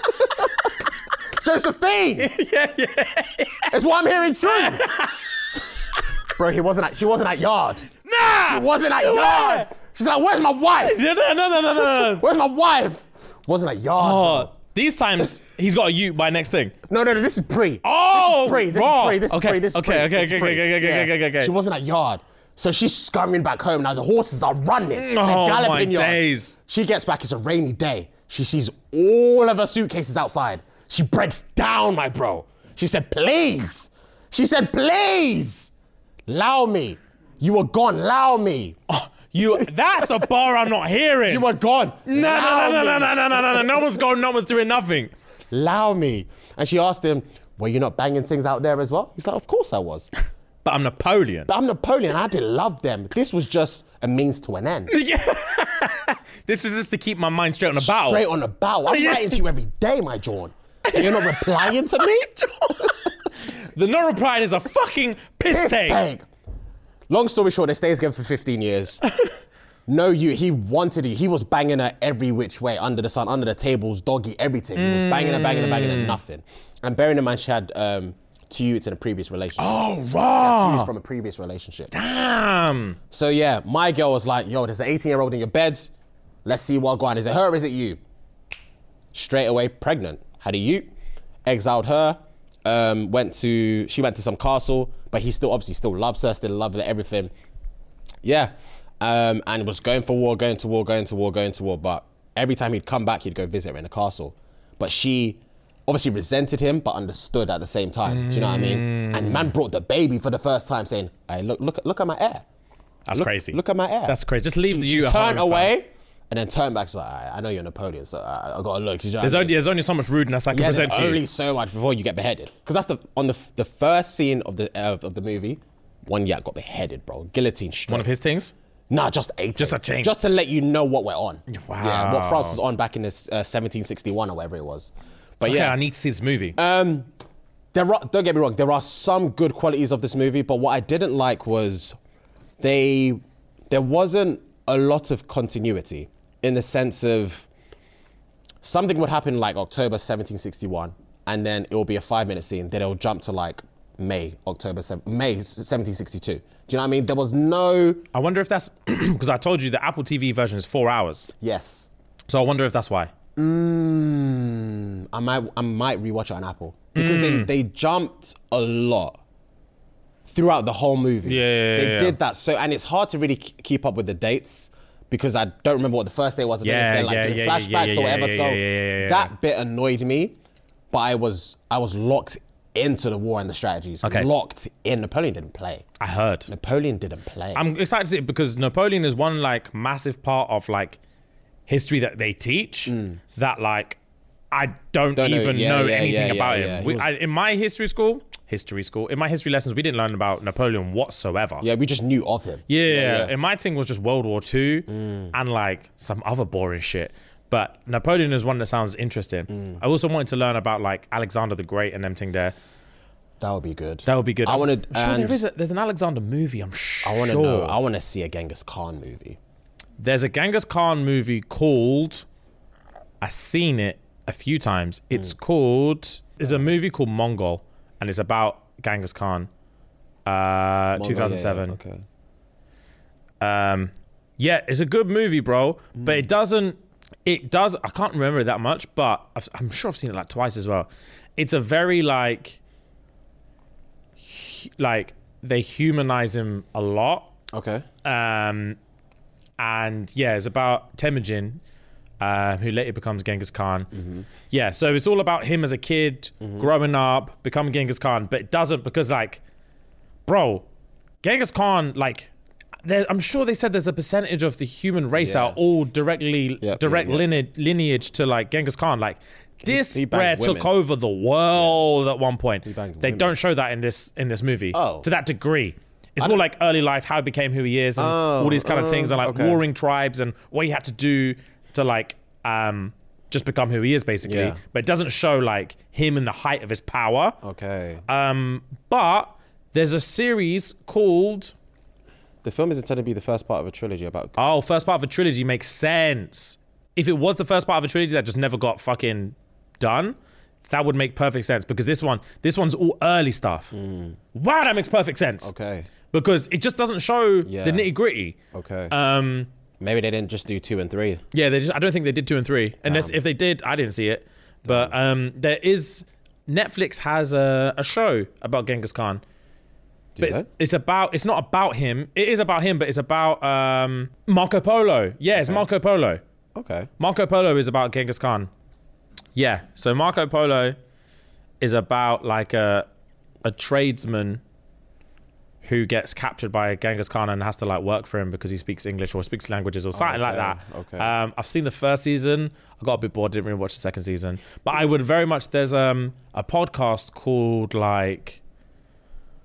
[SPEAKER 3] Josephine! yeah, yeah. It's what I'm hearing true. Bro, he wasn't at, she wasn't at yard.
[SPEAKER 4] Nah!
[SPEAKER 3] She wasn't at yard. She's like, where's my wife?
[SPEAKER 4] No, no, no, no, no, no.
[SPEAKER 3] Where's my wife? Wasn't at yard. bro.
[SPEAKER 4] Oh, these times he's got a ute by next thing.
[SPEAKER 3] No, no, no, this is pre.
[SPEAKER 4] Oh,
[SPEAKER 3] this is pre. This
[SPEAKER 4] raw.
[SPEAKER 3] is pre. This is
[SPEAKER 4] Okay,
[SPEAKER 3] pre. This is
[SPEAKER 4] okay,
[SPEAKER 3] pre.
[SPEAKER 4] okay,
[SPEAKER 3] this is
[SPEAKER 4] okay,
[SPEAKER 3] pre.
[SPEAKER 4] okay, okay,
[SPEAKER 3] Yeah.
[SPEAKER 4] okay, okay, okay.
[SPEAKER 3] She wasn't at yard. So she's scurrying back home. Now the horses are running. They're
[SPEAKER 4] Oh,
[SPEAKER 3] galloping
[SPEAKER 4] my
[SPEAKER 3] in yard.
[SPEAKER 4] days.
[SPEAKER 3] She gets back. It's a rainy day. She sees all of her suitcases outside. She breaks down, my bro. She said, please. She said, please. Allow me. You were gone. Allow me.
[SPEAKER 4] Oh, you. That's a bar I'm not hearing.
[SPEAKER 3] You were gone.
[SPEAKER 4] No, no,
[SPEAKER 3] Allow
[SPEAKER 4] no, no,
[SPEAKER 3] me.
[SPEAKER 4] no, no, no, no, no, no. No one's going. No one's doing nothing.
[SPEAKER 3] Allow me. And she asked him, were you not banging things out there as well? He's like, of course I was.
[SPEAKER 4] But I'm Napoleon.
[SPEAKER 3] But I'm Napoleon. I didn't love them. This was just a means to an end.
[SPEAKER 4] This is just to keep my mind straight on the battle.
[SPEAKER 3] Straight on the bow. I'm
[SPEAKER 4] Yeah.
[SPEAKER 3] writing to you every day, my John. And you're not replying to me?
[SPEAKER 4] The not replying is a fucking piss,
[SPEAKER 3] Piss
[SPEAKER 4] take.
[SPEAKER 3] take. Long story short, they stay together for fifteen years. No, you. He wanted you. He was banging her every which way, under the sun, under the tables, doggy, everything. He was banging her, banging her, banging her, nothing. And bearing in mind, she had um, two youths in a previous relationship.
[SPEAKER 4] Oh,
[SPEAKER 3] Two
[SPEAKER 4] raw.
[SPEAKER 3] youths from a previous relationship.
[SPEAKER 4] Damn.
[SPEAKER 3] So yeah, my girl was like, yo, there's an eighteen-year-old in your bed. Let's see what going on. Is it her or is it you? Straight away, pregnant. Had a youth. Exiled her. Um, went to, she went to some castle, but he still obviously still loves her, still loves her, everything. Yeah. Um, and was going for war, going to war, going to war, going to war. But every time he'd come back, he'd go visit her in the castle. But she obviously resented him, but understood at the same time. Do you know what I mean? And man brought the baby for the first time, saying, "Hey, look, look, look at my hair.
[SPEAKER 4] That's
[SPEAKER 3] look,
[SPEAKER 4] crazy.
[SPEAKER 3] Look at my hair.
[SPEAKER 4] That's crazy. Just leave
[SPEAKER 3] She,
[SPEAKER 4] the
[SPEAKER 3] she
[SPEAKER 4] you at
[SPEAKER 3] turned
[SPEAKER 4] home, fam.
[SPEAKER 3] away, and then turned back. She's like, I, I know you're Napoleon, so I, I got to look. You know what
[SPEAKER 4] There's
[SPEAKER 3] I
[SPEAKER 4] only
[SPEAKER 3] mean?
[SPEAKER 4] there's only so much rudeness I can
[SPEAKER 3] Yeah,
[SPEAKER 4] present
[SPEAKER 3] there's
[SPEAKER 4] to
[SPEAKER 3] only
[SPEAKER 4] you.
[SPEAKER 3] so much before you get beheaded. Because that's the on the the first scene of the uh, of the movie. One yeah got beheaded, bro. Guillotine straight.
[SPEAKER 4] One of his things.
[SPEAKER 3] Nah, just a
[SPEAKER 4] Just a thing.
[SPEAKER 3] Just to let you know what we're on.
[SPEAKER 4] Wow.
[SPEAKER 3] Yeah, what France was on back in this uh, seventeen sixty-one or whatever it was. But
[SPEAKER 4] Okay,
[SPEAKER 3] yeah,
[SPEAKER 4] I need to see this movie.
[SPEAKER 3] um, there are, don't get me wrong, there are some good qualities of this movie, but what I didn't like was they there wasn't a lot of continuity in the sense of something would happen like October seventeen sixty-one, and then it will be a five-minute scene. Then it'll jump to like May, October, May seventeen sixty-two. Do you know what I mean? There was no
[SPEAKER 4] I wonder if that's because I told you the Apple T V version is four hours.
[SPEAKER 3] yes.
[SPEAKER 4] So I wonder if that's why.
[SPEAKER 3] Mm, I might I might rewatch it on Apple because they, they jumped a lot throughout the whole movie.
[SPEAKER 4] Yeah, yeah,
[SPEAKER 3] they
[SPEAKER 4] yeah.
[SPEAKER 3] did that. So and it's hard to really k- keep up with the dates because I don't remember what the first day was. I don't know
[SPEAKER 4] Yeah,
[SPEAKER 3] if they're like
[SPEAKER 4] yeah,
[SPEAKER 3] doing
[SPEAKER 4] yeah, yeah,
[SPEAKER 3] flashbacks
[SPEAKER 4] yeah,
[SPEAKER 3] or whatever.
[SPEAKER 4] yeah,
[SPEAKER 3] so
[SPEAKER 4] yeah, yeah, yeah, yeah.
[SPEAKER 3] that bit annoyed me, but I was I was locked into the war and the strategies.
[SPEAKER 4] Okay.
[SPEAKER 3] Locked in. Napoleon didn't play.
[SPEAKER 4] I heard.
[SPEAKER 3] Napoleon didn't play.
[SPEAKER 4] I'm excited to see it because Napoleon is one like massive part of like history that they teach that like I don't,
[SPEAKER 3] Don't know.
[SPEAKER 4] even
[SPEAKER 3] Yeah,
[SPEAKER 4] know
[SPEAKER 3] yeah,
[SPEAKER 4] anything
[SPEAKER 3] yeah,
[SPEAKER 4] about
[SPEAKER 3] yeah,
[SPEAKER 4] him.
[SPEAKER 3] yeah. He
[SPEAKER 4] We,
[SPEAKER 3] was-
[SPEAKER 4] I, in my history school, history school, in my history lessons, we didn't learn about Napoleon whatsoever.
[SPEAKER 3] yeah, we just knew of him.
[SPEAKER 4] Yeah,
[SPEAKER 3] yeah.
[SPEAKER 4] and my thing was just World War Two and like some other boring shit. But Napoleon is one that sounds interesting. I also wanted to learn about like Alexander the Great and them thing there.
[SPEAKER 3] That would be good.
[SPEAKER 4] That would be good.
[SPEAKER 3] I
[SPEAKER 4] I'm-
[SPEAKER 3] wanted.
[SPEAKER 4] I'm sure
[SPEAKER 3] and
[SPEAKER 4] there is a, there's an Alexander movie. I'm sure.
[SPEAKER 3] I want to know. I want to see a Genghis Khan movie.
[SPEAKER 4] There's a Genghis Khan movie called. I've seen it a few times. It's called. There's a movie called Mongol, and it's about Genghis Khan. Uh, two thousand seven.
[SPEAKER 3] Yeah, yeah, okay.
[SPEAKER 4] Um, yeah, it's a good movie, bro. But it doesn't. It does. I can't remember it that much, but I've, I'm sure I've seen it like twice as well. It's a very like, hu- like they humanize him a lot.
[SPEAKER 3] Okay.
[SPEAKER 4] Um, and yeah, it's about Temujin, uh, who later becomes Genghis Khan.
[SPEAKER 3] Mm-hmm.
[SPEAKER 4] Yeah, so it's all about him as a kid, growing up, becoming Genghis Khan. But it doesn't because, like, bro, Genghis Khan, like, there, I'm sure they said there's a percentage of the human race that
[SPEAKER 3] Yeah.
[SPEAKER 4] are all directly
[SPEAKER 3] Yep,
[SPEAKER 4] direct
[SPEAKER 3] yep, yep.
[SPEAKER 4] lineage, lineage to like Genghis Khan. Like, this
[SPEAKER 3] he banged
[SPEAKER 4] bred took
[SPEAKER 3] women.
[SPEAKER 4] over the world at one point.
[SPEAKER 3] banged
[SPEAKER 4] They
[SPEAKER 3] women.
[SPEAKER 4] don't show that in this in this movie
[SPEAKER 3] Oh.
[SPEAKER 4] to that degree. It's more like early life, how he became who he is, and
[SPEAKER 3] Oh,
[SPEAKER 4] all these kind of things, and like
[SPEAKER 3] okay.
[SPEAKER 4] warring tribes and what he had to do to like um just become who he is, basically.
[SPEAKER 3] Yeah.
[SPEAKER 4] But it doesn't show like him in the height of his power.
[SPEAKER 3] Okay.
[SPEAKER 4] Um, but there's a series called
[SPEAKER 3] The film is intended to be the first part of a trilogy about.
[SPEAKER 4] oh, first part of a trilogy makes sense. If it was the first part of a trilogy that just never got fucking done, that would make perfect sense because this one, this one's all early stuff. Wow, that makes perfect sense.
[SPEAKER 3] Okay.
[SPEAKER 4] Because it just doesn't show
[SPEAKER 3] Yeah.
[SPEAKER 4] the nitty gritty.
[SPEAKER 3] Okay.
[SPEAKER 4] Um,
[SPEAKER 3] Maybe they didn't just do two and three.
[SPEAKER 4] yeah, they just. I don't think they did two and three. Unless if they did, I didn't see it. But um, there is Netflix has a, a show about Genghis Khan.
[SPEAKER 3] Do
[SPEAKER 4] But
[SPEAKER 3] they?
[SPEAKER 4] it's, it's about. It's not about him. It is about him, but it's about um, Marco Polo. Yeah, it's Marco Polo.
[SPEAKER 3] Okay.
[SPEAKER 4] Marco Polo is about Genghis Khan. Yeah, so Marco Polo is about like a a tradesman who gets captured by Genghis Khan and has to like work for him because he speaks English or speaks languages or something like
[SPEAKER 3] okay,
[SPEAKER 4] that.
[SPEAKER 3] okay.
[SPEAKER 4] Um, I've seen the first season. I got a bit bored. Didn't really watch the second season. But I would very much. There's um a podcast called like.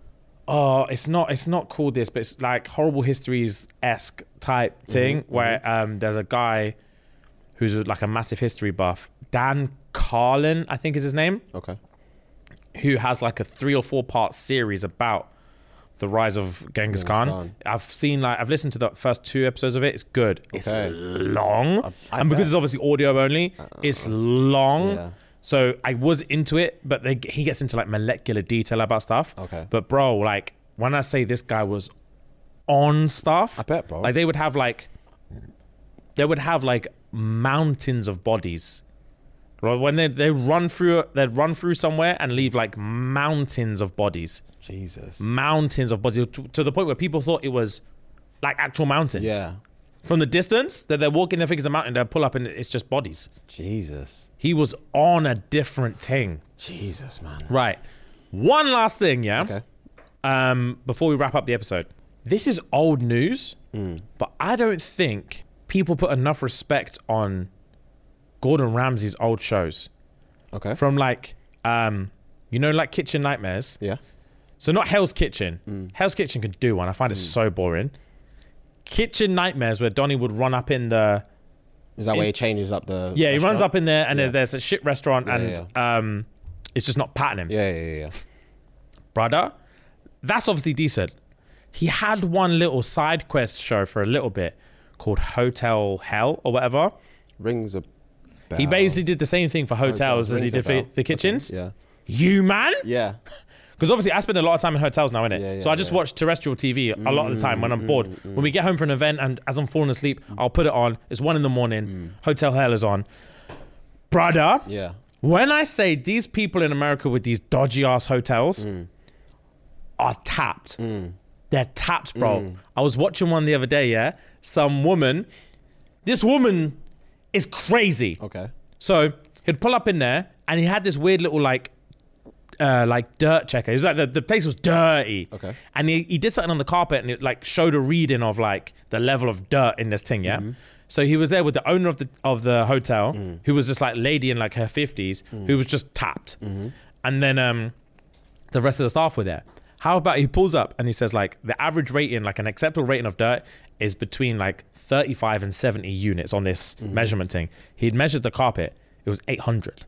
[SPEAKER 4] oh, it's not it's not called this, but it's like Horrible Histories esque type thing
[SPEAKER 3] Mm-hmm,
[SPEAKER 4] where um, there's a guy who's like a massive history buff, Dan Carlin, I think is his name,
[SPEAKER 3] Okay.
[SPEAKER 4] who has like a three or four part series about the rise of Genghis,
[SPEAKER 3] Genghis
[SPEAKER 4] Khan.
[SPEAKER 3] Khan.
[SPEAKER 4] I've seen like I've listened to the first two episodes of it. It's good. It's
[SPEAKER 3] Okay.
[SPEAKER 4] long,
[SPEAKER 3] I
[SPEAKER 4] and because
[SPEAKER 3] bet.
[SPEAKER 4] it's obviously audio only, it's long.
[SPEAKER 3] Yeah.
[SPEAKER 4] So I was into it, but they, he gets into like molecular detail about stuff.
[SPEAKER 3] Okay.
[SPEAKER 4] But bro, like when I say this guy was on stuff,
[SPEAKER 3] I bet, bro.
[SPEAKER 4] Like they would have like they would have like mountains of bodies. Well, when they they run through they'd run through somewhere and leave like mountains of bodies,
[SPEAKER 3] Jesus.
[SPEAKER 4] mountains of bodies to, to the point where people thought it was like actual mountains.
[SPEAKER 3] Yeah.
[SPEAKER 4] From the distance that they're walking, they think it's a mountain. They pull up and it's just bodies.
[SPEAKER 3] Jesus.
[SPEAKER 4] He was on a different thing.
[SPEAKER 3] Jesus, man.
[SPEAKER 4] Right. One last thing, yeah.
[SPEAKER 3] Okay.
[SPEAKER 4] Um, before we wrap up the episode, this is old news,
[SPEAKER 3] Mm.
[SPEAKER 4] but I don't think people put enough respect on Gordon Ramsay's old shows.
[SPEAKER 3] Okay.
[SPEAKER 4] From like, um, you know, like Kitchen Nightmares.
[SPEAKER 3] Yeah.
[SPEAKER 4] So not Hell's Kitchen.
[SPEAKER 3] Mm.
[SPEAKER 4] Hell's Kitchen could do one. I find it so boring. Kitchen Nightmares, where Donnie would run up in the
[SPEAKER 3] Is that
[SPEAKER 4] In-
[SPEAKER 3] where he changes up the?
[SPEAKER 4] yeah, he runs
[SPEAKER 3] restaurant?
[SPEAKER 4] up in there and
[SPEAKER 3] Yeah.
[SPEAKER 4] there's, there's a shit restaurant
[SPEAKER 3] Yeah,
[SPEAKER 4] and
[SPEAKER 3] yeah,
[SPEAKER 4] um, it's just not patting him.
[SPEAKER 3] Yeah, yeah, yeah, yeah.
[SPEAKER 4] Brother, that's obviously decent. He had one little side quest show for a little bit called Hotel Hell or whatever.
[SPEAKER 3] Rings a bell.
[SPEAKER 4] He basically did the same thing for hotels as he
[SPEAKER 3] Rings a
[SPEAKER 4] did for
[SPEAKER 3] bell.
[SPEAKER 4] the kitchens.
[SPEAKER 3] Okay, Yeah.
[SPEAKER 4] You man?
[SPEAKER 3] Yeah.
[SPEAKER 4] Because obviously I spend a lot of time in hotels now, innit?
[SPEAKER 3] Yeah, yeah,
[SPEAKER 4] so I just
[SPEAKER 3] yeah.
[SPEAKER 4] watch terrestrial T V a lot of the time when I'm bored.
[SPEAKER 3] mm,
[SPEAKER 4] When we get home from an event and as I'm falling asleep, I'll put it on. It's one in the morning. Hotel Hell is on. Brother,
[SPEAKER 3] Yeah.
[SPEAKER 4] when I say these people in America with these dodgy ass hotels are tapped. They're tapped, bro. I was watching one the other day, yeah? Some woman, this woman is crazy.
[SPEAKER 3] Okay.
[SPEAKER 4] So he'd pull up in there and he had this weird little like uh, like dirt checker. It was like the, the place was dirty.
[SPEAKER 3] Okay.
[SPEAKER 4] And he, he did something on the carpet and it like showed a reading of like the level of dirt in this thing, yeah?
[SPEAKER 3] Mm-hmm.
[SPEAKER 4] So he was there with the owner of the of the hotel,
[SPEAKER 3] Mm.
[SPEAKER 4] who was just like lady in like her fifties, who was just tapped.
[SPEAKER 3] Mm-hmm.
[SPEAKER 4] And then um the rest of the staff were there. How about he pulls up and he says like the average rating, like an acceptable rating of dirt is between like thirty-five and seventy units on this
[SPEAKER 3] Mm-hmm.
[SPEAKER 4] measurement thing. He'd measured the carpet. It was eight hundred.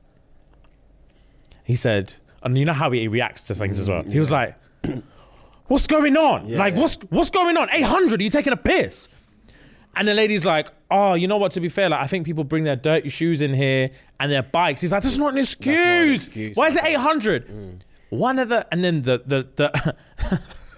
[SPEAKER 4] He said, and you know how he reacts to things as well. He was like, what's going on?
[SPEAKER 3] Yeah,
[SPEAKER 4] like,
[SPEAKER 3] yeah.
[SPEAKER 4] what's what's going on? eight hundred? Are you taking a piss? And the lady's like, oh, you know what, to be fair, like I think people bring their dirty shoes in here and their bikes. He's like, that's not an excuse.
[SPEAKER 3] excuse,
[SPEAKER 4] Why is it
[SPEAKER 3] okay.
[SPEAKER 4] eight hundred? One of the, and then the, the, the,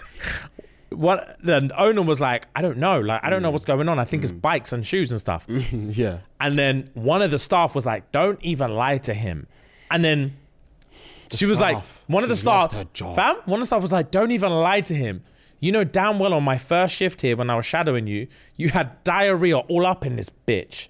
[SPEAKER 4] what the owner was like, I don't know. Like, I don't know what's going on. I think it's bikes and shoes and stuff.
[SPEAKER 3] Yeah.
[SPEAKER 4] And then one of the staff was like, don't even lie to him. And then she was like,
[SPEAKER 3] staff.
[SPEAKER 4] one of the
[SPEAKER 3] She's
[SPEAKER 4] staff,
[SPEAKER 3] lost her job.
[SPEAKER 4] fam, one of the staff was like, don't even lie to him. You know damn well on my first shift here when I was shadowing you, you had diarrhea all up in this bitch.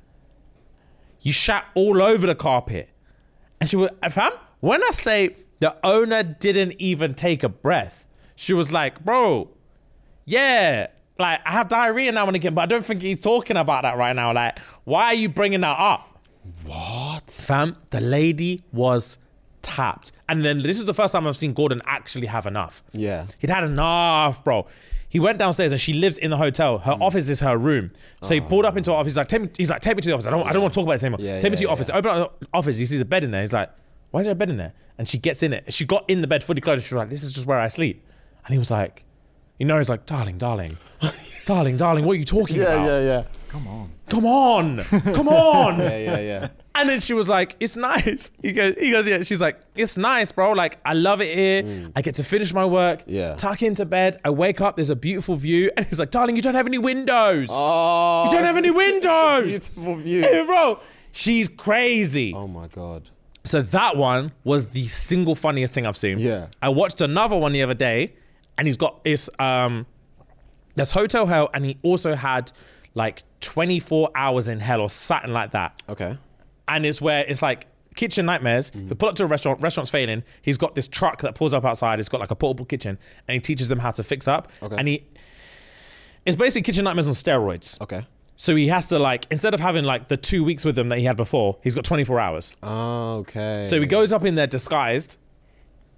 [SPEAKER 4] You shat all over the carpet. And she was, fam, when I say the owner didn't even take a breath, she was like, bro, yeah, like I have diarrhea now and again, but I don't think he's talking about that right now. Like, why are you bringing that up?
[SPEAKER 3] What?
[SPEAKER 4] Fam, the lady was tapped. And then this is the first time I've seen Gordon actually have enough.
[SPEAKER 3] Yeah.
[SPEAKER 4] He'd had enough, bro. He went downstairs and she lives in the hotel. Her office is her room. So he pulled up into her office. He's like, take me, he's like, take me to the office. I don't, I don't want to talk about this anymore.
[SPEAKER 3] Yeah,
[SPEAKER 4] take me
[SPEAKER 3] yeah,
[SPEAKER 4] to your office.
[SPEAKER 3] yeah.
[SPEAKER 4] Open up the office. He sees a bed in there. He's like, why is there a bed in there? And she gets in it. She got in the bed fully clothed. She was like, this is just where I sleep. And he was like, you know, he's like, darling, darling, darling, darling, what are you talking about?
[SPEAKER 3] Yeah, yeah,
[SPEAKER 6] Come on.
[SPEAKER 4] Come on, come on.
[SPEAKER 3] yeah. Yeah, yeah, yeah.
[SPEAKER 4] And then she was like, it's nice. He goes, he goes, yeah. She's like, it's nice, bro. Like, I love it here. I get to finish my work,
[SPEAKER 3] Yeah.
[SPEAKER 4] tuck into bed. I wake up, there's a beautiful view. And he's like, darling, you don't have any windows.
[SPEAKER 3] Oh.
[SPEAKER 4] you don't have any windows.
[SPEAKER 3] Beautiful view.
[SPEAKER 4] Hey, bro, she's crazy.
[SPEAKER 3] Oh my God.
[SPEAKER 4] So that one was the single funniest thing I've seen.
[SPEAKER 3] Yeah.
[SPEAKER 4] I watched another one the other day and he's got this, um, there's Hotel Hell and he also had like twenty-four hours in hell or something like that.
[SPEAKER 3] Okay.
[SPEAKER 4] And it's where it's like Kitchen Nightmares.
[SPEAKER 3] Mm.
[SPEAKER 4] He'll pull up to a restaurant, restaurant's failing. He's got this truck that pulls up outside. It's got like a portable kitchen and he teaches them how to fix up.
[SPEAKER 3] Okay.
[SPEAKER 4] And he, it's basically Kitchen Nightmares on steroids.
[SPEAKER 3] Okay.
[SPEAKER 4] So he has to like, instead of having like the two weeks with them that he had before, he's got twenty-four hours.
[SPEAKER 3] Oh, okay.
[SPEAKER 4] So he goes up in there disguised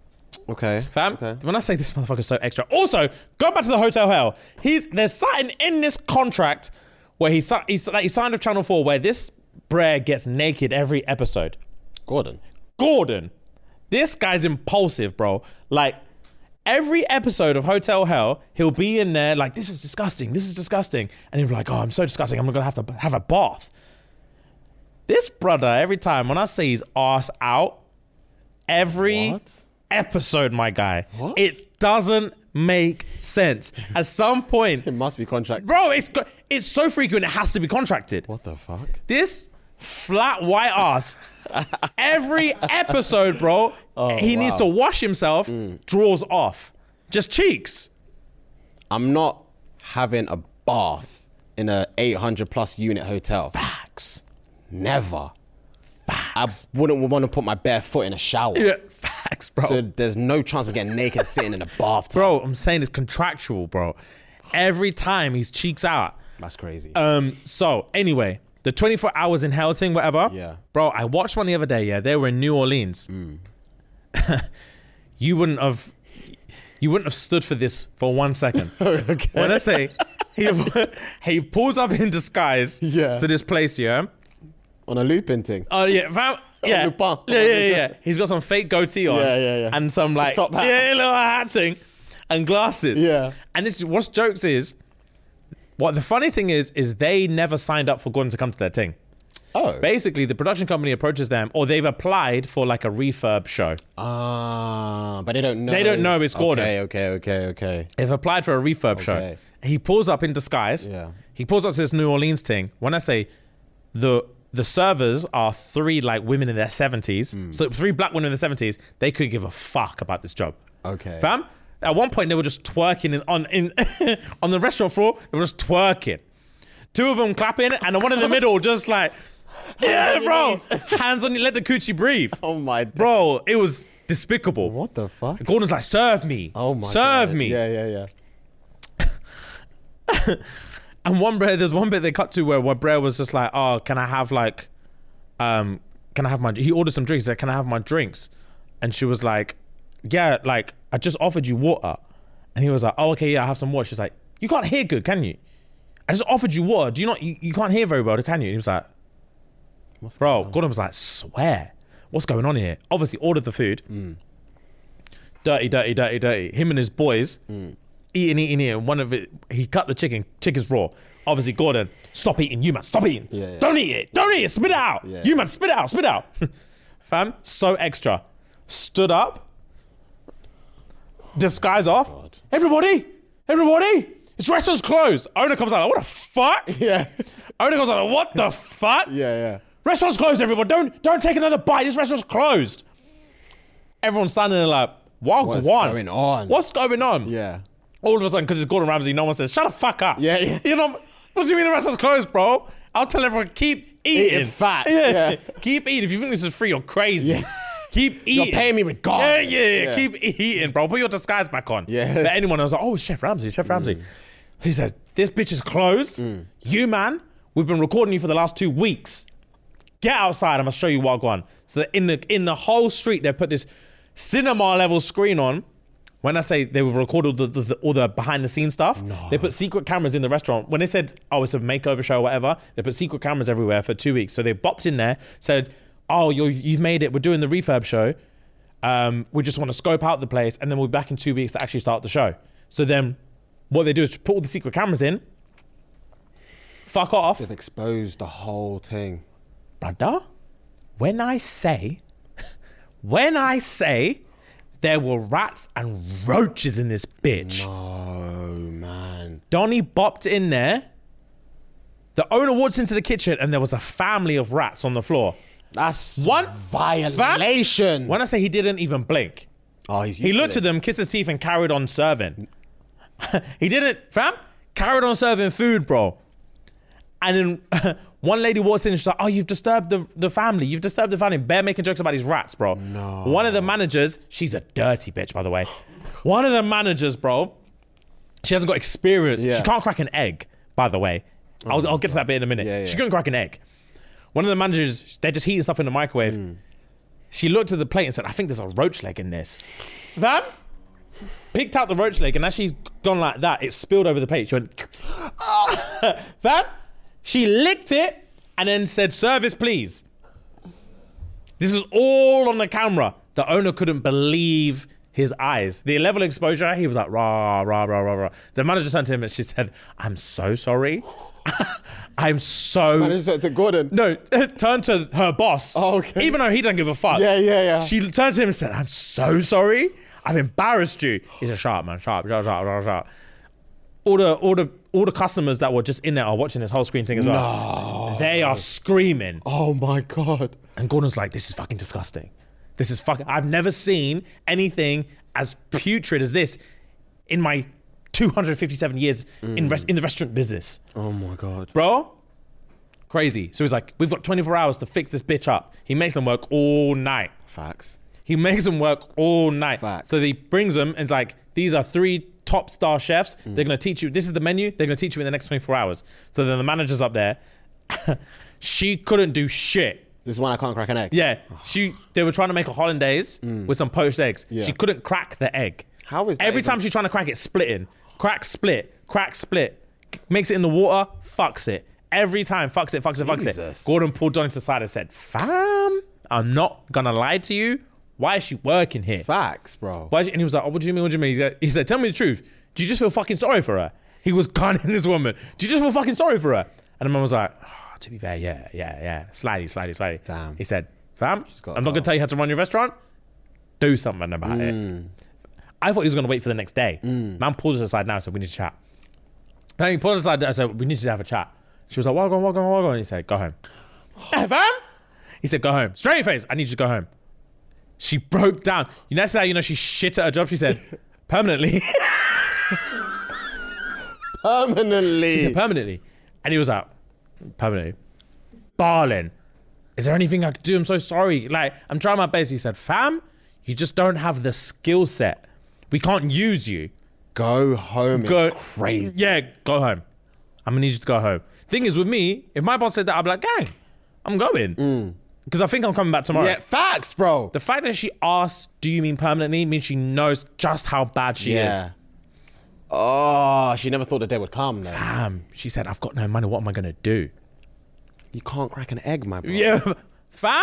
[SPEAKER 3] Okay.
[SPEAKER 4] Fam,
[SPEAKER 3] Okay.
[SPEAKER 4] when I say this motherfucker's so extra. Also, go back to the Hotel Hell. He's there's something in this contract where he si- he's like he signed with Channel four where this Brer gets naked every episode.
[SPEAKER 3] Gordon.
[SPEAKER 4] Gordon, this guy's impulsive, bro. Like every episode of Hotel Hell, he'll be in there like, this is disgusting, this is disgusting, and he'll be like, oh, I'm so disgusting, I'm gonna have to have a bath. This brother, every time when I see his ass out, every
[SPEAKER 3] What?
[SPEAKER 4] episode, my guy,
[SPEAKER 3] What?
[SPEAKER 4] it doesn't make sense. At some point,
[SPEAKER 3] It must be contract.
[SPEAKER 4] bro, it's go- it's so freaky and it has to be contracted.
[SPEAKER 3] What the fuck?
[SPEAKER 4] This flat white ass, every episode, bro, he needs
[SPEAKER 3] wow.
[SPEAKER 4] to wash himself, draws off, just cheeks.
[SPEAKER 3] I'm not having a bath in a eight hundred plus unit hotel.
[SPEAKER 4] Facts.
[SPEAKER 3] Never.
[SPEAKER 4] Facts.
[SPEAKER 3] I wouldn't want to put my bare foot in a shower.
[SPEAKER 4] Yeah, facts, bro.
[SPEAKER 3] So there's no chance of getting naked and sitting in a bathtub.
[SPEAKER 4] Bro, I'm saying it's contractual, bro. Every time he's cheeks out.
[SPEAKER 3] That's crazy.
[SPEAKER 4] Um. So anyway, the twenty-four hours in hell thing, whatever.
[SPEAKER 3] Yeah.
[SPEAKER 4] Bro, I watched one the other day. Yeah, they were in New Orleans. You wouldn't have. You wouldn't have stood for this for one second.
[SPEAKER 3] Okay.
[SPEAKER 4] When I say he he pulls up in disguise
[SPEAKER 3] Yeah.
[SPEAKER 4] to this place, yeah.
[SPEAKER 3] On a looping thing.
[SPEAKER 4] Oh yeah, fam, yeah.
[SPEAKER 3] Lupin.
[SPEAKER 4] yeah, yeah, yeah, yeah. He's got some fake goatee on,
[SPEAKER 3] Yeah, yeah, yeah.
[SPEAKER 4] and some like
[SPEAKER 3] top hat.
[SPEAKER 4] yeah, little hat thing, and glasses.
[SPEAKER 3] Yeah.
[SPEAKER 4] And this what's jokes is, what the funny thing is, is they never signed up for Gordon to come to their thing.
[SPEAKER 3] Oh.
[SPEAKER 4] Basically, the production company approaches them, or they've applied for like a refurb show.
[SPEAKER 3] Ah, but they don't know.
[SPEAKER 4] They don't know it's Gordon.
[SPEAKER 3] Okay, okay, okay, okay.
[SPEAKER 4] They've applied for a refurb show.
[SPEAKER 3] Okay.
[SPEAKER 4] He pulls up in disguise.
[SPEAKER 3] Yeah.
[SPEAKER 4] He pulls up to this New Orleans thing. When I say the the servers are three like women in their seventies,
[SPEAKER 3] Hmm.
[SPEAKER 4] so three black women in their seventies, they couldn't give a fuck about this job.
[SPEAKER 3] Okay.
[SPEAKER 4] Fam, at one point they were just twerking in, on in on the restaurant floor. They were just twerking. Two of them clapping, and the one in the middle just like, yeah,
[SPEAKER 3] on your
[SPEAKER 4] bro,
[SPEAKER 3] knees.
[SPEAKER 4] hands on you, let the coochie breave.
[SPEAKER 3] Oh my.
[SPEAKER 4] Bro, it was despicable.
[SPEAKER 3] What the fuck?
[SPEAKER 4] Gordon's like, serve me.
[SPEAKER 3] Oh my.
[SPEAKER 4] serve
[SPEAKER 3] God.
[SPEAKER 4] me.
[SPEAKER 3] Yeah, yeah, yeah.
[SPEAKER 4] And one Brer, there's one bit they cut to where, where Brer was just like, oh, can I have like, um, can I have my, he ordered some drinks, he said, can I have my drinks? And she was like, yeah, like, I just offered you water. And he was like, oh, okay, yeah, I have some water. She's like, you can't hear good, can you? I just offered you water. Do you not, you, you can't hear very well, can you? And he was like,
[SPEAKER 3] What's
[SPEAKER 4] bro, Gordon was like, swear. What's going on here? Obviously ordered the food.
[SPEAKER 3] Mm.
[SPEAKER 4] Dirty, dirty, dirty, dirty. Him and his boys,
[SPEAKER 3] Mm.
[SPEAKER 4] eating, eating, eating. One of it, he cut the chicken. Chicken's raw. Obviously, Gordon, stop eating. You man, stop eating.
[SPEAKER 3] Yeah, yeah.
[SPEAKER 4] Don't eat it. Don't eat it. Spit it out.
[SPEAKER 3] Yeah.
[SPEAKER 4] You man, spit it out. Spit it out. Fam, so extra. Stood up. Disguise off.
[SPEAKER 3] God.
[SPEAKER 4] Everybody, everybody, this restaurant's closed. Owner comes out like, what the fuck?
[SPEAKER 3] Yeah.
[SPEAKER 4] Owner comes out like, what the fuck?
[SPEAKER 3] Yeah, yeah.
[SPEAKER 4] Restaurant's closed, everyone. Don't don't take another bite. This restaurant's closed. Everyone's standing there like, wow,
[SPEAKER 3] What's
[SPEAKER 4] Gwan.
[SPEAKER 3] going on?
[SPEAKER 4] What's going on?
[SPEAKER 3] Yeah.
[SPEAKER 4] All of a sudden, because it's Gordon Ramsay, no one says, shut the fuck up.
[SPEAKER 3] Yeah, yeah.
[SPEAKER 4] You know, what do you mean the restaurant's closed, bro? I'll tell everyone, keep eating.
[SPEAKER 3] Eating fat, yeah.
[SPEAKER 4] Keep eating. If you think this is free, you're crazy.
[SPEAKER 3] Yeah.
[SPEAKER 4] Keep eating.
[SPEAKER 3] You're paying me
[SPEAKER 4] Yeah,
[SPEAKER 3] regardless.
[SPEAKER 4] yeah, yeah,
[SPEAKER 3] Yeah.
[SPEAKER 4] Keep eating, bro. Put your disguise back on.
[SPEAKER 3] Yeah.
[SPEAKER 4] But anyone else, like, oh, it's Chef Ramsay, Chef Ramsay. He said, this bitch is closed. You, man, we've been recording you for the last two weeks. Get outside. I'm gonna show you what going on. So that in the in the whole street, they put this cinema level screen on. When I say they would record all the, the, the all the behind the scenes stuff, they put secret cameras in the restaurant. When they said, oh, it's a makeover show or whatever, they put secret cameras everywhere for two weeks. So they bopped in there, said, oh, you're, you've made it. We're doing the refurb show. Um, we just want to scope out the place, and then we'll be back in two weeks to actually start the show. So then what they do is put all the secret cameras in, fuck off.
[SPEAKER 3] They've exposed the whole thing.
[SPEAKER 4] Brother, when I say, when I say there were rats and roaches in this bitch,
[SPEAKER 3] Oh, man.
[SPEAKER 4] Donnie bopped in there. The owner walks into the kitchen and there was a family of rats on the floor.
[SPEAKER 3] That's
[SPEAKER 4] One
[SPEAKER 3] violation.
[SPEAKER 4] When I say he didn't even blink,
[SPEAKER 3] Oh, he's
[SPEAKER 4] he looked at them, kissed his teeth, and carried on serving. He didn't, fam, carried on serving food, bro. And then one lady walks in and she's like, oh, you've disturbed the, the family. You've disturbed the family. Bear making jokes about these rats, bro.
[SPEAKER 3] No.
[SPEAKER 4] One of the managers, she's a dirty bitch, by the way. One of the managers, bro, she hasn't got experience.
[SPEAKER 3] Yeah.
[SPEAKER 4] She can't crack an egg, by the way. I'll, I'll get to that bit in a minute.
[SPEAKER 3] Yeah, yeah.
[SPEAKER 4] She couldn't crack an egg. One of the managers, they're just heating stuff in the microwave.
[SPEAKER 3] Hmm.
[SPEAKER 4] She looked at the plate and said, I think there's a roach leg in this. Fam picked out the roach leg, and as she's gone like that, it spilled over the plate. She went, oh. Fam, she licked it and then said, service, please. This is all on the camera. The owner couldn't believe his eyes. The level of exposure, he was like, rah, rah, rah, rah, rah. The manager turned to him and she said, I'm so sorry. I'm so...
[SPEAKER 3] Manager to Gordon.
[SPEAKER 4] No, turned to her boss.
[SPEAKER 3] Oh, okay.
[SPEAKER 4] Even though he doesn't give a fuck.
[SPEAKER 3] Yeah, yeah, yeah.
[SPEAKER 4] She turned to him and said, I'm so sorry. I've embarrassed you. He said, shut up, man. Shut up, shut up, shut up, shut up. All the, all, the, all the customers that were just in there are watching this whole screen thing as well.
[SPEAKER 3] No.
[SPEAKER 4] They are screaming.
[SPEAKER 3] Oh my God.
[SPEAKER 4] And Gordon's like, this is fucking disgusting. This is fucking... I've never seen anything as putrid as this in my two hundred fifty-seven years mm. in, res- in the restaurant business.
[SPEAKER 3] Oh my God.
[SPEAKER 4] Bro, crazy. So he's like, we've got twenty-four hours to fix this bitch up. He makes them work all night.
[SPEAKER 3] Facts.
[SPEAKER 4] He makes them work all night.
[SPEAKER 3] Facts.
[SPEAKER 4] So he brings them and it's like, these are three top star chefs. Mm. They're going to teach you. This is the menu. They're going to teach you in the next twenty-four hours. So then the manager's up there. She couldn't do shit.
[SPEAKER 3] This is one I can't crack an egg.
[SPEAKER 4] Yeah. She. They were trying to make a hollandaise mm. with some poached eggs.
[SPEAKER 3] Yeah.
[SPEAKER 4] She couldn't crack the egg.
[SPEAKER 3] How is that
[SPEAKER 4] Every
[SPEAKER 3] even-
[SPEAKER 4] time she's trying to crack it, splitting. Crack, split. Crack, split. Makes it in the water, fucks it. Every time, fucks it, fucks it, fucks
[SPEAKER 3] Jesus.
[SPEAKER 4] it. Gordon pulled Donnie to the side and said, fam, I'm not going to lie to you. Why is she working here?
[SPEAKER 3] Facts, bro.
[SPEAKER 4] Why is she, and he was like, oh, what do you mean, what do you mean? He said, he said, tell me the truth. Do you just feel fucking sorry for her? He was gunning this woman. Do you just feel fucking sorry for her? And the man was like, oh, to be fair, yeah, yeah, yeah. Slightly, slightly, slightly.
[SPEAKER 3] Damn.
[SPEAKER 4] He said, fam,
[SPEAKER 3] got
[SPEAKER 4] I'm not going to tell you how to run your restaurant. Do something about
[SPEAKER 3] Mm.
[SPEAKER 4] it. I thought he was going to wait for the next day. Mm. Man pulled us aside now and said, we need to chat. Then he pulled us aside and said, we need to have a chat. She was like, what, go on, what, go on, what, go on. He said, go home. Hey, fam? He said, go home. Straight face, I need you to go home. She broke down. You know, that's how you know she shit at her job. She said, permanently.
[SPEAKER 3] Permanently.
[SPEAKER 4] She said, permanently. And he was like, permanently. Barling. Is there anything I could do? I'm so sorry. Like, I'm trying my best. He said, fam, you just don't have the skill set. We can't use you.
[SPEAKER 3] Go home.
[SPEAKER 4] Go,
[SPEAKER 3] it's crazy.
[SPEAKER 4] Yeah, go home. I'm gonna need you to go home. Thing is, with me, if my boss said that, I'd be like, gang, I'm going. Because I think I'm coming back tomorrow.
[SPEAKER 3] Yeah, facts, bro.
[SPEAKER 4] The fact that she asked, do you mean permanently, means she knows just how bad she
[SPEAKER 3] yeah.
[SPEAKER 4] is.
[SPEAKER 3] Oh, she never thought the day would come, though.
[SPEAKER 4] Fam, she said, I've got no money. What am I going to do?
[SPEAKER 3] You can't crack an egg, my bro.
[SPEAKER 4] Yeah, fam.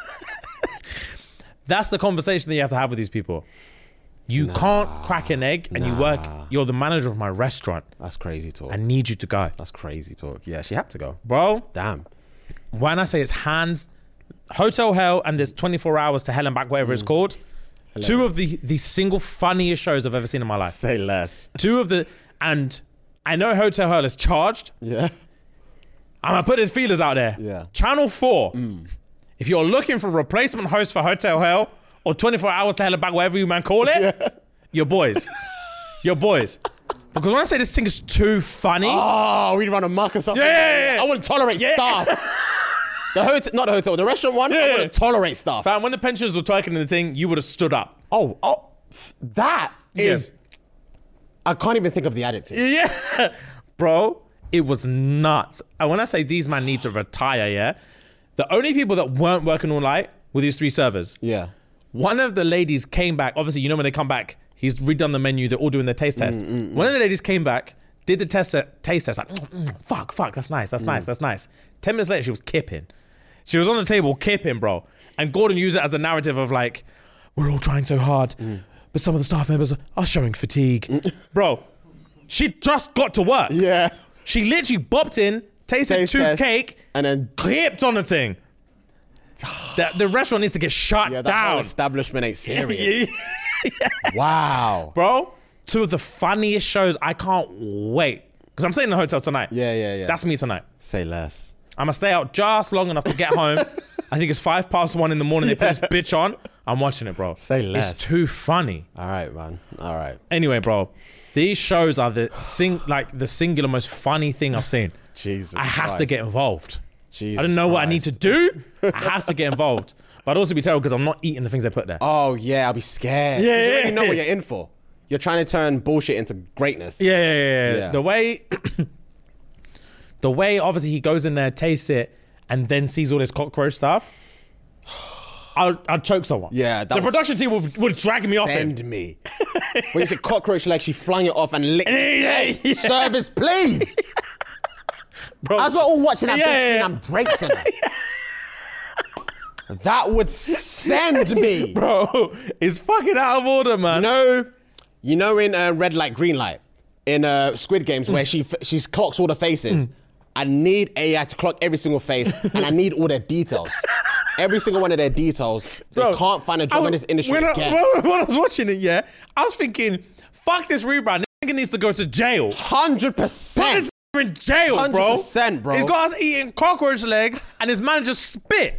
[SPEAKER 4] That's the conversation that you have to have with these people. You nah, can't crack an egg and nah. you work, you're the manager of my restaurant.
[SPEAKER 3] That's crazy talk.
[SPEAKER 4] I need you to go.
[SPEAKER 3] That's crazy talk. Yeah, she had to go.
[SPEAKER 4] Bro.
[SPEAKER 3] Damn.
[SPEAKER 4] When I say it's hands, Hotel Hell and there's twenty-four hours to hell and back, whatever mm. it's called. Hilarious. Two of the, the single funniest shows I've ever seen in my life.
[SPEAKER 3] Say less.
[SPEAKER 4] Two of the, and I know Hotel Hell is charged.
[SPEAKER 3] Yeah.
[SPEAKER 4] I'm going to put his feelers out there.
[SPEAKER 3] Yeah.
[SPEAKER 4] Channel four. Mm. If you're looking for a replacement host for Hotel Hell or twenty-four hours to hell and back, whatever you man call it, yeah. your boys. Your boys. Because when I say this thing is too funny.
[SPEAKER 3] Oh, we'd run amok or something.
[SPEAKER 4] Yeah, yeah, yeah.
[SPEAKER 3] I wouldn't tolerate
[SPEAKER 4] yeah.
[SPEAKER 3] stuff. The hotel, not the hotel, the restaurant one,
[SPEAKER 4] yeah,
[SPEAKER 3] I wouldn't tolerate stuff.
[SPEAKER 4] Fam, when the pensioners were twerking in the thing, you would have stood up.
[SPEAKER 3] Oh, oh, that is, yeah. I can't even think of the adjective.
[SPEAKER 4] Yeah. Bro, it was nuts. And when I say these man need to retire, yeah, the only people that weren't working all night were these three servers.
[SPEAKER 3] Yeah.
[SPEAKER 4] One of the ladies came back. Obviously, you know when they come back, he's redone the menu. They're all doing their taste test. Mm, mm, One mm. of the ladies came back, did the test, taste test, like, mm, mm, fuck, fuck, that's nice, that's mm. nice, that's nice. Ten minutes later, she was kipping. She was on the table kipping, bro. And Gordon used it as the narrative of like, we're all trying so hard, mm. but some of the staff members are showing fatigue. Mm. Bro, she just got to work.
[SPEAKER 3] Yeah.
[SPEAKER 4] She literally bopped in, tasted
[SPEAKER 3] taste
[SPEAKER 4] two
[SPEAKER 3] test,
[SPEAKER 4] cake,
[SPEAKER 3] and then
[SPEAKER 4] kipped on the thing. the, the restaurant needs to get shut
[SPEAKER 3] yeah, that
[SPEAKER 4] down.
[SPEAKER 3] whole establishment ain't serious. yeah. Wow.
[SPEAKER 4] Bro, two of the funniest shows. I can't wait. Because I'm staying in the hotel tonight.
[SPEAKER 3] Yeah, yeah, yeah.
[SPEAKER 4] That's me tonight.
[SPEAKER 3] Say less.
[SPEAKER 4] I'm going to stay out just long enough to get home. I think it's five past one in the morning. They
[SPEAKER 3] yeah.
[SPEAKER 4] put this bitch on. I'm watching it, bro.
[SPEAKER 3] Say less.
[SPEAKER 4] It's too funny.
[SPEAKER 3] All right, man. All right.
[SPEAKER 4] Anyway, bro, these shows are the sing like the singular most funny thing I've seen.
[SPEAKER 3] Jesus
[SPEAKER 4] I have
[SPEAKER 3] Christ.
[SPEAKER 4] to get involved.
[SPEAKER 3] Jesus
[SPEAKER 4] I don't know
[SPEAKER 3] Christ.
[SPEAKER 4] what I need to do. I have to get involved. But I'd also be terrible because I'm not eating the things they put there.
[SPEAKER 3] Oh, yeah. I'll be scared.
[SPEAKER 4] Yeah,
[SPEAKER 3] You
[SPEAKER 4] yeah,
[SPEAKER 3] already know
[SPEAKER 4] yeah.
[SPEAKER 3] what you're in for. You're trying to turn bullshit into greatness.
[SPEAKER 4] Yeah, yeah, yeah. yeah.
[SPEAKER 3] Yeah.
[SPEAKER 4] The way, the way obviously he goes in there, tastes it, and then sees all this cockroach stuff. I'll, I'll choke someone.
[SPEAKER 3] Yeah, that
[SPEAKER 4] the
[SPEAKER 3] would
[SPEAKER 4] production team would, would drag me off him.
[SPEAKER 3] Send me. When you said cockroach leg, she flung it off and licked
[SPEAKER 4] Yeah, yeah.
[SPEAKER 3] Service, please.
[SPEAKER 4] Bro,
[SPEAKER 3] As we're all watching that
[SPEAKER 4] Yeah,
[SPEAKER 3] bitch
[SPEAKER 4] yeah, yeah.
[SPEAKER 3] and I'm draped in her. That would send me.
[SPEAKER 4] bro, it's fucking out of order, man.
[SPEAKER 3] You know, you know in uh, red light, green light, in uh, Squid Games where she f- she clocks all the faces. I need A I to clock every single face, and I need all their details. Every single one of their details. They
[SPEAKER 4] Bro,
[SPEAKER 3] can't find a
[SPEAKER 4] I
[SPEAKER 3] job
[SPEAKER 4] was-
[SPEAKER 3] in this industry
[SPEAKER 4] when I,
[SPEAKER 3] again.
[SPEAKER 4] when, when I was watching it, yeah, I was thinking, fuck this rebound. This nigga needs to go to jail.
[SPEAKER 3] Hundred
[SPEAKER 4] Put
[SPEAKER 3] percent.
[SPEAKER 4] this in jail, bro.
[SPEAKER 3] one hundred percent, bro.
[SPEAKER 4] He's got us eating cockroach legs, and his manager spit.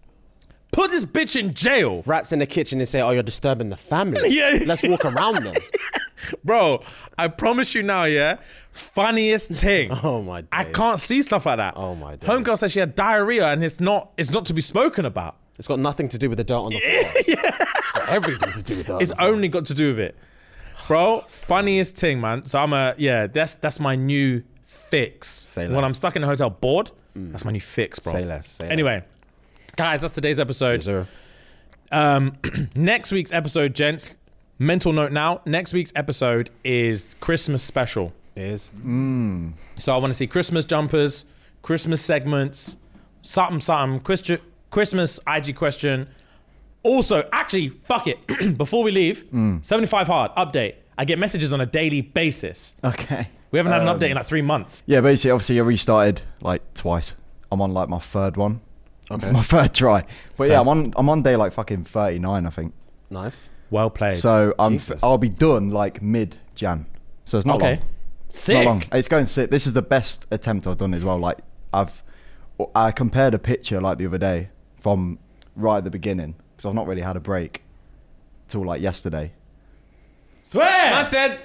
[SPEAKER 4] Put this bitch in jail.
[SPEAKER 3] Rats in the kitchen and say, "Oh, you're disturbing the family.
[SPEAKER 4] Yeah.
[SPEAKER 3] Let's walk around them."
[SPEAKER 4] Bro, I promise you now, yeah, funniest thing.
[SPEAKER 3] Oh, my
[SPEAKER 4] I
[SPEAKER 3] days.
[SPEAKER 4] can't see stuff like that.
[SPEAKER 3] Oh, my days.
[SPEAKER 4] Homegirl said she had diarrhea, and it's not it's not to be spoken about.
[SPEAKER 3] It's got nothing to do with the dirt on the floor. It's got everything to do with dirt.
[SPEAKER 4] It's
[SPEAKER 3] on the floor.
[SPEAKER 4] only got to do with it. Bro, funniest thing, man. So I'm a yeah, that's that's my new fix.
[SPEAKER 3] Say
[SPEAKER 4] When
[SPEAKER 3] less.
[SPEAKER 4] I'm stuck in a hotel bored, that's my new fix, bro.
[SPEAKER 3] Say less, say
[SPEAKER 4] anyway,
[SPEAKER 3] less.
[SPEAKER 4] guys, that's today's episode.
[SPEAKER 3] Yes, sir.
[SPEAKER 4] Um, next week's episode, gents. Mental note now. Next week's episode is Christmas special.
[SPEAKER 3] It is.
[SPEAKER 4] So I want to see Christmas jumpers, Christmas segments, something, something, Christi- Christmas I G question. Also, actually, fuck it. Before we leave, seventy-five hard update. I get messages on a daily basis.
[SPEAKER 5] Okay.
[SPEAKER 4] We haven't had
[SPEAKER 5] Um,
[SPEAKER 4] an update in like three months.
[SPEAKER 5] Yeah, basically, obviously, I restarted like twice. I'm on like my third one.
[SPEAKER 3] Okay.
[SPEAKER 5] My third try. But yeah, I'm on I'm on day like fucking thirty-nine, I think.
[SPEAKER 3] Nice.
[SPEAKER 4] Well played.
[SPEAKER 5] So I'm f-
[SPEAKER 3] Jesus.
[SPEAKER 5] I'll be done like mid Jan. So it's not
[SPEAKER 4] okay.
[SPEAKER 5] long.
[SPEAKER 4] Sick.
[SPEAKER 5] Not long. It's going sick. This is the best attempt I've done as well. Like I've I compared a picture like the other day from right at the beginning because I've not really had a break till like yesterday.
[SPEAKER 4] Swear.
[SPEAKER 3] I said.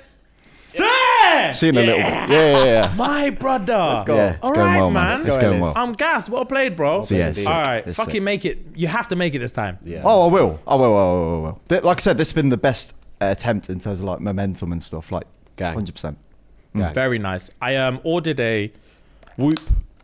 [SPEAKER 4] Swear.
[SPEAKER 5] Seeing a little yeah yeah yeah.
[SPEAKER 4] My brother. Let's
[SPEAKER 3] go.
[SPEAKER 5] Yeah, it's
[SPEAKER 4] All
[SPEAKER 5] going
[SPEAKER 4] right,
[SPEAKER 5] well,
[SPEAKER 4] man.
[SPEAKER 5] man. It's
[SPEAKER 3] Let's go,
[SPEAKER 5] going
[SPEAKER 3] Ellis.
[SPEAKER 5] well.
[SPEAKER 4] I'm gassed. Well played, bro.
[SPEAKER 5] So yeah,
[SPEAKER 3] Indeed.
[SPEAKER 5] sick.
[SPEAKER 4] All right.
[SPEAKER 5] It's
[SPEAKER 4] Fucking
[SPEAKER 5] sick.
[SPEAKER 4] make it. You have to make it this time.
[SPEAKER 3] Yeah.
[SPEAKER 5] Oh, I will. I will. I will. I will, I will. Th- Like I said, this has been the best uh, attempt in terms of like momentum and stuff. Like,
[SPEAKER 3] Gang.
[SPEAKER 5] hundred percent.
[SPEAKER 3] Gang.
[SPEAKER 4] Very nice. I um ordered a Whoop.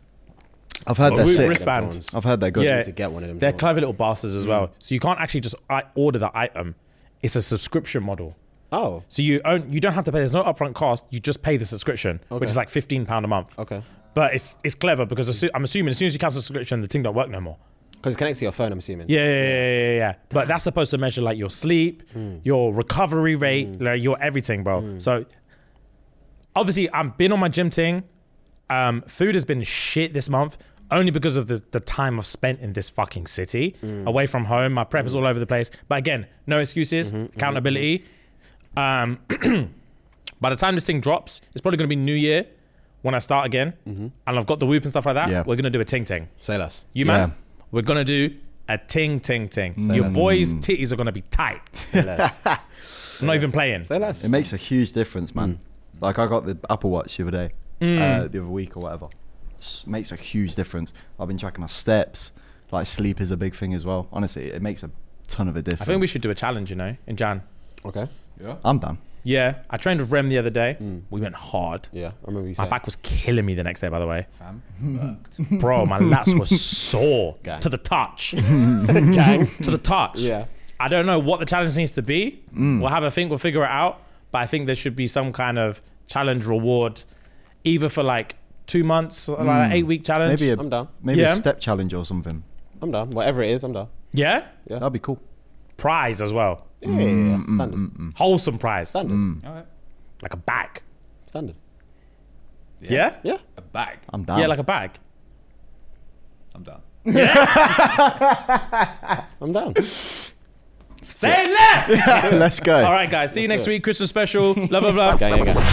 [SPEAKER 5] I've heard
[SPEAKER 4] A
[SPEAKER 5] they're
[SPEAKER 4] Whoop
[SPEAKER 5] sick.
[SPEAKER 4] wristband.
[SPEAKER 5] I've heard they're good.
[SPEAKER 4] Yeah.
[SPEAKER 3] need to get one of them
[SPEAKER 4] They're
[SPEAKER 3] joints.
[SPEAKER 4] clever little bastards as well. So you can't actually just I- order the item. It's a subscription model.
[SPEAKER 3] Oh.
[SPEAKER 4] So you own, you don't have to pay. There's no upfront cost. You just pay the subscription,
[SPEAKER 3] Okay.
[SPEAKER 4] which is like fifteen pound a month.
[SPEAKER 3] Okay.
[SPEAKER 4] But it's it's clever because assu- I'm assuming as soon as you cancel the subscription, the thing don't work no more.
[SPEAKER 3] Because it connects to your phone, I'm assuming.
[SPEAKER 4] Yeah, yeah, yeah, yeah, yeah. But that's supposed to measure like your sleep, your recovery rate, like your everything, bro. So obviously, I've been on my gym thing. Um, food has been shit this month, only because of the, the time I've spent in this fucking city, away from home. My prep is all over the place. But again, no excuses, accountability. Um, by the time this thing drops, it's probably going to be New Year when I start again. And I've got the whoop and stuff like that.
[SPEAKER 5] Yeah.
[SPEAKER 4] We're going to do a ting ting.
[SPEAKER 3] Say less.
[SPEAKER 4] You man,
[SPEAKER 5] Yeah.
[SPEAKER 4] we're gonna do a ting ting ting.
[SPEAKER 3] Say
[SPEAKER 4] Your
[SPEAKER 3] less.
[SPEAKER 4] boys' titties are gonna be tight.
[SPEAKER 3] Say less.
[SPEAKER 4] I'm not even playing.
[SPEAKER 3] Say less.
[SPEAKER 5] It makes a huge difference, man. Like I got the Apple Watch the other day, uh, the other week or whatever. S- makes a huge difference. I've been tracking my steps. Like sleep is a big thing as well. Honestly, it makes a ton of a difference.
[SPEAKER 4] I think we should do a challenge, you know, in Jan.
[SPEAKER 3] Okay.
[SPEAKER 6] Yeah.
[SPEAKER 5] I'm done.
[SPEAKER 4] Yeah, I trained with Rem the other day. We went hard.
[SPEAKER 3] Yeah. I remember you
[SPEAKER 4] My
[SPEAKER 3] said.
[SPEAKER 4] back was killing me the next day, by the way.
[SPEAKER 6] Fam. Worked.
[SPEAKER 4] Bro, my lats were sore
[SPEAKER 3] Gang.
[SPEAKER 4] to the touch.
[SPEAKER 3] Gang.
[SPEAKER 4] to the touch.
[SPEAKER 3] Yeah.
[SPEAKER 4] I don't know what the challenge needs to be. We'll have a think, we'll figure it out. But I think there should be some kind of challenge reward, either for like two months, like an eight week challenge.
[SPEAKER 5] Maybe a
[SPEAKER 3] I'm down.
[SPEAKER 5] maybe
[SPEAKER 4] Yeah.
[SPEAKER 5] a step challenge or something.
[SPEAKER 3] I'm done. Whatever it is, I'm done.
[SPEAKER 4] Yeah?
[SPEAKER 3] Yeah.
[SPEAKER 5] That'd be cool.
[SPEAKER 4] Prize as well.
[SPEAKER 3] Yeah, yeah, yeah. Standard.
[SPEAKER 4] Wholesome prize.
[SPEAKER 3] Standard.
[SPEAKER 6] All right.
[SPEAKER 4] Like a bag.
[SPEAKER 3] Standard.
[SPEAKER 4] Yeah?
[SPEAKER 3] Yeah.
[SPEAKER 6] A bag.
[SPEAKER 5] I'm down.
[SPEAKER 4] Yeah, like a bag.
[SPEAKER 6] I'm done.
[SPEAKER 3] I'm down.
[SPEAKER 4] Say left!
[SPEAKER 5] Let's go.
[SPEAKER 4] All right, guys. See you next week. Christmas special. Love, love, love.
[SPEAKER 3] Gang, gang, gang.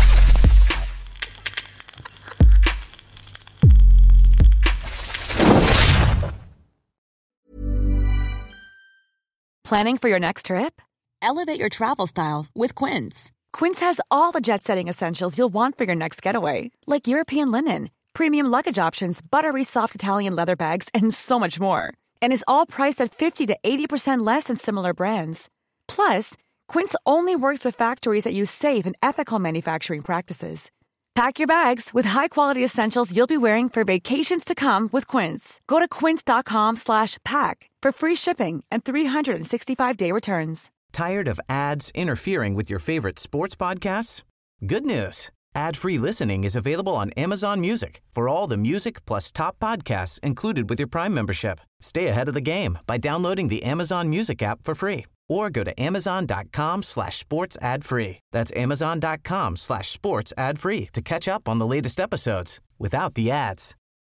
[SPEAKER 7] Planning for your next trip? Elevate your travel style with Quince. Quince has all the jet-setting essentials you'll want for your next getaway, like European linen, premium luggage options, buttery soft Italian leather bags, and so much more. And is all priced at fifty to eighty percent less than similar brands. Plus, Quince only works with factories that use safe and ethical manufacturing practices. Pack your bags with high-quality essentials you'll be wearing for vacations to come with Quince. Go to quince.com slash pack for free shipping and three sixty-five day returns.
[SPEAKER 8] Tired of ads interfering with your favorite sports podcasts? Good news. Ad-free listening is available on Amazon Music for all the music plus top podcasts included with your Prime membership. Stay ahead of the game by downloading the Amazon Music app for free or go to amazon.com slash sports ad free. That's amazon.com slash sports ad free to catch up on the latest episodes without the ads.